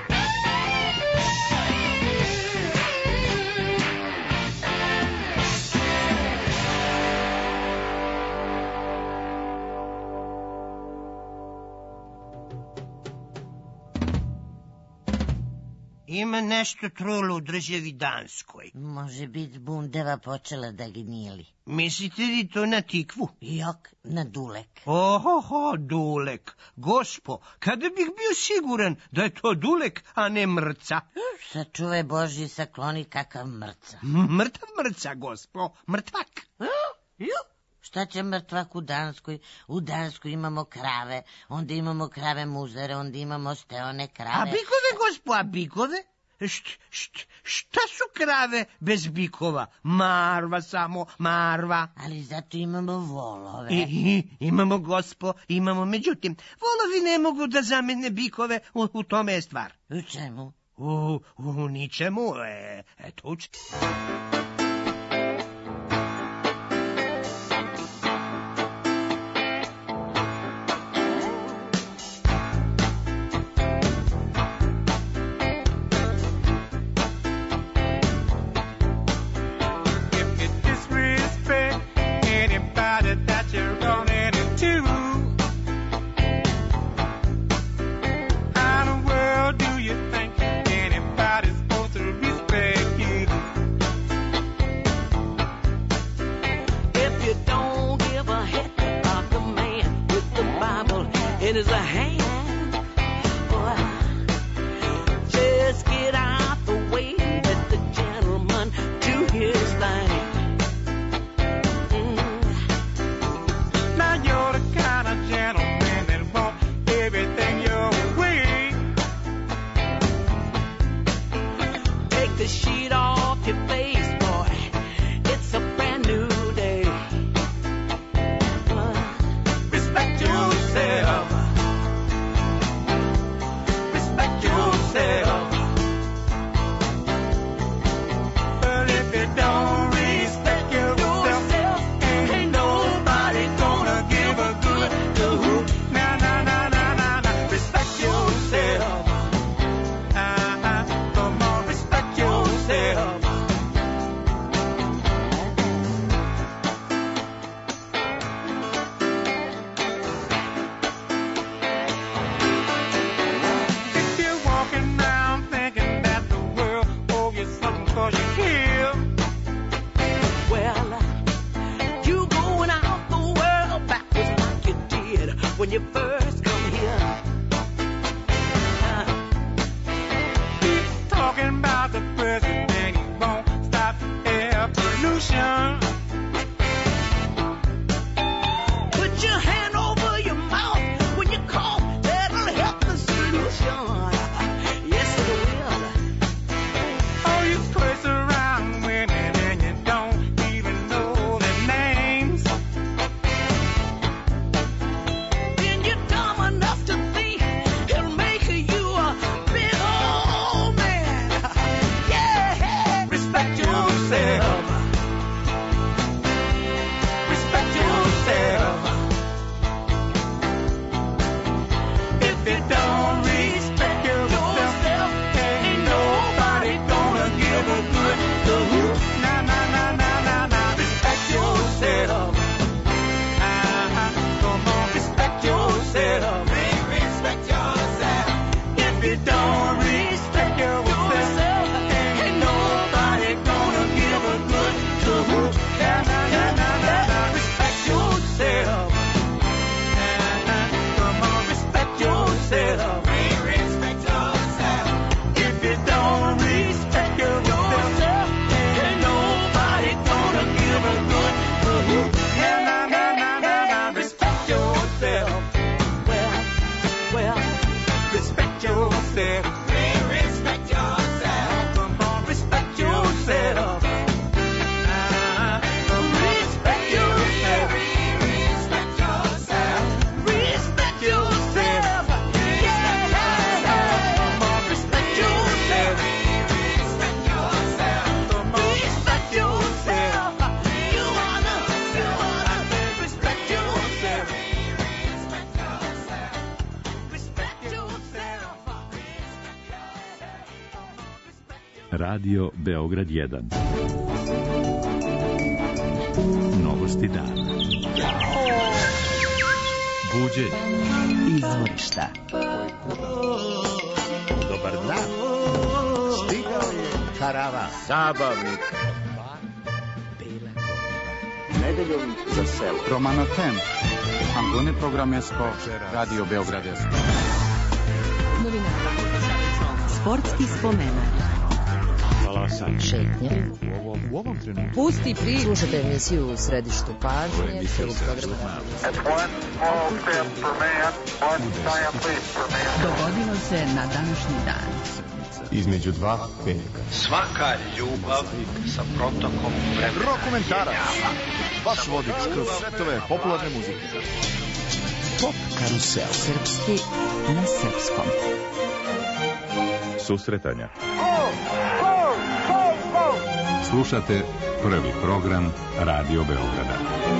Ima nešto trulo u državi Danskoj. Može biti bundeva počela da gnjili. Mislite li to na tikvu? Jok, na dulek. Ohoho, dulek. Gospo, kada bih bio siguran da je to dulek, a ne mrca. Sačuvaj Boži, sakloni kakav mrca. Mrtav mrca, gospo, mrtvak. Šta će mrtvak u Danskoj? U Danskoj imamo krave, onda imamo krave muzare, onda imamo steone krave. A bikove, gospo, a bikove? Št, št, šta su krave bez bikova? Marva samo, marva. Ali zato imamo volove. I, i, imamo, gospo, imamo. Međutim, volovi ne mogu da zamene bikove, u, u tome je stvar. U čemu? U, u ničemu, e, eto u čemu. In his hand, boy, just get out the way, let the gentleman do his thing. Mm. Now you're the kind of gentleman that want everything your way. Take the sheet off your face, boy, it's a brand new day. Uh, respect yourself. Radio Beograd jedan. Novosti dana. Buđenje. Izvorišta. Dobar dan. Stigao je karavan. Zabavnik. Nedeljom za selo. Romano Tem. Angone programesko. Radio Beograd jedan. Novinara. Sportski spomenak. Valasan. Šetnje. U ovom, u ovom trenutku. Pusti pri. Slušajte emisiju u središtu pažnje. Dogodilo se na današnji dan. Između dva velika. Svaka ljubav sa protokom vremena. Rokomentara. Vaš vodič kroz svetove popularne muzike. Pop karusel. Srpski na srpskom. Susretanja. Slušate prvi program Radio Beograda.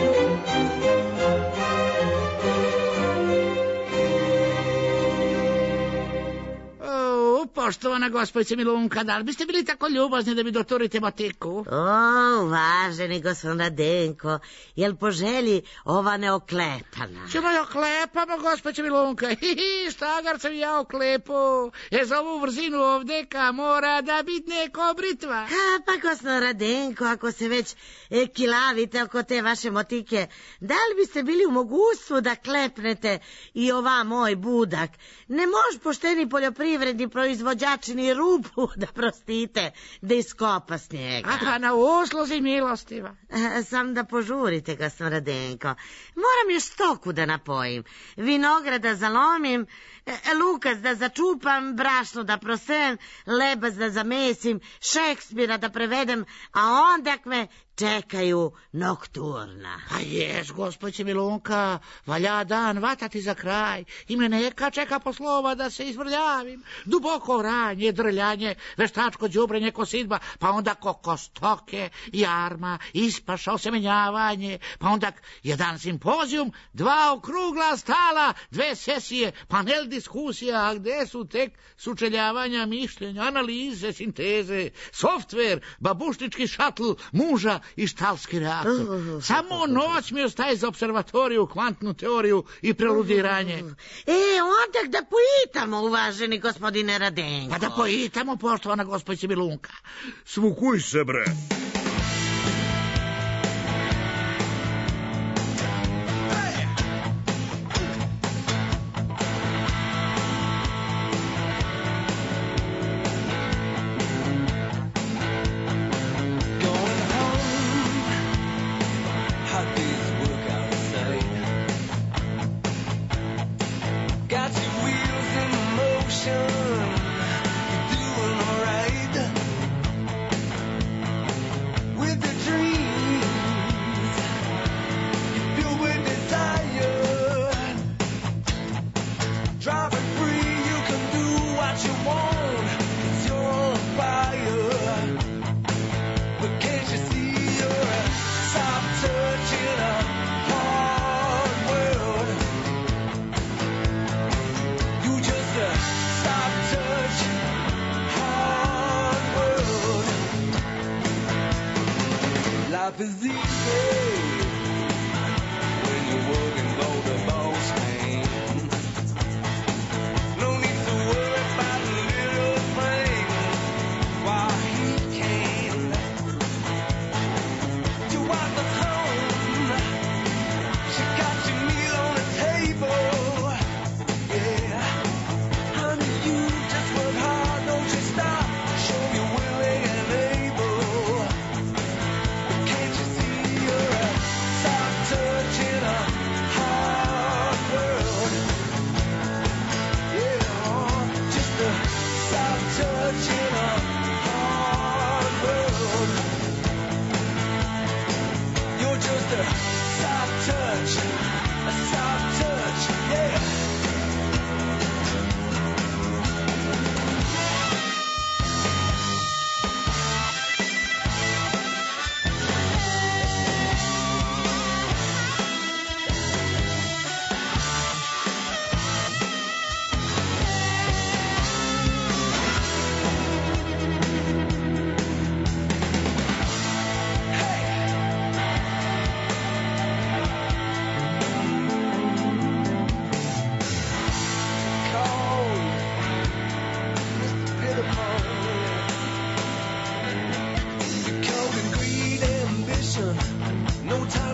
Poštovana gospođice Milunka, da li biste bili tako ljubazni da mi doturite motiku? O, važeni gospodin Radenko, jel po želji ova neoklepana? Čemo je oklepamo, gospođice Milunka? Hihi, štagar sam ja oklepo. Je za ovu vrzinu ovdeka mora da bit neko britva. Ha, pa gospodin Radenko, ako se već e, kilavite oko te vaše motike, da li biste bili u mogućstvu da klepnete i ova moj budak? Ne mož pošteni poljoprivredni proizvođači ni rupu da prostite da iskopa snijega. Aha, na usluzi milostiva. E, sam da požurite, gospodin Radenko. Moram još stoku da napojim, vinograda zalomim, e, lukas da začupam, brašno da prosem, lebac da zamesim, Šekspira da prevedem, a onda me čekaju nokturna. Pa jes, gospođe Milunka, valja dan vatati za kraj i me neka čeka poslova da se izvrljavim. Duboko oranje, drljanje, veštačko đubrenje, kosidba, pa onda kokostoke, jarma, ispaša, osemenjavanje, pa onda jedan simpozijum, dva okrugla stala, dve sesije, panel diskusija, a gde su tek sučeljavanja mišljenja, analize, sinteze, softver, babušnički šatl, muža i štalski reaktor. Samo noć mi ostaje za observatoriju, kvantnu teoriju i preludiranje. E, onda da poitamo, uvaženi gospodine Radenko. Pa da poitamo, poštovana gospođice Milunka. Svukuj se, bre.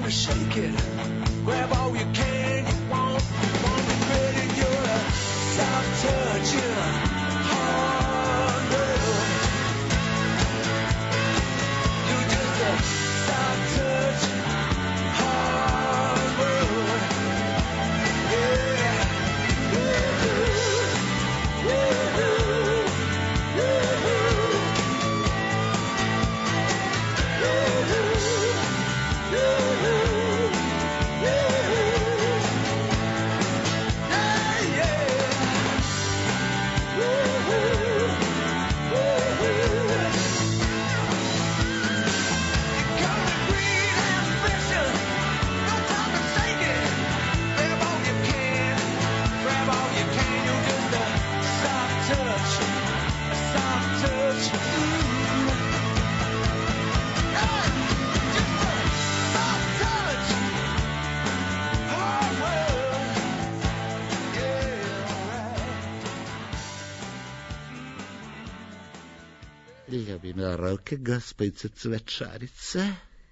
to shake it. Grab all you can, you want, you want to credit your soft touch in a hard world. You're just a soft touch, hard world. Yeah, yeah, yeah, Ljubimila ruke, gospojice cvečarice.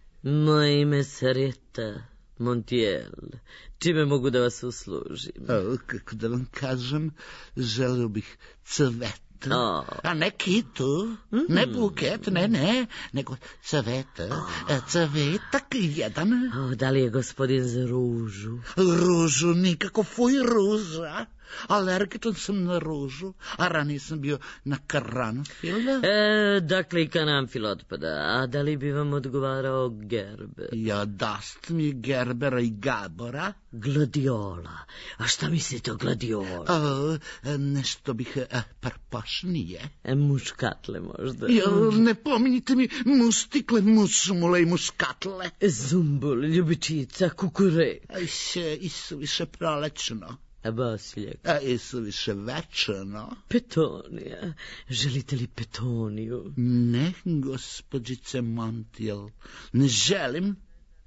Moje ime Sarita Montiel. Čime mogu da vas uslužim? O, kako da vam kažem, želio bih cvet. Oh. A ne kitu, mm. ne buket, ne, ne, nego cveta, oh. cvetak jedan. Oh, da li je gospodin za ružu? Ružu nikako, fuj ruža. Alergičan sam na ružu, a ranije sam bio na karanfil. E, dakle i karanfil otpada, a da li bi vam odgovarao Gerber? Ja, dast mi Gerbera i Gabora. Gladiola. A šta mislite o gladiola? O, nešto bih a, parpašnije. E, muškatle možda. Ja, ne pominjite mi mustikle, musmule i muskatle. Zumbul, ljubičica, kukure. Više, isuviše prolečno. A basiljak? A isuviše večno. Petonija. Želite li petoniju? Ne, gospođice Montiel, ne želim.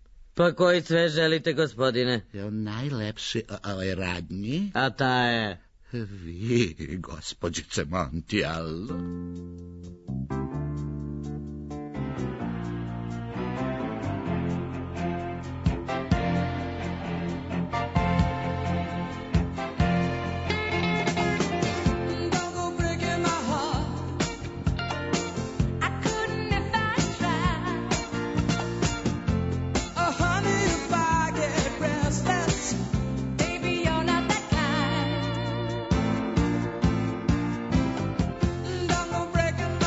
Pa koji sve želite, gospodine? Ja, najlepši ovaj radnji. A ta je? Vi, gospođice Montiel. Breaking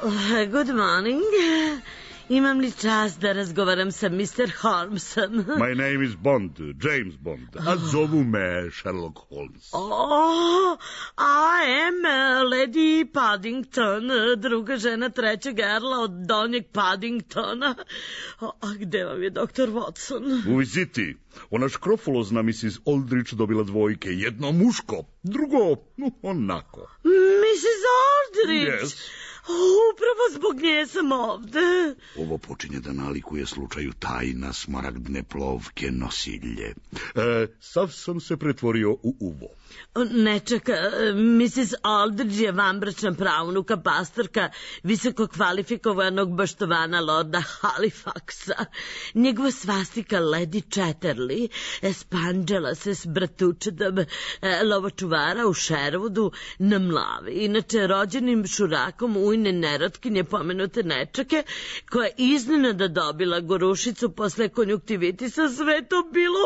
Well, good morning. Imam li čast da razgovaram sa mister Holmesom? My name is Bond, James Bond. A zovu me Sherlock Holmes. Oh, I am uh, Lady Paddington, druga žena trećeg erla od Donjeg Paddingtona. A gde vam je doktor Watson? U viziti. Ona škrofulozna missis Aldrich dobila dvojke. Jedno muško, drugo no, onako. missis Aldrich? Yes. Upravo zbog nje sam ovde. Ovo počinje da nalikuje slučaju tajna smaragdne plovke nosilje. E, sav sam se pretvorio u uvo. Ne čeka, missis Aldrich je vanbračna pravnuka, pastorka visoko kvalifikovanog baštovana lorda Halifaxa. Njegova svastika Lady Chatterley spanđala se s bratučedom e, lovočuvara u Sherwoodu na Mlavi. Inače, rođenim šurakom ujne nerotkinje pomenute nečake, koja je iznenada dobila gorušicu posle konjuktivitisa, sve to bilo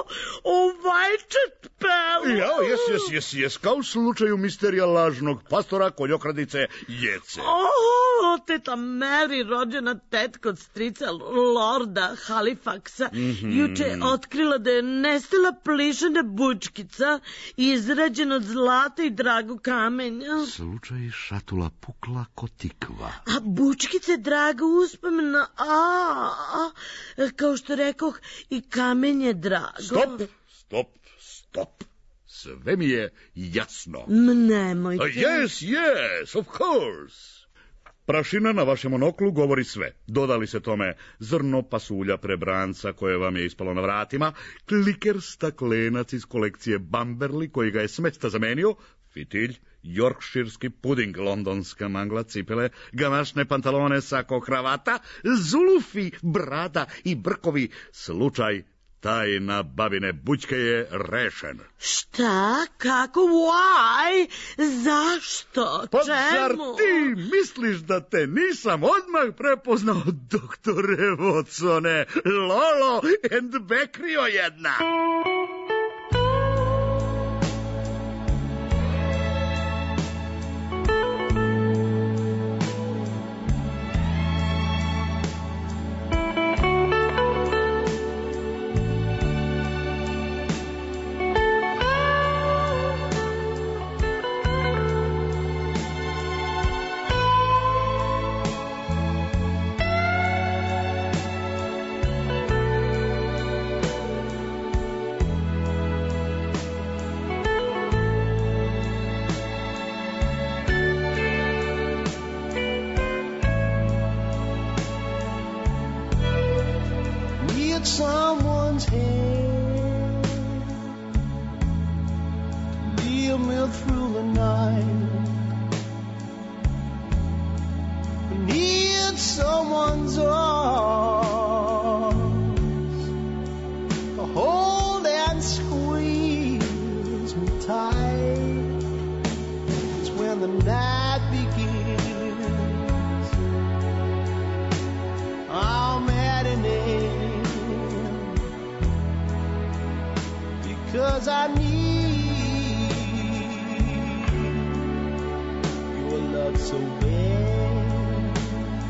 ovajčet pelo. Ja, jes, jes, jes, jes, kao u slučaju misterija lažnog pastora, koljokradice, jece. O, teta Mary, rođena tetka od strica lorda Halifaxa, Mhm. juče je otkrila da je nestala plišana bučkica izrađena od zlata i dragog kamenja. Slučaj šatula pukla ko tikva. A bučkica je draga uspomena, a, a, kao što rekoh, i kamen je drago. Stop, stop, stop. Sve mi je jasno. Nemojte. Uh, yes, yes, of course. Prašina na vašem monoklu govori sve. Dodali se tome zrno pasulja prebranca koje vam je ispalo na vratima, kliker staklenac iz kolekcije Bamberli koji ga je smesta zamenio, fitilj, jorkširski puding, londonska mangla, cipele, gamašne pantalone, sako, kravata, zulufi, brada i brkovi. Slučaj tajna babine bućke je rešen. Šta? Kako? Why? Zašto? Pa Čemu? zar ti misliš da te nisam odmah prepoznao, doktore Watsone? Lolo and Bekrio jedna. Someone's hand lead me through the night. Need someone's arms to hold and squeeze me tight. It's when the night begins. I'm at an end. Cause I need your love so bad.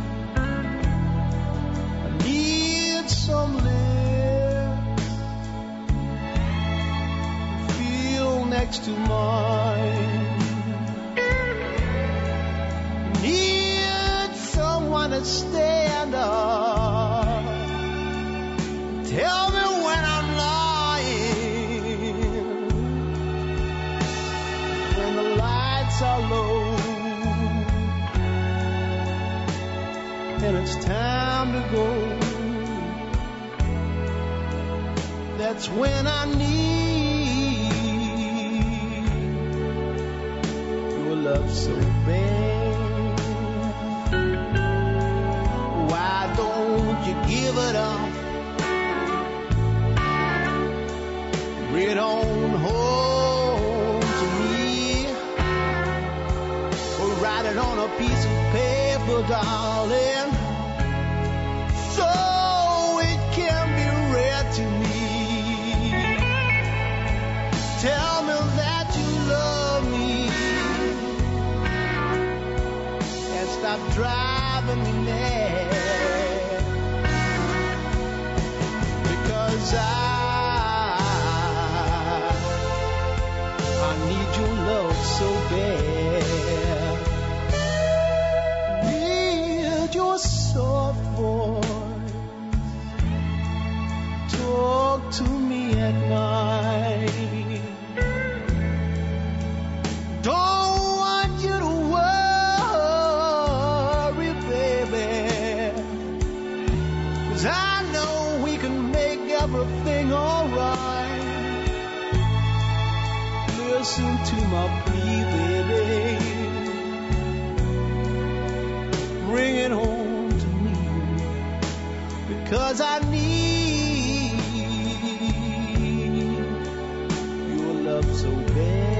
I need some lips to feel next to mine. I need someone to stand up. Tell me when I'm are low and it's time to go. That's when I need your love so bad. Why don't you give it up? Bring it on home to me. Write it on a piece of paper, darling, so it can be read to me. Tell me that you love me and stop driving soft voice talk to me at night. Don't want you to worry, baby, 'cause I know we can make everything alright. Listen to my plea, baby. Bring it home to me, because I need your love so bad.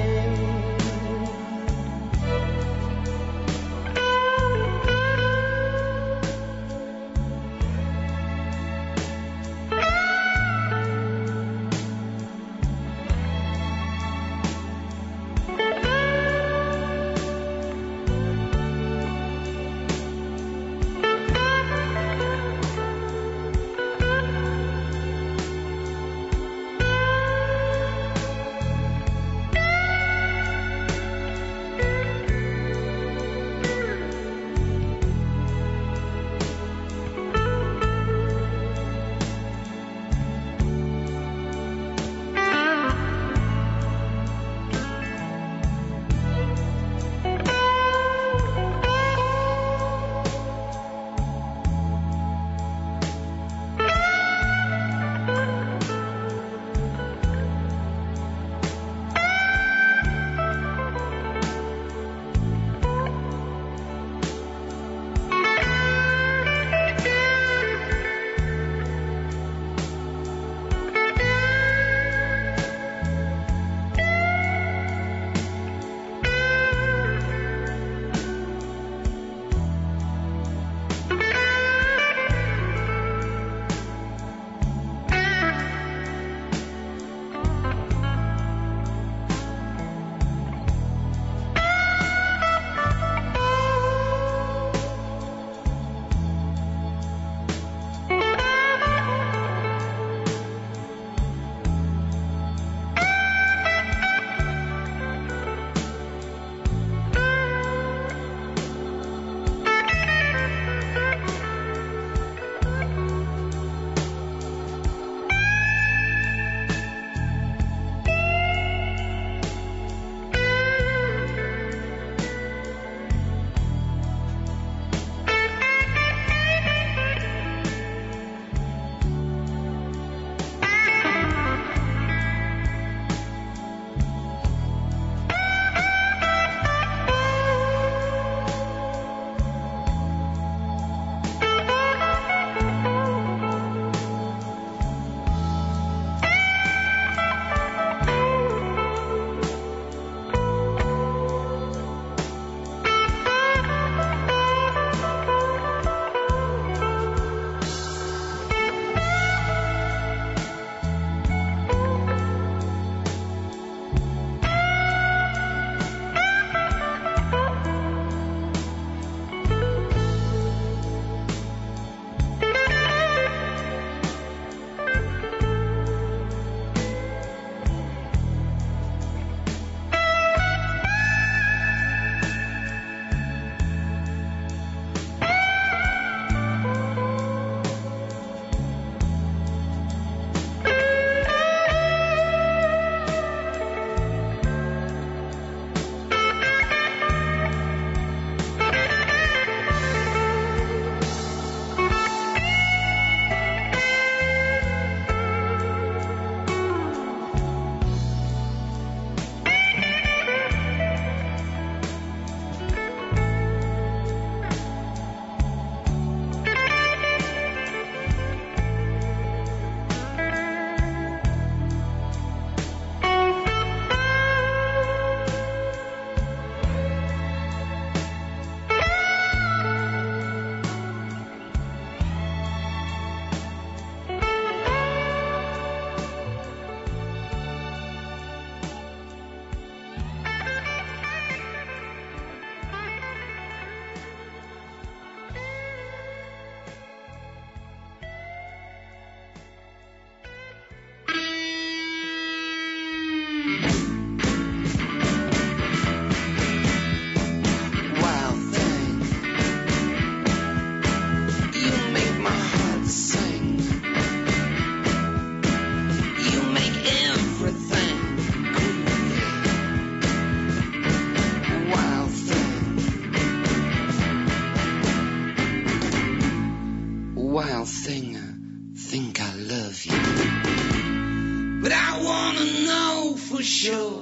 Wild thing, I think I love you. But I wanna know for sure.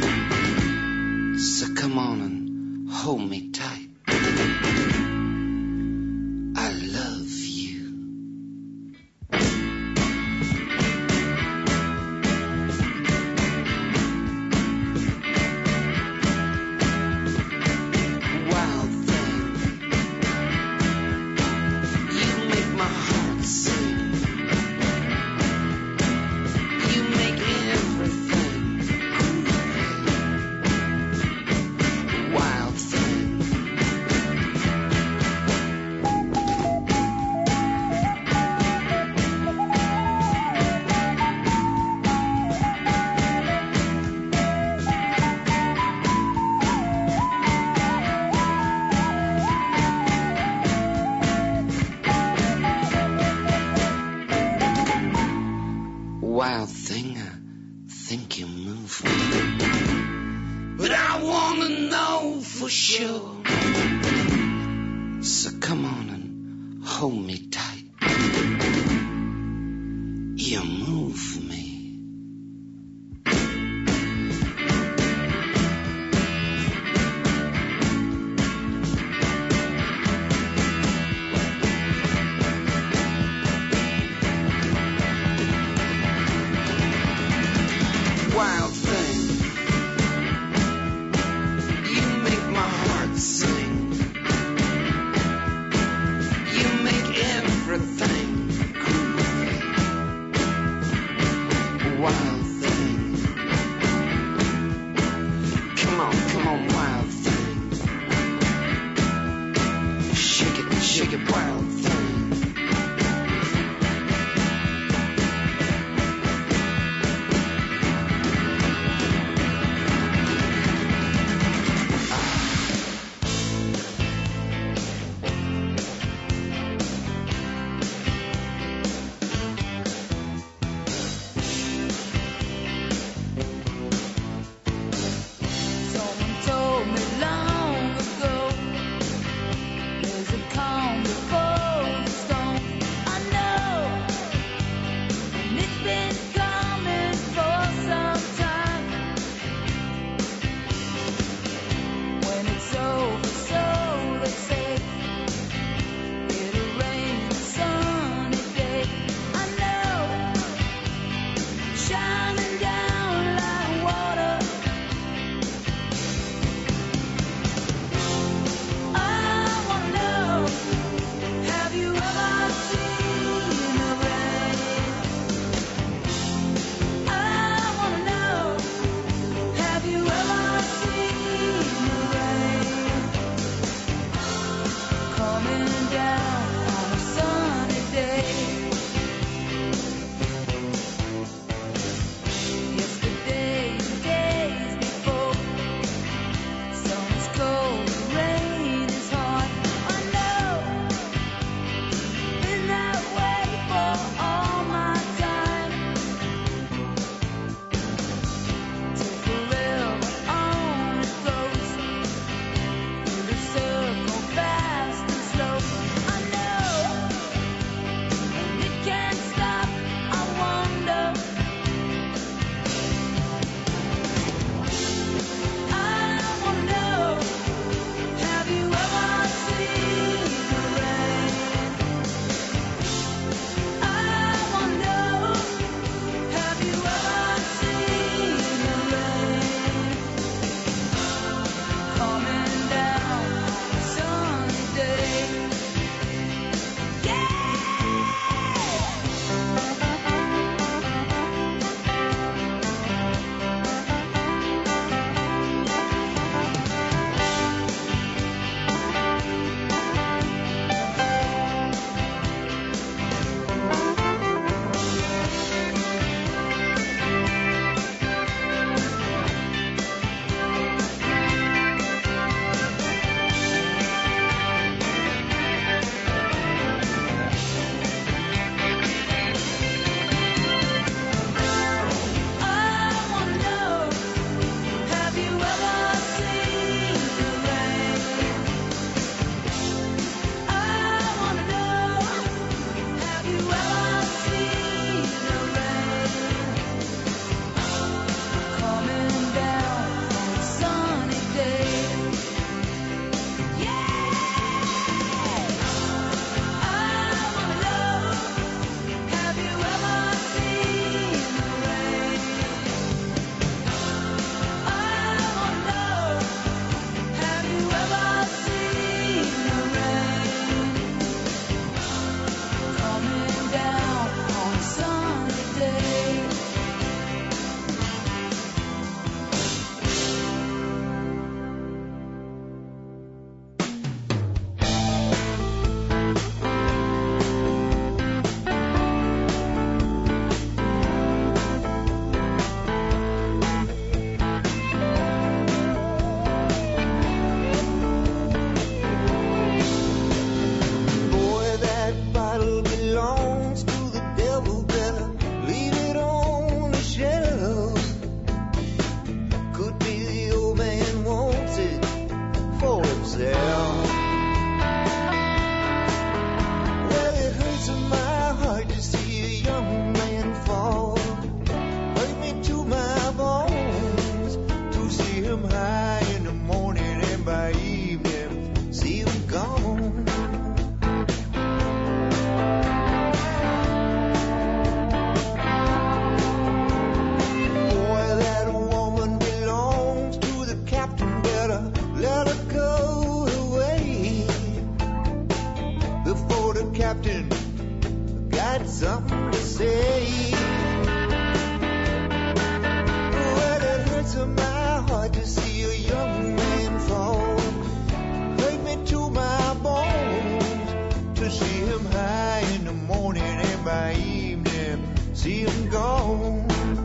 So come on and hold me tight. I love you. Wild thing, you make my heart sing. You make everything groovy. Wild thing. Wild thing, I think you move me. But I wanna know for sure. So come on and hold me tight. You move me. Wild thing, you make my heart sing. You make everything got something to say. Well, it hurts in my heart to see a young man fall. Hurt me to my bones to see him high in the morning and by evening see him gone.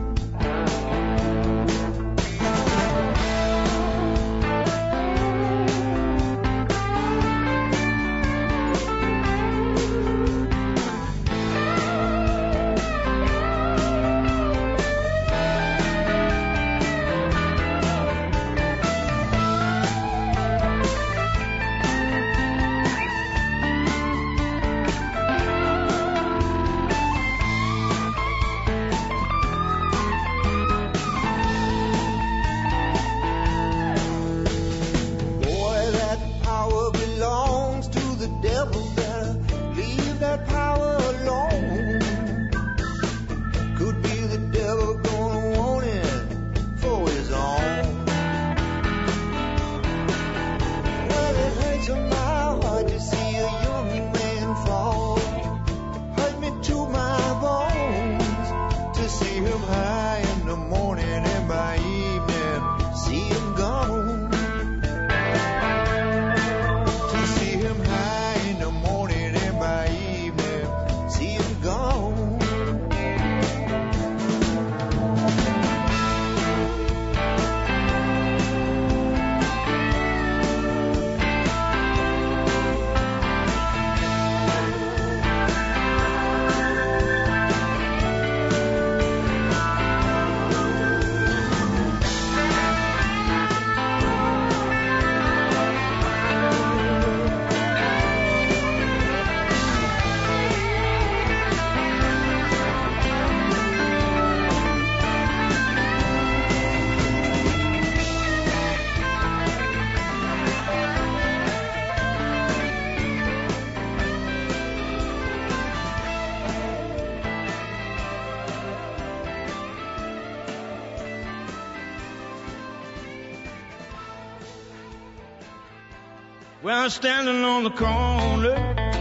Well, I'm standing on the corner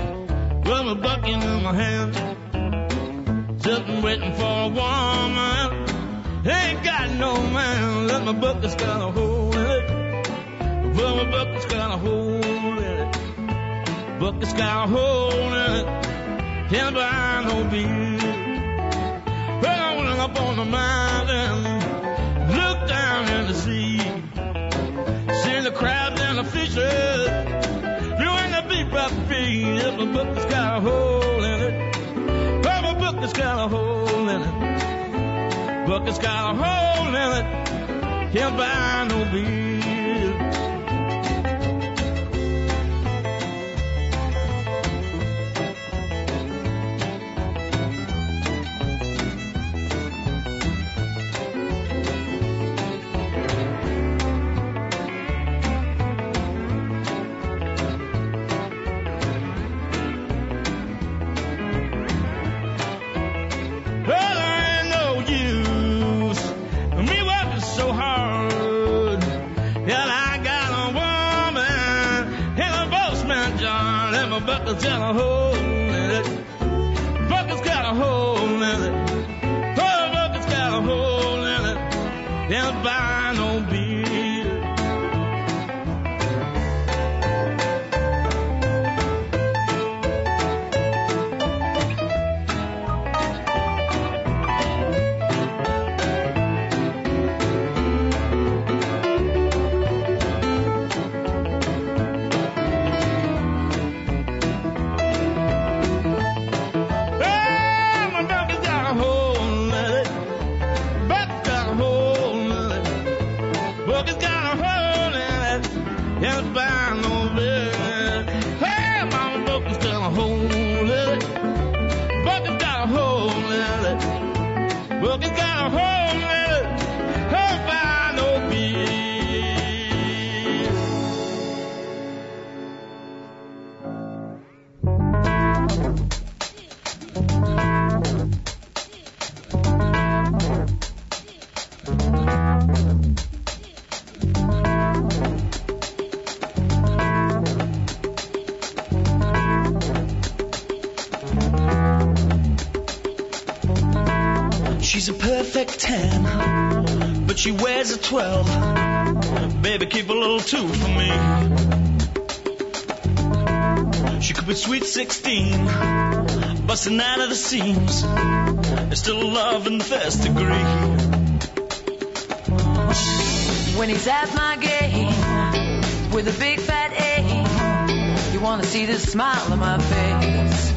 with a bucket in my hand, sitting waiting for a woman. Ain't got no man, let my bucket's got a hole in it. Well, my bucket's got a hole in it. Bucket's got a hole in it. Can't buy no beer. Well, I went up on the mountain, looked down in the sea, seen the crabs and the fishes. Up feet, if my bucket's got a hole in it. Well, my bucket's got a hole in it. Bucket's got a hole in it. Can't buy no beer. Bucket's got a hole in it. Bucket's got a hole in it. Oh, bucket's got a hole in it. Can't buy no beer. She's a perfect ten, but she wears a twelve. Baby, keep a little two for me. She could be sweet sixteen, busting out of the seams. There's still love in the first degree. When he's at my gate with a big fat A, you wanna see the smile on my face.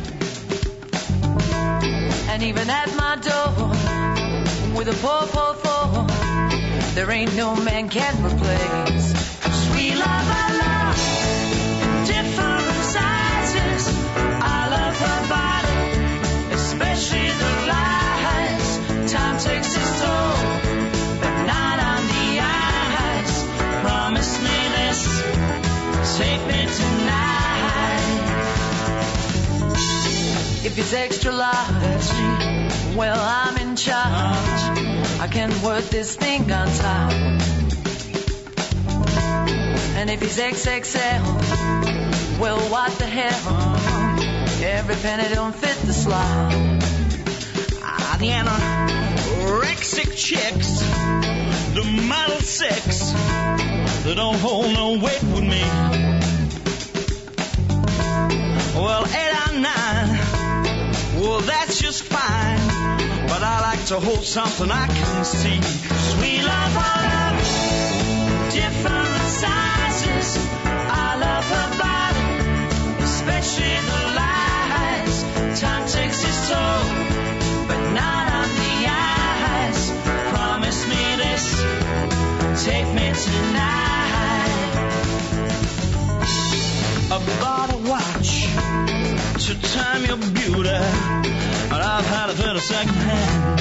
And even at my door with a four four four, there ain't no man can replace. Sweet love, I love different sizes. I love her body, especially the lies. Time takes its toll, but not on the eyes. Promise me this, take me tonight. If it's extra large, well, I'm in charge. I can work this thing on top. And if it's X X L, well, what the hell? Every penny don't fit the slot. Ah, the anorexic chicks, the model six, they don't hold no weight with me. Well, eight or nine, well, that's just fine. But I like to hold something I can see. Sweet love, I love different sizes. I love her body, especially the lies. Time takes its toll, but not on the eyes. Promise me this, take me tonight. I bought a watch to time your beauty, but I've had it in a second hand.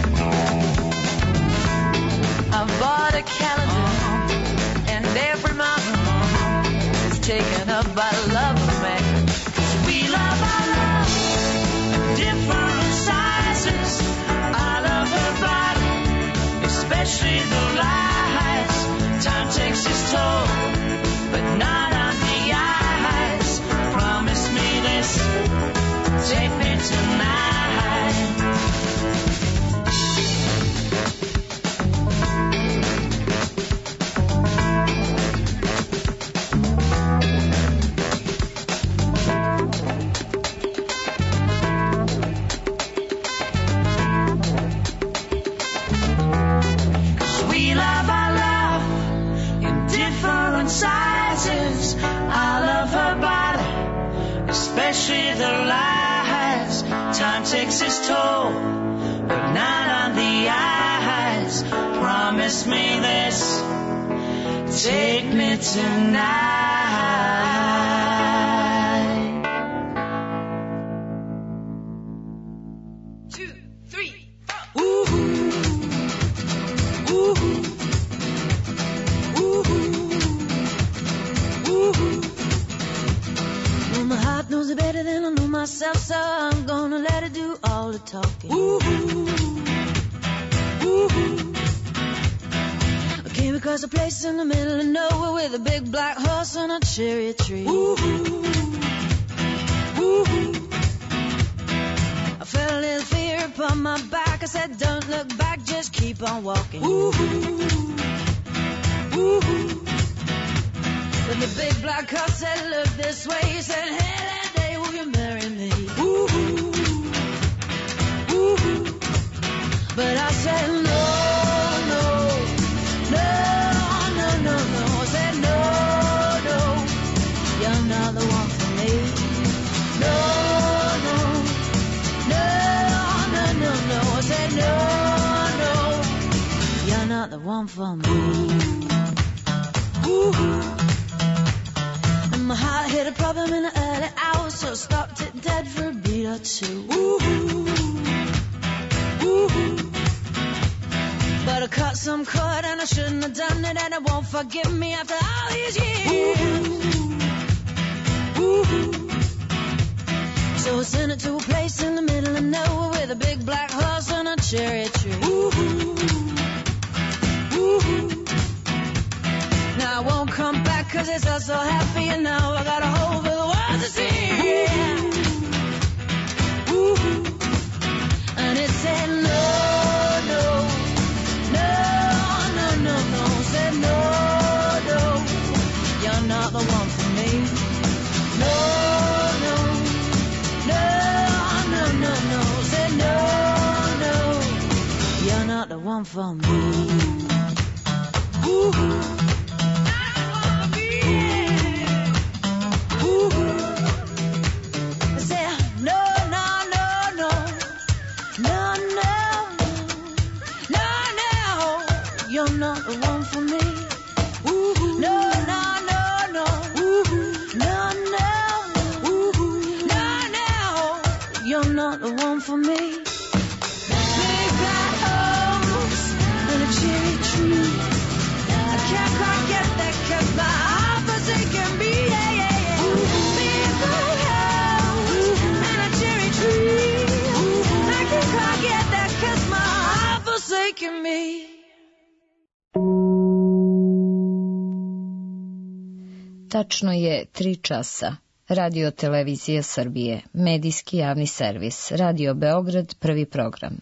I bought a calendar, and every month is taken up by the love of man. We love our love, different sizes. I love her body, especially the lies. Time takes its toll, but not on the eyes. Promise me this, take me tonight. We love our love in different sizes. I love her body, especially the lies. Time takes its toll, but not on the eyes. Promise me this, take me tonight. Two, three, four. Ooh, ooh, ooh, ooh. Well, my heart knows it better than I know myself, so I'm gonna let it do all the talking. Ooh, ooh. I came across a place in the middle of nowhere with a big black horse and a cherry tree. Ooh, ooh. I felt a little fear upon my back. I said, don't look back, just keep on walking. Ooh, ooh. But the big black horse said, look this way. He said, hey, that day, will you marry me? Ooh, ooh. But I said, no, no, no, no, no, no. I said, no, no, you're not the one for me. No, no, no, no, no, no. I said, no, no, you're not the one for me. Ooh. And my heart hit a problem in the early hours, so I stopped it dead for a beat or two. Ooh, ooh. But I cut some cord and I shouldn't have done it, and it won't forgive me after all these years. Ooh, ooh. So I sent it to a place in the middle of nowhere with a big black horse and a cherry tree. Ooh, ooh. Now I won't come back cause it's all so happy, and now I got a hole for the world to see. Ooh, ooh. And it said no, one for me. Ooh. You're not the one for me. Ooh, no, no, no, no. Ooh, no, no. Ooh, no, no. You're not the one for me. Big black house and a cherry tree. I can't quite get that 'cause my heart forsaken me. Yeah, yeah, yeah. Big black house and a cherry tree. I can't quite get that 'cause my heart forsaken me. Tačno je tri časa. Radio Televizija Srbije, medijski javni servis, Radio Beograd, prvi program.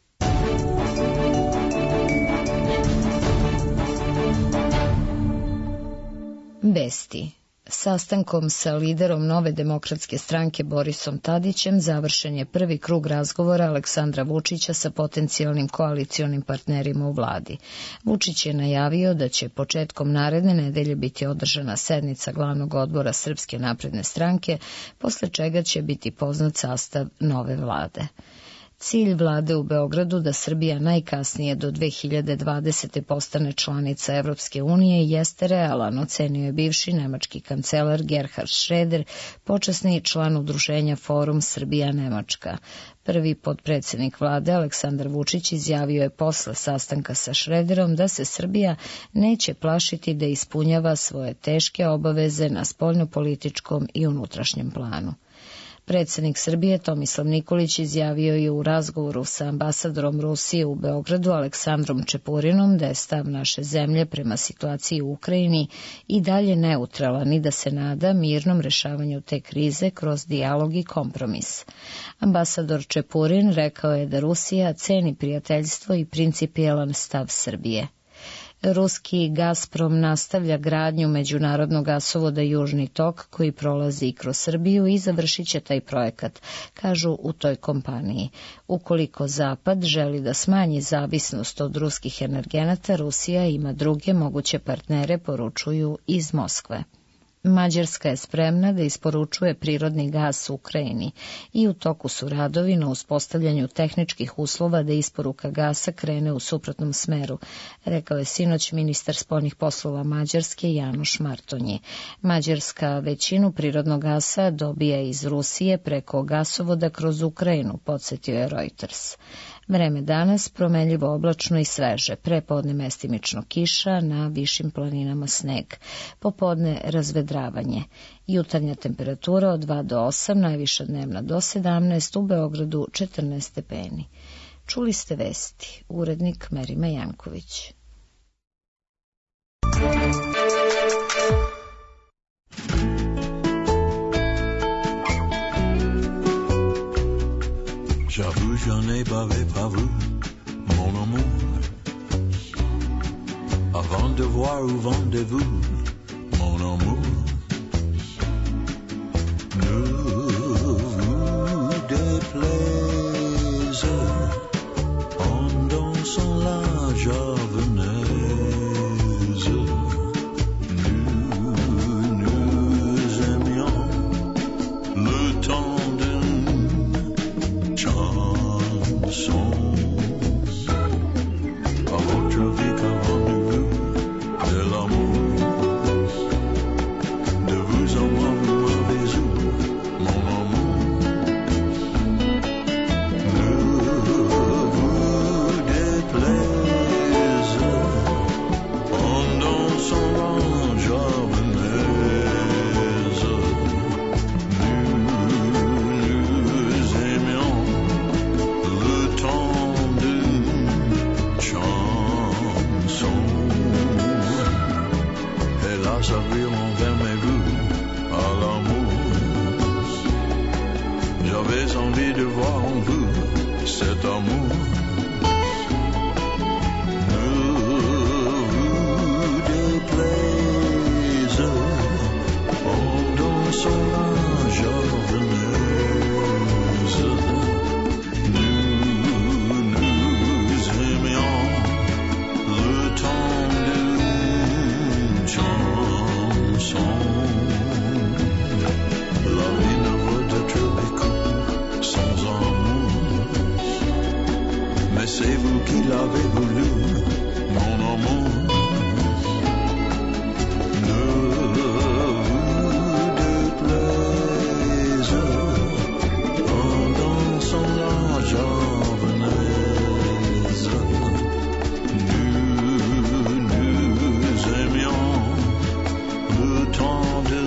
Vesti. Sastankom sa liderom Nove demokratske stranke Borisom Tadićem završen je prvi krug razgovora Aleksandra Vučića sa potencijalnim koalicionim partnerima u vladi. Vučić je najavio da će početkom naredne nedelje biti održana sednica glavnog odbora Srpske napredne stranke, posle čega će biti poznat sastav nove vlade. Cilj vlade u Beogradu da Srbija najkasnije do dve hiljade dvadesete postane članica Evropske unije jeste realan, ocenio je bivši nemački kancelar Gerhard Schröder, počasni član udruženja Forum Srbija-Nemačka. Prvi potpredsednik vlade Aleksandar Vučić izjavio je posle sastanka sa Schröderom da se Srbija neće plašiti da ispunjava svoje teške obaveze na spoljnopolitičkom i unutrašnjem planu. Predsednik Srbije Tomislav Nikolić izjavio je u razgovoru sa ambasadorom Rusije u Beogradu Aleksandrom Čepurinom da je stav naše zemlje prema situaciji u Ukrajini i dalje neutralan i da se nada mirnom rešavanju te krize kroz dijalog i kompromis. Ambasador Čepurin rekao je da Rusija ceni prijateljstvo i principijelan stav Srbije. Ruski Gazprom nastavlja gradnju međunarodnog gasovoda Južni tok koji prolazi i kroz Srbiju i završit će taj projekat, kažu u toj kompaniji. Ukoliko Zapad želi da smanji zavisnost od ruskih energenata, Rusija ima druge moguće partnere, poručuju iz Moskve. Mađarska je spremna da isporučuje prirodni gas u Ukrajini i u toku su radovi na uspostavljanju tehničkih uslova da isporuka gasa krene u suprotnom smeru, rekao je sinoć ministar spoljnih poslova Mađarske Janoš Martonji. Mađarska većinu prirodnog gasa dobija iz Rusije preko gasovoda kroz Ukrajinu, podsjetio je Reuters. Vreme danas promenljivo oblačno i sveže, prepodne mestimično kiša, na višim planinama sneg, popodne razvedravanje. Jutarnja temperatura od dva do osam, najviša dnevna do sedamnaest, u Beogradu četrnaest stepeni. Čuli ste vesti, urednik Merima Janković. J'avoue, je n'ai bavé pas vous, mon amour. Avant de voir où vendez-vous, mon amour. Ne vous déplaise en dansant la javanaise. Nous nous aimions le temps à votre vie qu'avant de vous, de l'amour, de vous en moi, vous m'avez eu, mon amour. Ne vous déplaise en dansant la javanaise. Nous nous aimions le temps d'une chanson. Hélas, avril envers mes goûts à l'amour. J'avais envie de voir en vous cet amour. Ne vous déplaise en dansant la javanaise. Nous nous aimions qu'il avait voulu, mon amour. Ne vous déplaise en dansant la javanaise. Nous nous aimions le temps de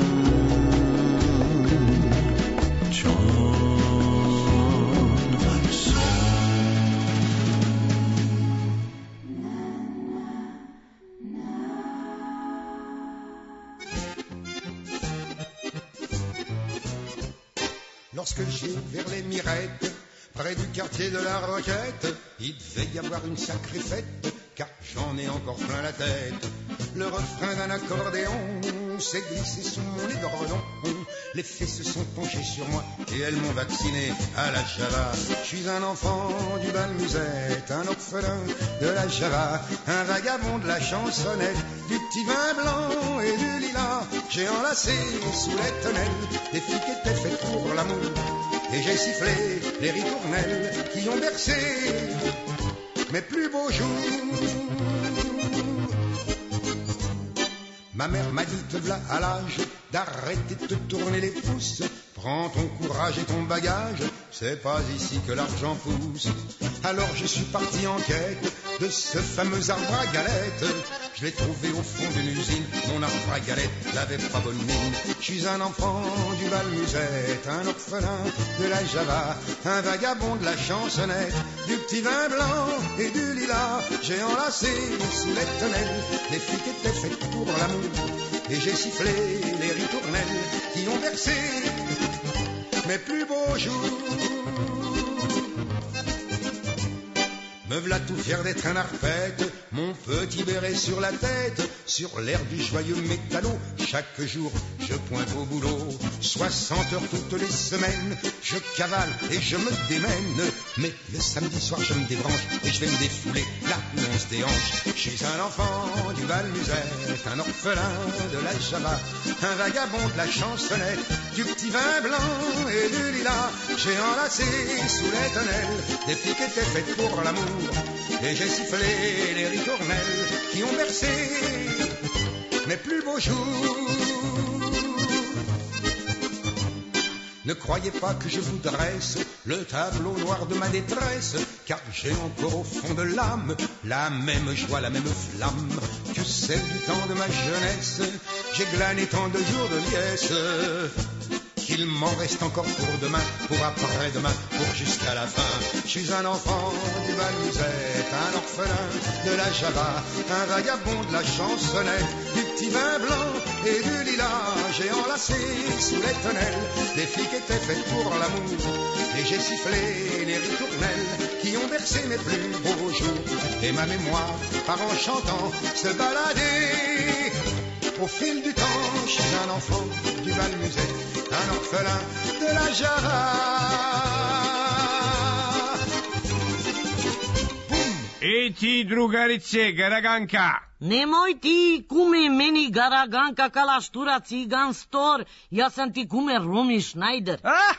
Lorsque j'ai ouvert les mirettes, près du quartier de la Roquette, il devait y avoir une sacrée fête, car j'en ai encore plein la tête. Le refrain d'un accordéon s'est glissé sous mon édredon. Les fées se sont penchées sur moi et elles m'ont vacciné à la Java. Je suis un enfant du bal musette, un orphelin de la Java, un vagabond de la chansonnette, du petit vin blanc et du lilas. J'ai enlacé sous les tonnelles des filles qui étaient faites pour l'amour, et j'ai sifflé les ritournelles qui ont bercé mes plus beaux jours. Ma mère m'a dit te v'là à l'âge d'arrêter de te tourner les pouces. Prends ton courage et ton bagage, c'est pas ici que l'argent pousse. Alors je suis parti en quête de ce fameux arbre à galette. Je l'ai trouvé au fond d'une usine, mon arbre à galette n'avait pas bonne mine. Je suis un enfant du bal musette, un orphelin de la Java, un vagabond de la chansonnette, du petit vin blanc et du lilas. J'ai enlacé sous les tonnelles les filles qui étaient faites pour l'amour, et j'ai sifflé les ritournelles qui ont versé mes plus beaux jours. Me v'là tout fier d'être un arpète, mon petit béret sur la tête, sur l'air du joyeux métallo. Chaque jour je pointe au boulot, soixante heures toutes les semaines, je cavale et je me démène. Mais le samedi soir je me débranche et je vais me défouler là où on se déhanche. Je suis un enfant du bal musette, un orphelin de la Java, un vagabond de la chansonnette, du petit vin blanc et du lilas. J'ai enlacé sous les tonnelles des filles qui étaient faites pour l'amour, et j'ai sifflé les ritournelles qui ont bercé mes plus beaux jours. Ne croyez pas que je vous dresse le tableau noir de ma détresse, car j'ai encore au fond de l'âme la même joie, la même flamme que celle du temps de ma jeunesse. J'ai glané tant de jours de liesse qu'il m'en reste encore pour demain, pour après-demain, pour jusqu'à la fin. Je suis un enfant du bal musette, un orphelin de la Java, un vagabond de la chansonnette, du petit vin blanc et du lilas. J'ai enlacé sous les tonnelles des filles qui étaient faites pour l'amour, et j'ai sifflé les ritournelles qui ont bercé mes plus beaux jours. Et ma mémoire part en chantant se balader au fil du temps. Je suis un enfant du bal musette, un orphelin de la Java. I ti, drugarice, Garaganka. Nemoj ti, kume, meni Garaganka kalaštura cigan stor. Ja sam ti kume Romy Schneider.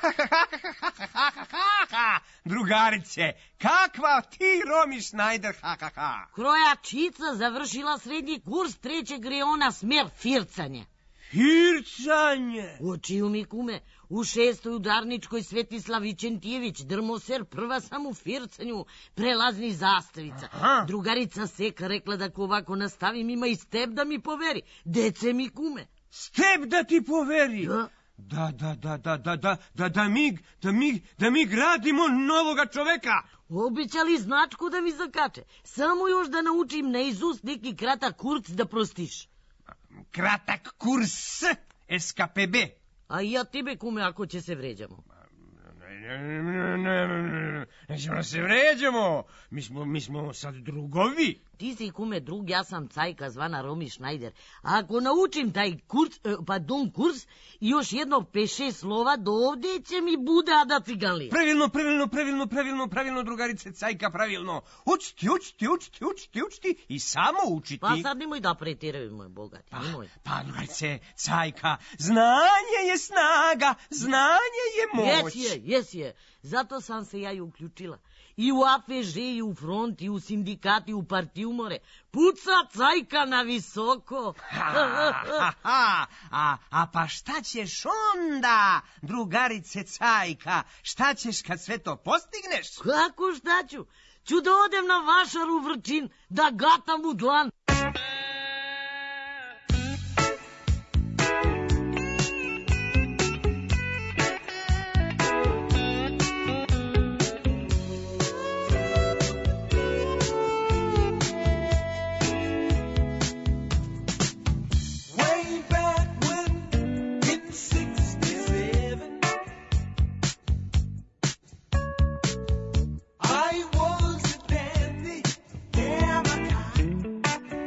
Drugarice, kakva ti Romy Schneider, ha, ha, ha. Krojačica završila srednji kurs trećeg reona, smer fircanje. Fircanje? Očiju mi kume, u šestoj udarničkoj Svetislav Vičentijević, drmoser, prva sam u fircanju prelaznih zastavica. Aha. Drugarica Seka rekla da ko ovako nastavim ima i step da mi poveri. Dece mi kume. Step da ti poveri? Da. Da, da, da, da, da, da, da, da mi, da mi, da mi gradimo novoga čoveka. Obećali značku da mi zakače. Samo još da naučim na izust neki kratak kurs da prostiš. Kratak kurs S K P B. A ja tebe, kume, ako će se vređamo. Ne, ne, ne, ne, nećemo da se vređamo. Mi smo, mi smo sad drugovi. Ti si kume drug, ja sam cajka zvana Romy Schneider. A ako naučim taj kurs, e, pardon, kurs i još jedno pet šest slova, do ovde će mi bude Ada Ciganlija. Pravilno, pravilno, pravilno, pravilno, pravilno, drugarice cajka, pravilno. Učiti, učiti, učiti, učiti, učiti i samo učiti. Pa sad nemoj da pretiraju, moj bogati, Pa, nemoj. pa, drugarice, cajka, znanje je snaga, znanje je moć. Jes je, jes je. Zato sam se ja i uključila. I u A F Ž, i u front, i u sindikat, i u partiju more. Puca cajka na visoko. Ha, ha, ha. A, a pa šta ćeš onda, drugarice cajka? Šta ćeš kad sve to postigneš? Kako šta ću? Ću da odem na vašar u Vrčin, da gatam u dlan. Way back when, in sixty-seven, I was a dandy, damn a kind.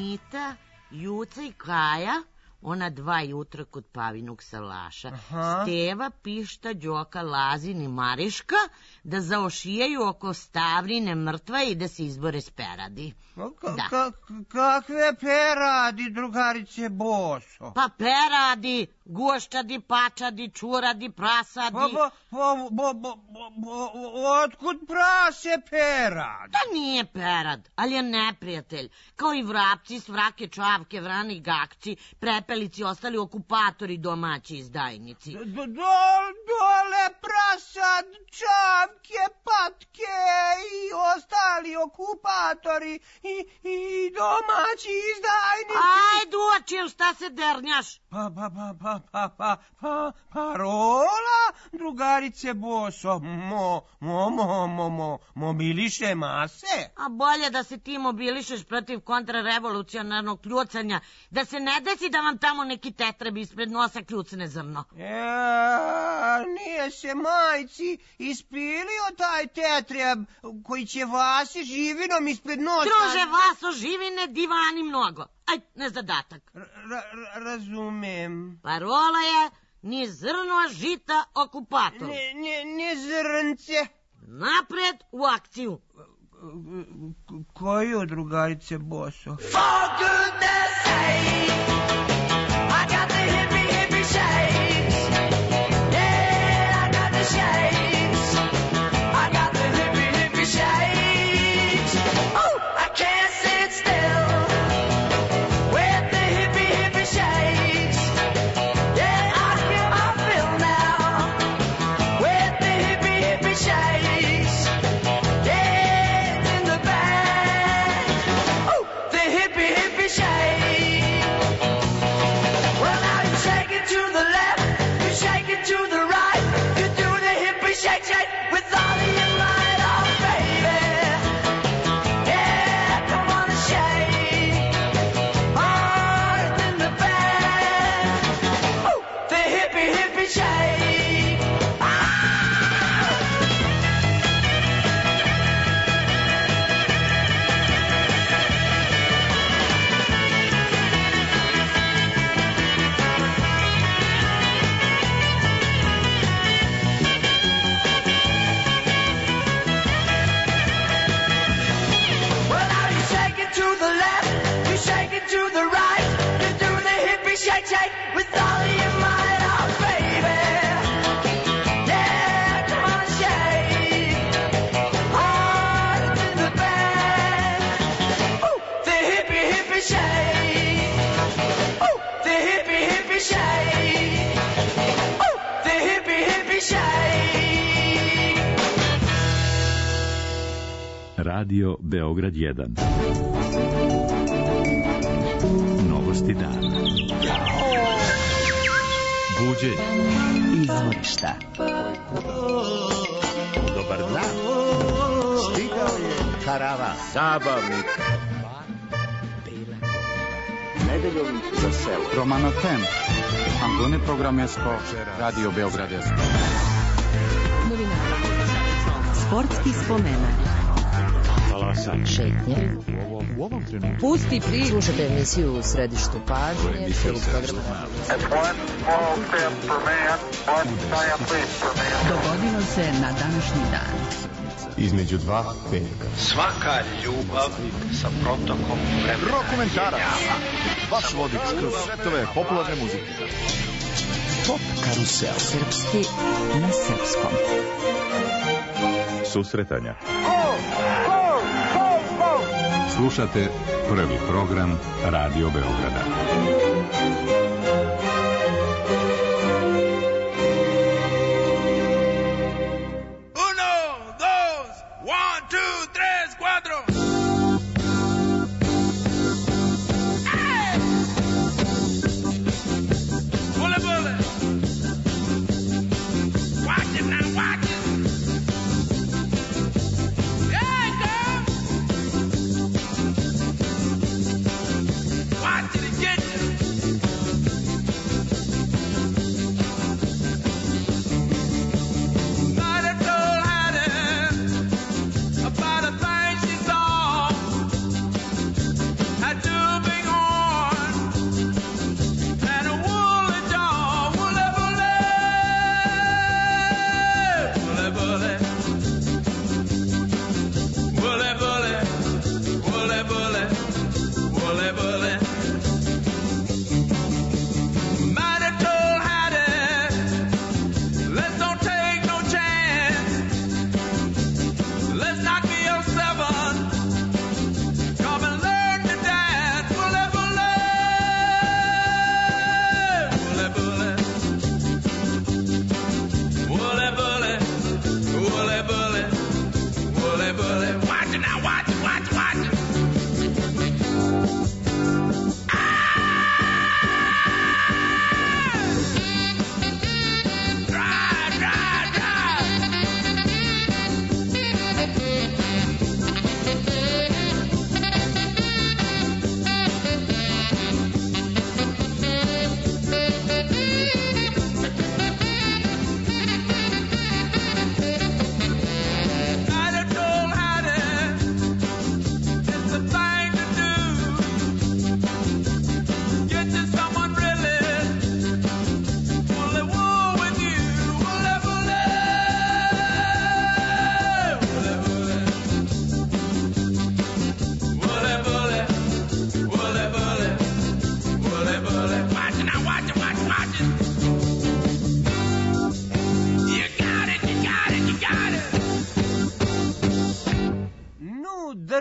Mita, Juca i Kaja, ona dva jutra kod Pavinog salaša. Aha. Steva, Pišta, Đoka, Lazin i Mariška da zaošijaju oko Stavrine mrtva i da se izbore s peradi. Ka- Da. ka- kakve peradi, drugarice Boso? Pa peradi, guščadi, pačadi, čuradi, prasadi. Pa, pa, pa, bo, bo, bo, bo, otkud prase perad? To nije perad, ali je neprijatelj. Kao i vrapci, svrake, čavke, vrani, gakci, prepelici, ostali okupatori, domaći izdajnici. Do, do, dole prasad, čavke, patke i ostali okupatori i, i domaći izdajnici. Ajde, uočim, šta se dernjaš? Pa, pa, pa, pa, pa, pa, pa, parola, drugarice Boso, mo, mo, mo, mo, mo, mobiliše mase. A bolje da se ti mobilišeš protiv kontrarevolucionarnog kljucanja, da se ne desi da vam tamo neki tetrebi ispred nosa kljucne zrno. E, nije se majci ispilio taj tetreb koji će vas i živinom ispred nosa... Druže, vaso, živine, divani mnogo. Aj, nezadatak. Ra- razumem. Parola je ni zrno žita okupatoru. Ne, ne, ne zrnce. Napred u akciju. Koju, drugarice Boso? For goodness sake, I got the hippie, hippie shakes. Yeah, I got the shakes. I got the hippie, hippie shakes. Oh, I can't sit still with the hippie, hippie shakes. Yeah, I feel, I feel now with the hippie, hippie shakes. Yeah, in the back. Oh, the hippie, hippie shake. Well, now you shake it to the left, you shake it to the right, you do the hippie shake, shake with all of your might, oh baby. Yeah, come on and shake. Hard in the back. Oh, the hippie, hippie shake. Well, now you shake it to the left, you shake it to the right, you do the hippie shake, shake with all of your might, oh baby. Yeah, come on and shake. Hard in the back. Ooh, the hippie, hippie shake. Ooh, the hippie, hippie shake. Ooh, the hippie, hippie shake. Radio Beograd jedan. Novosti dana. Buđenje. Izvorišta. Dobar dan. Stigao je karavan zabavnika. Nedeljom za selo. Romano Tem. Antone Programesko. Radio Beograd jedan. Novinari. Sportski spomenak. Šetnje. U ovom trenutku. Pusti pri. Slušajte emisiju u središtu pažnje. Celog programa. Dogodilo se na današnji dan. Između dva petka. Svaka ljubav sa protokom vremena. Rokomentarac. Vaš vodič kroz svetove popularne muzike. Pop karusel. Srpski na srpskom. Susretanja. Slušate prvi program Radio Beograda. Uno, dos, one, two, tres, cuatro. ¡Hey! Bule, bule. Watch it now, watch it. Hey, girl. Watch it and get you.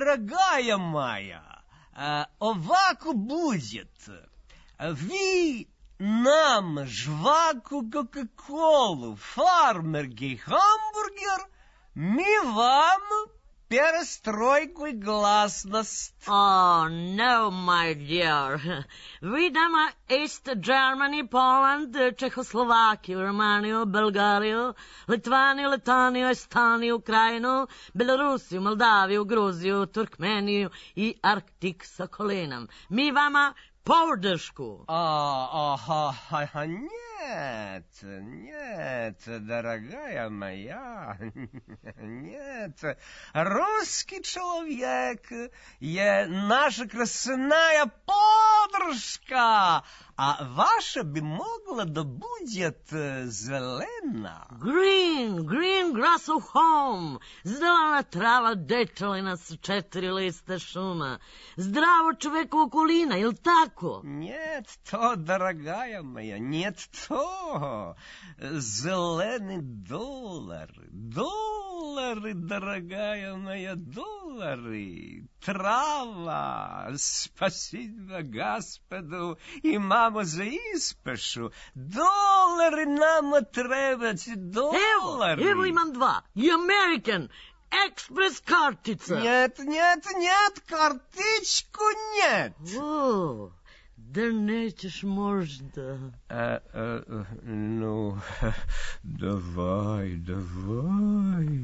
дорогая моя, овако будет. Ви нам жваку Кока-Колу, фармерский хамбургер, ми вам перестройку и гласность. Oh, no, my dear. We dama East Germany, Poland, Czechoslovakia, Romania, Bulgaria, Litvaniju, Letaniju, Estoniju, Ukrajinu, Belorusiju, Moldaviju, Gruziju, Turkmeniju i Arktik sa kolenom. Mi vama podršku. А, ага, ага, нет, нет, дорогая моя, нет. Русский человек е наша красная подружка, а ваша би могла да будет зелена. Green, green grass of home. Zelena trava dečelina s četiri lista šuma. Zdravo čovekovo okolina, jel tako? Нет, то, дорогая моя, нет, то. Зеленый доллар, доллары, дорогая моя, доллары. Трава, спасибо Господу и маму за испешу. Доллары нам требать, доллары. Evo, evo imam dva. I American Express kartica. Нет, нет, нет, картичку нет. О, да nećeš možda. А, а, ну, давай, давай.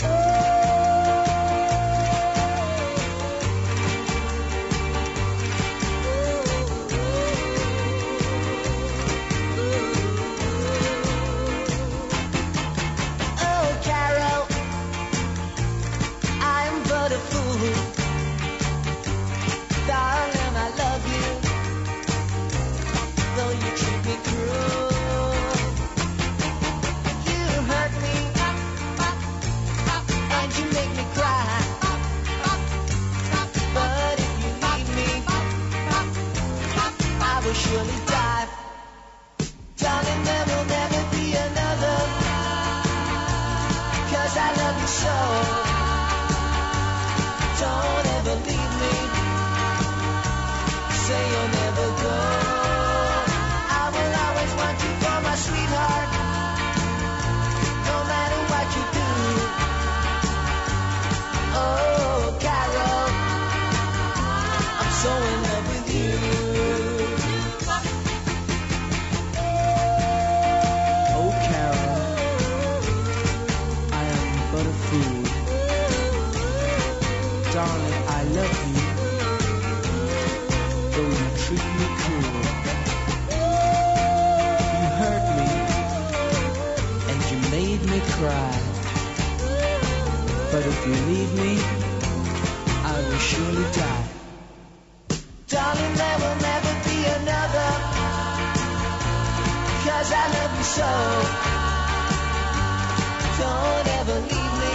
Surely die. Darling, there will never be another, 'cause I love you so. Don't ever leave me. Say you'll never go. I will always want you for my sweetheart, no matter what you do. Oh, Carol, I'm so in love with you. Darling, I love you, though you treat me cruel. You hurt me, and you made me cry. But if you leave me, I will surely die. Darling, there will never be another, 'cause I love you so. Don't ever leave me.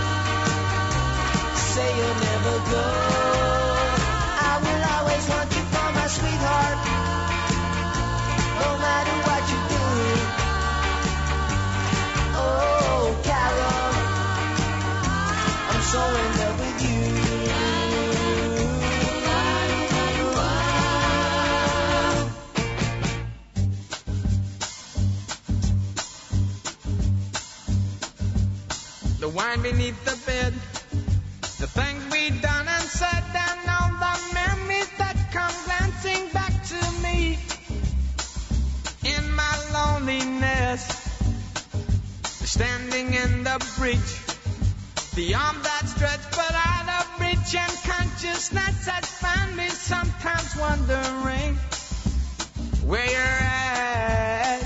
Say you'll never go. I will always want you for my sweetheart, no matter what you do. Oh, Carol, I'm so in love with you. The wine beneath the bed, the things we done and said, and all the memories that come glancing back to me in my loneliness, standing in the breach, the arm that stretched but out of reach, and consciousness has found me sometimes wondering where you're at.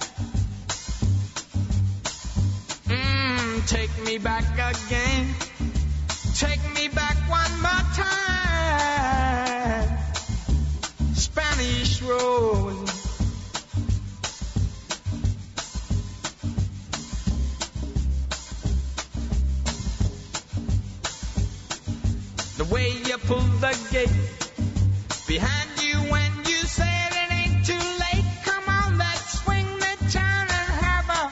Mm, take me back again. Take me back one more time. Spanish Rose. The way you pull the gate behind you when you said it ain't too late. Come on, let's swing the town and have a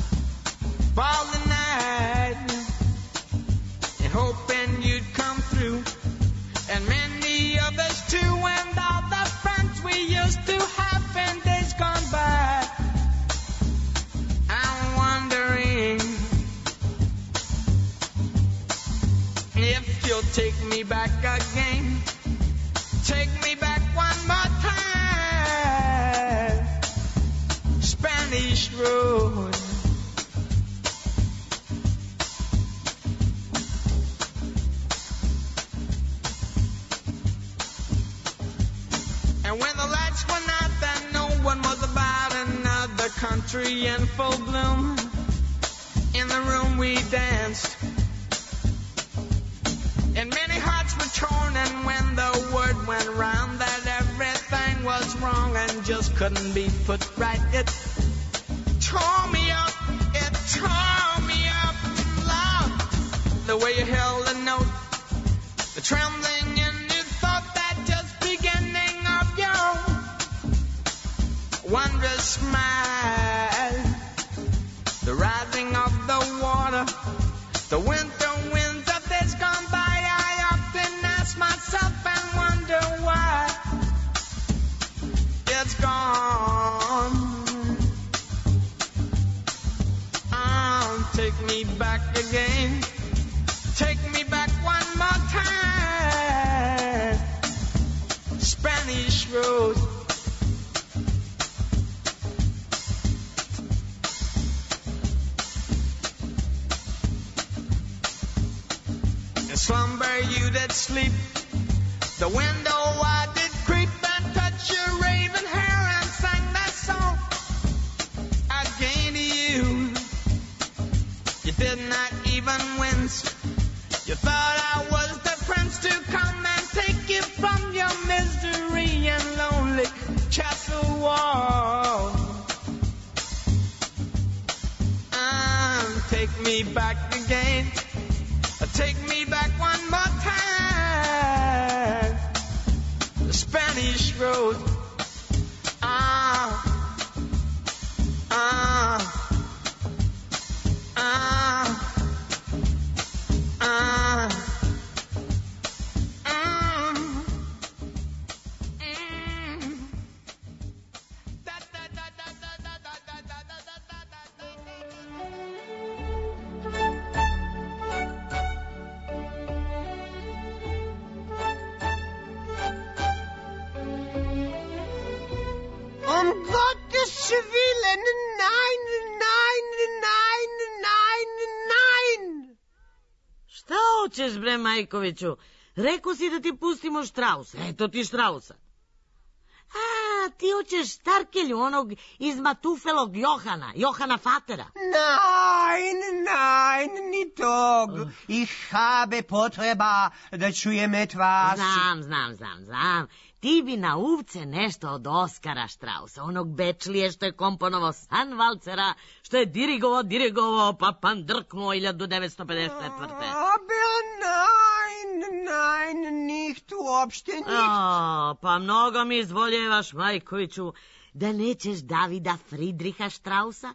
ball tonight. Hoping you'd come through. hearts were not that no one was about another country in full bloom. In the room we danced, and many hearts were torn, and when the word went round that everything was wrong and just couldn't be put right, it tore me up, it tore me up loud. The way you held the note, the trembling in your thought, that just beginning of your wondrous smile, the rising of the water, the winter winds of this gone by. I often ask myself and wonder why it's gone. Oh, take me back again. Take me back one more time. Spanish Rose. In slumber you did sleep. The window I did creep and touch your raven hair and sang that song again to you. You did not even wince. You thought I was the prince to come and take you from your misery and lonely castle wall. And take me back again. Take me back one more time. The Spanish Road. Ah, ah, ah. Ah, mm, mm. Da, da, da, da, da, da, da, da, da, da, da, Um Gottes Willen, nein, nein, nein, nein, nein! Šta hoćeš, bre, Majkoviću? Rekao si da ti pustimo Štrausa. Eto ti Štrausa. A, ti hoćeš Starkelju, onog iz Matufelog Johana, Johana Fatera. Nein, nein, ni tog. Ich habe potreba da čujem etwas. Znam, znam, znam, znam. Ti bi na uvce nešto od Oskara Štrausa, onog Bečlije što je komponovao San Valcera, što je dirigovao, dirigovao, pa pandrknuo hiljadu devetsto pedeset četvrte. Aber nein, nein, nicht uopšte nicht. O, pa mnogo mi izvoljevaš, Majkoviću, da nećeš Davida Fridriha Štrausa?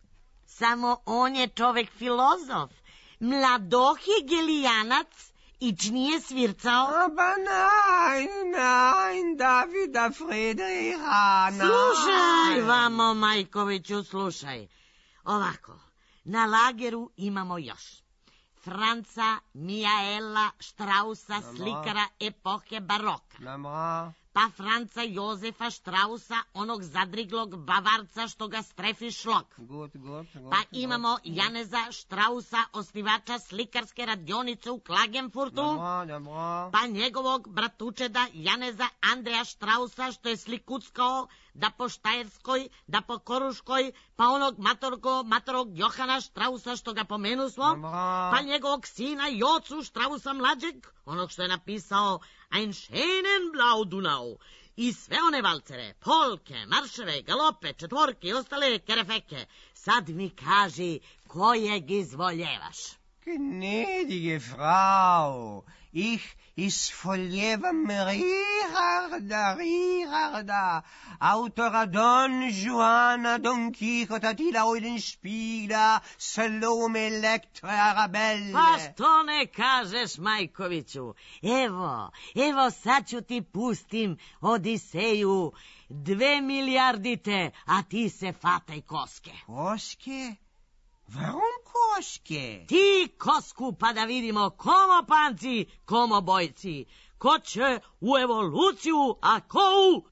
Samo on je čovek filozof, mladohegelijanac, ić nije svircao. Aber nein, nein, Davida Friedricha, nein. Slušaj, vamo, Majkoviću, slušaj. Ovako, na lageru imamo još Franca Mijaela Štrausa, slikara epohe baroka. Pa Franca Jozefa Štrausa, onog zadriglog Bavarca što ga strefi šlok. Good, good, good, pa imamo Janeza Štrausa, osnivača slikarske radionice u Klagenfurtu. Dobro, dobro. Pa njegovog bratučeda Janeza Andreja Štrausa, što je slikuckao da po Štajerskoj, da po Koruškoj, pa onog matorgo, matorog Johana Štrausa što ga pomenu smo. Dobro. Pa njegovog sina Jocu Štrausa mlađeg, onog što je napisao Ein schönen Blau Donau, i sve one valcere, polke, marševe, galope, četvorke i ostale kerefeke. Sad mi kaži kojeg izvoljevaš. Gnädige Frau, ich isfoljevam Richarda, Richarda, autora Don Juana, Don Quixota, Tila Eulenspiegla, Salome, Elektra, Arabelle. Pa što ne kažeš, Majkoviću? Evo, evo sad ću ti pustim Odiseju, dve milijardite, a ti se fataj koske. Koske? Warum koske? Ti kosku pa da vidimo komo panci, komo bojci. Ko će u evoluciju, a ko u...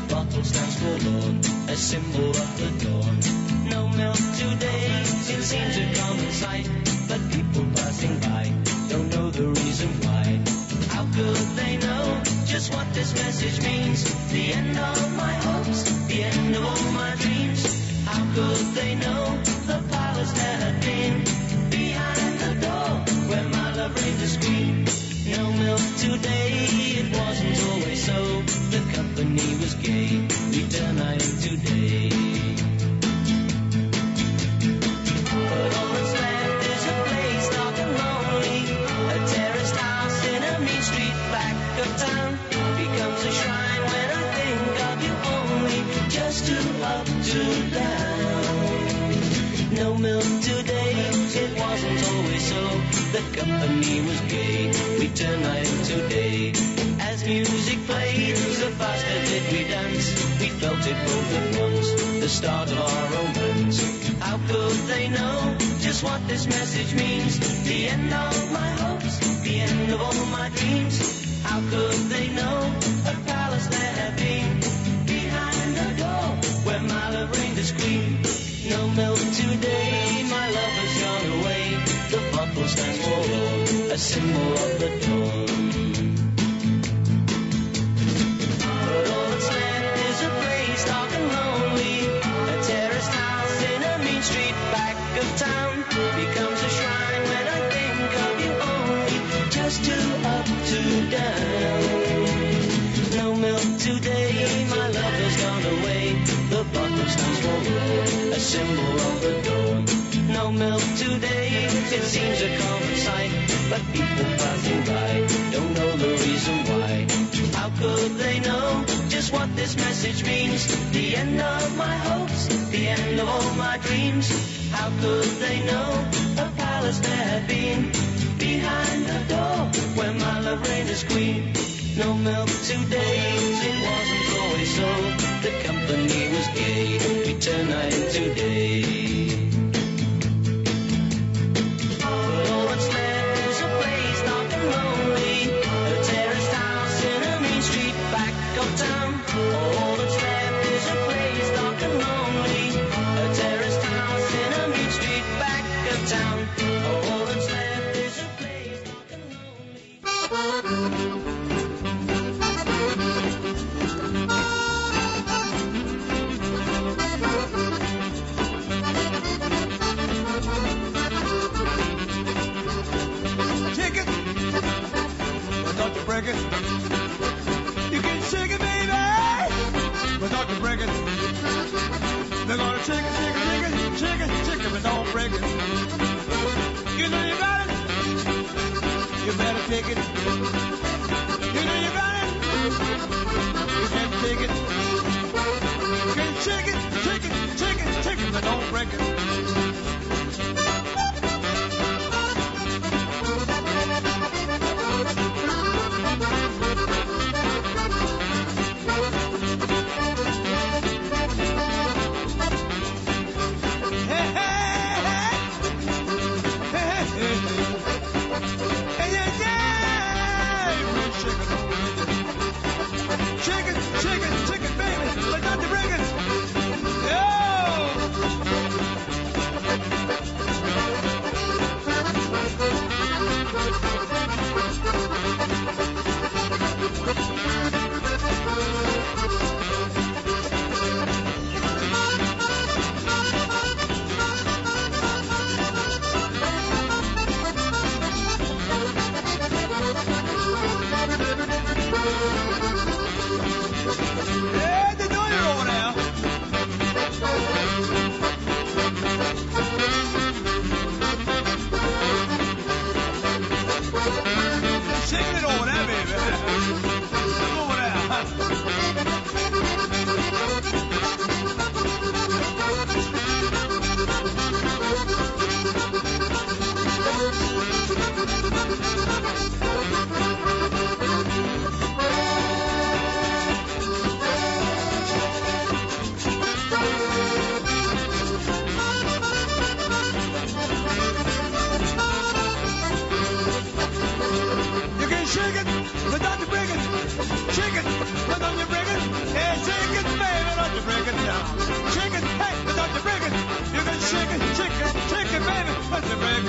bottle stands forlorn, a symbol of the dawn. No milk today, it seems a common sight, but people passing by don't know the reason why. How could they know just what this message means? The end of my hopes, the end of all my dreams. How could they know the palace there had been behind the door where my love reigned to scream? No milk today, it wasn't always so. The company was gay, we turn night into day. But all that's left is a place dark and lonely, a terraced house in a mean street back of town. Becomes a shrine when I think of you only, just to up to down. No milk today, it wasn't always so. The company was gay, we turned night into day. As music played, the faster did we dance. We felt it both at once, the start of our romance. How could they know just what this message means? The end of my hopes, the end of all my dreams. How could they know a palace there had been behind the door where my love reigned to scream? No milk today, my love has gone away. The bottle stands forlorn, a symbol of the dawn. But all that's left is a place dark and lonely, a terraced house in a mean street back of town. Becomes a shrine when I think of you only, just to up to down. No milk today, my love has gone away. The bottle stands forlorn, a symbol of the dawn. No milk today, it seems a common sight, but people passing by don't know the reason why. How could they know just what this message means? The end of my hopes, the end of all my dreams. How could they know a palace there had been behind the door where my love reigned as queen? No milk today, it wasn't always so. The company was gay, we turned night into day. But all that's left is a place dark and lonely, a terraced house in a mean street back of town. All that's left is a place dark and lonely, a terraced house in a mean street back of town. All that's left is a place dark and lonely. Break it. You can shake it, baby, but don't you break it. They're gonna shake it, shake it, shake it, shake it, shake it, but don't break it. You know you got it. You better take it. You know you got it. You can't take it. You can shake it, shake it, shake it, shake it, but don't break it. Yeah, yeah, yeah.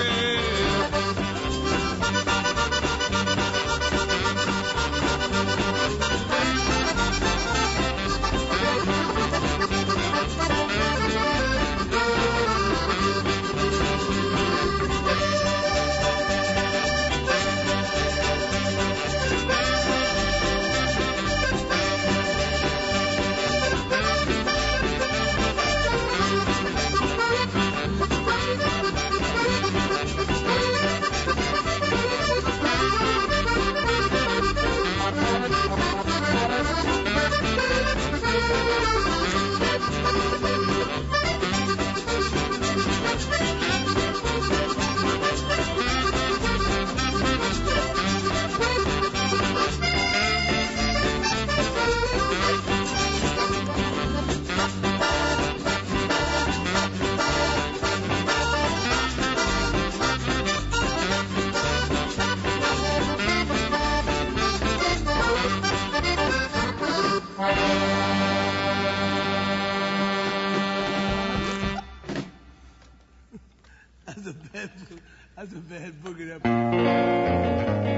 That's a bad, that's a bad boogie. That.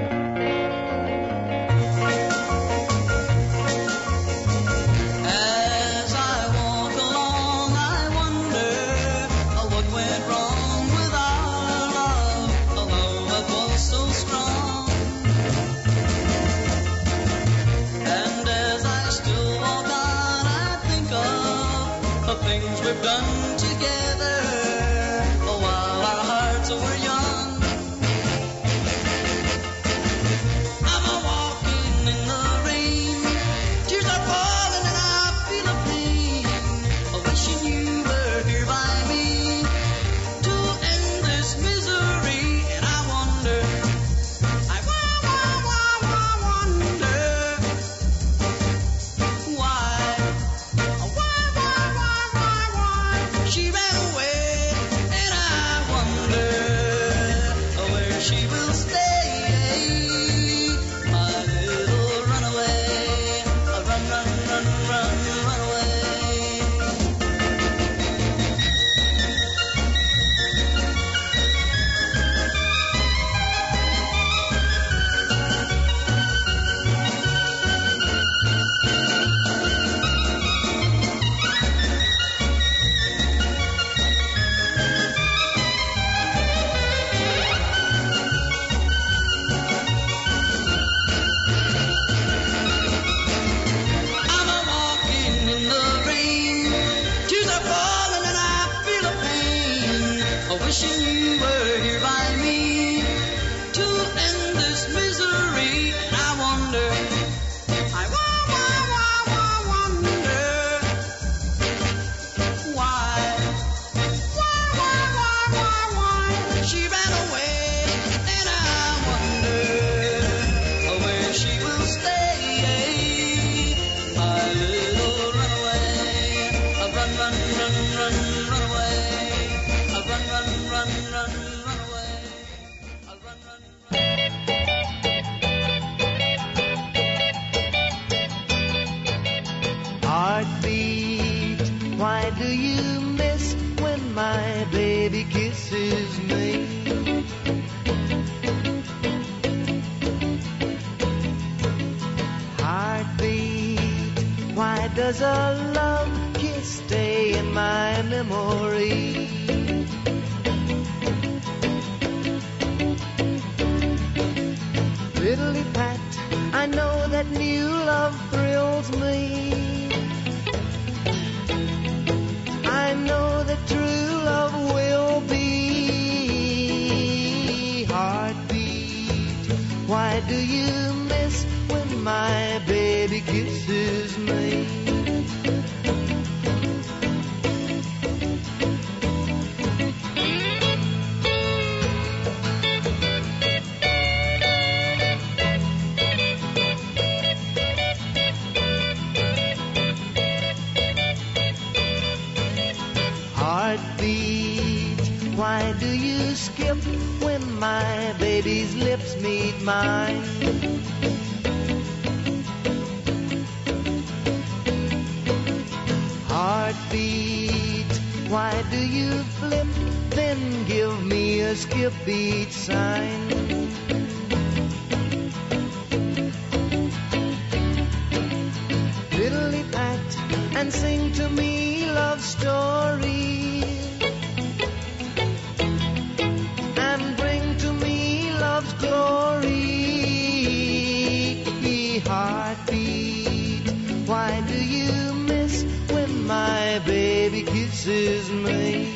As I walk along, I wonder uh, what went wrong with our love, although it was so strong. And as I still walk on, I think of the things we've done together uh, while our hearts were young. I'm a walking in the rain, tears are falling and I feel a pain, a wishing you were here by me to end this misery. And I wonder, I wa- wa- wa- wa- wonder why, why, why, why, why, why she ran away. And I wonder where she will stay, my little runaway. Run, run, run, run, run away. I'm a walking in the rain, tears are falling and I feel a pain, a wishing you were here by me to end this misery. And I wonder, I wa- wa- wa- wa- wonder why, why, why, why, why, why she ran away. And I wonder where she will stay, my little runaway. Run, run, run, run, run away. Run, run, run, run, run away. Run, run, Heartbeat, why do you miss when my baby kisses me? Heartbeat, why does a love kiss stay in my memory? Fiddly pat, I know that new love thrills me. I know that true love will be. Heartbeat, why do you miss when my baby kisses me? Heartbeat, why do you skip when my baby's lips meet mine? Heartbeat, Why do you flip, then give me a skip beat sign? Fiddly pat and sing to me love stories, and bring to me love's glory. Heartbeat, why do you miss when my baby kisses me?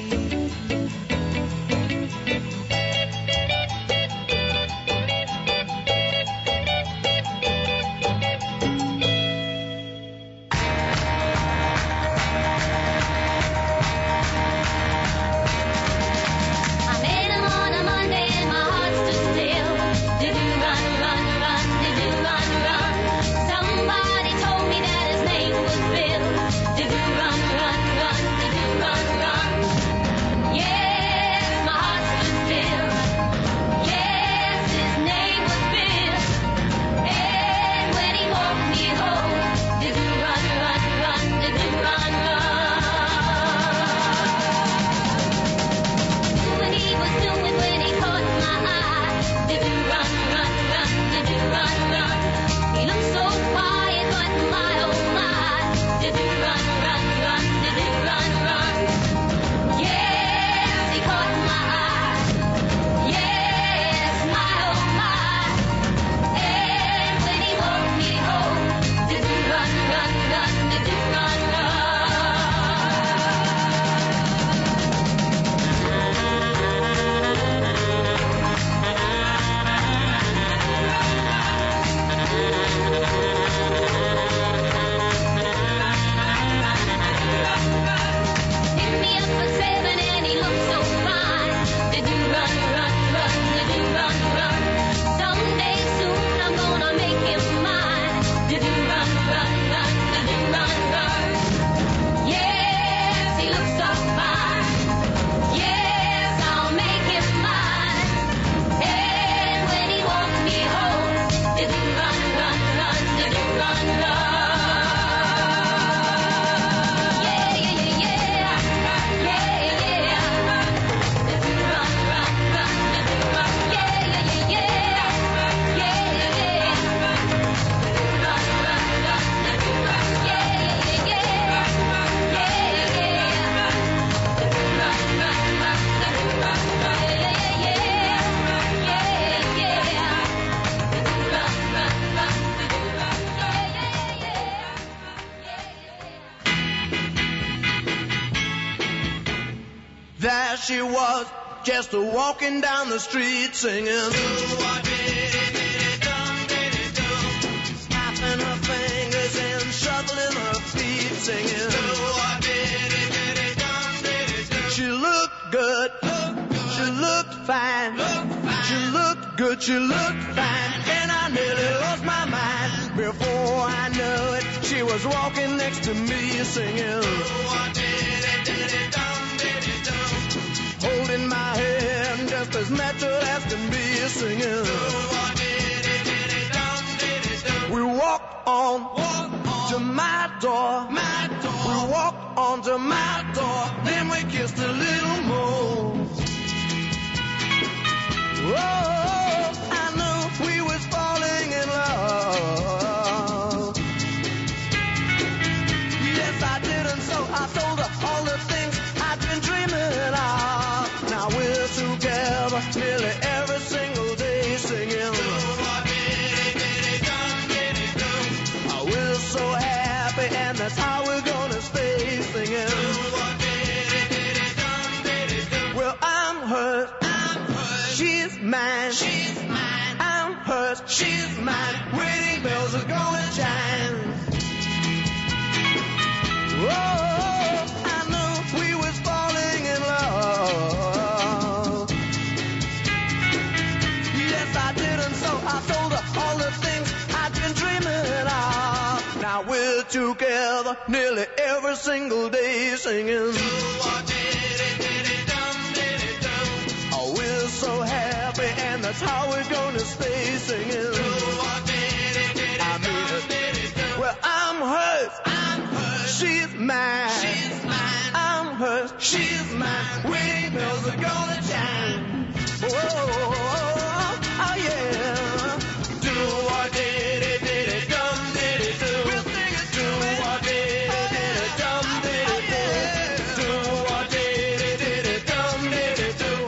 There she was, just a walking down the street singing. Snapping her fingers and shuffling her feet singing. She looked good, she looked fine, she looked good, she looked fine, and I nearly lost my mind. Before I knew it, she was walking next to me singing. Holding my hand just as natural as can be singing. We walked on to my door. We walked on to my door. Then we kissed a little more. Oh, I knew we was falling in love. Yes, I did, and so I told her all the things I'd been dreaming of. Now we're together nearly every single day singing. Oh, we're so happy, and that's how we're gonna stay singing. Well, I'm hers, she's mine. I'm hers, she's mine. Wedding bells are gonna chime. Whoa, I knew we was falling in love. Yes, I did, and so I told her all the things I'd been dreaming of. Now we're together nearly every single day singing. Oh, we're so happy, and that's how we're gonna stay singing. I mean it. Well, I'm hers. She's mine. She's mine. I'm hers. 'cause she's mine. Windmills are gonna chime. Oh, oh, oh, oh yeah. Do what did it, did it, dum did it do. Do what did it, did it, dum did it do. Do what did it, did it, dum did it do.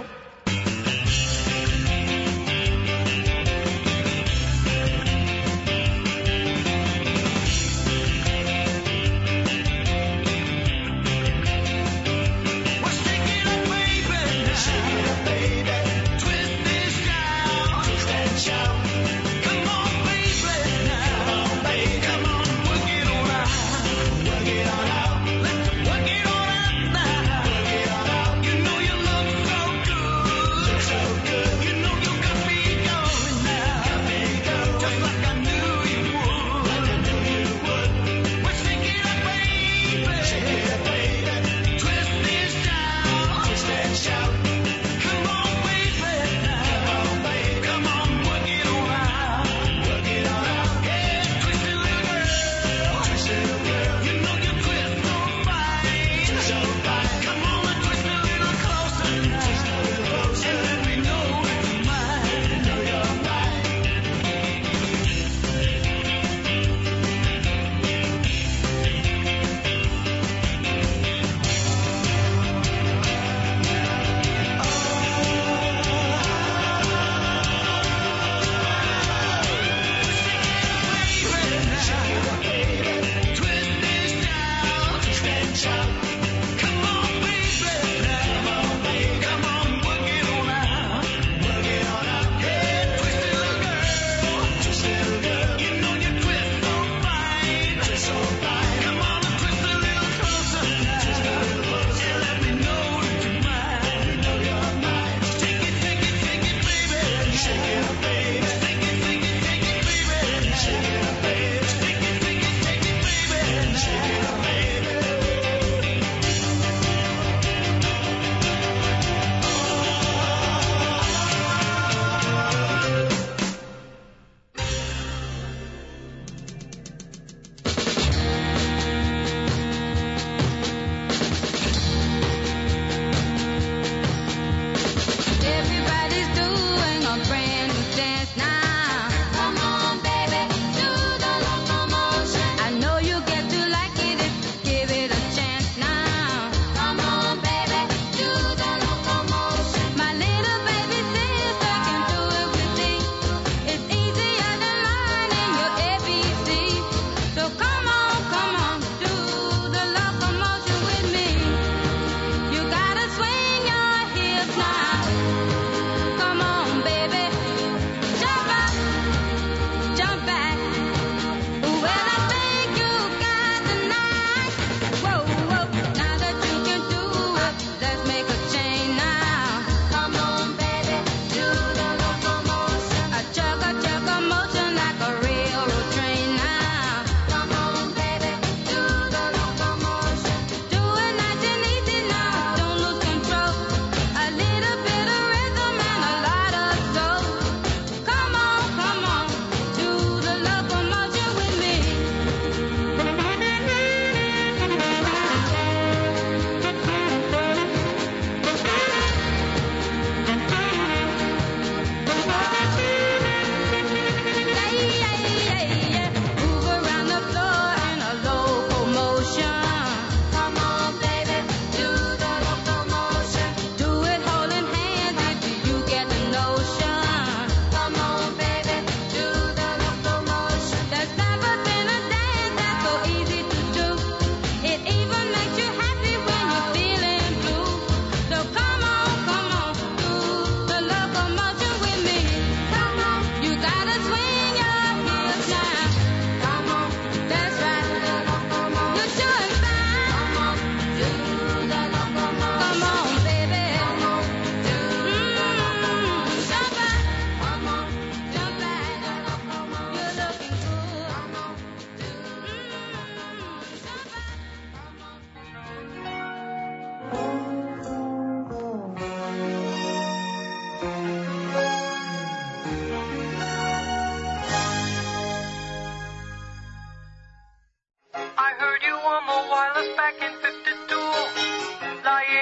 I heard you on the wireless back in fifty-two, lying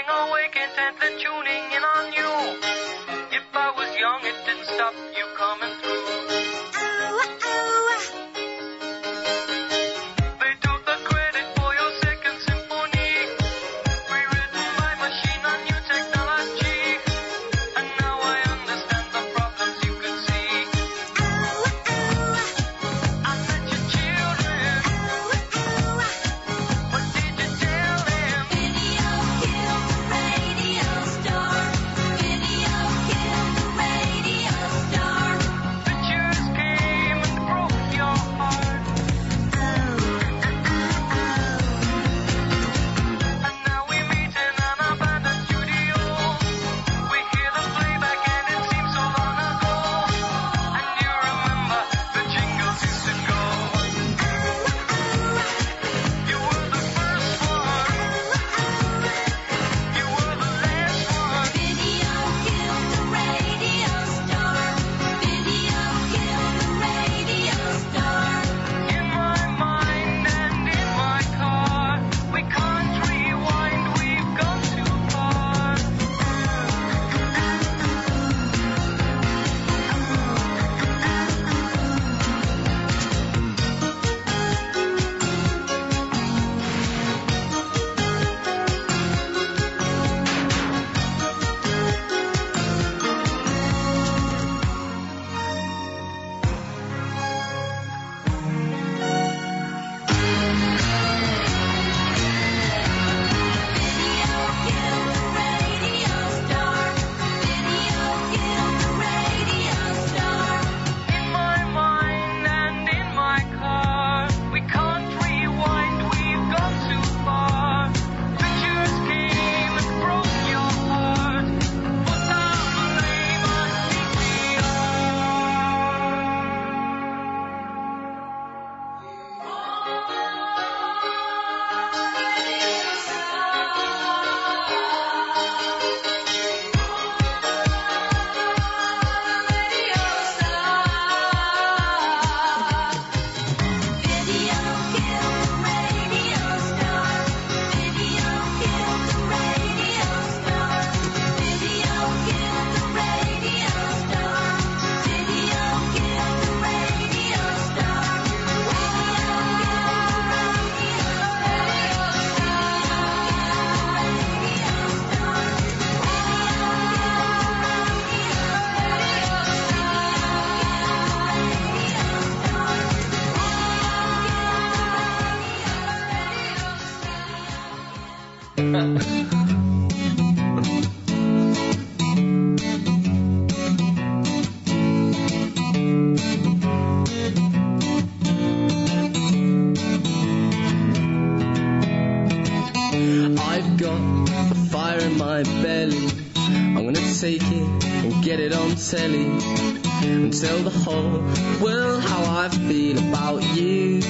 I've got a fire in my belly. I'm gonna take it and get it on telly and tell the whole world how I feel about you.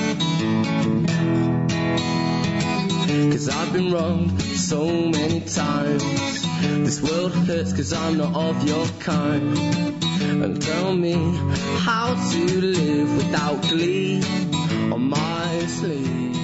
'Cause I've been wronged so many times. This world hurts 'cause I'm not of your kind. And tell me how to live without glee on my sleeve.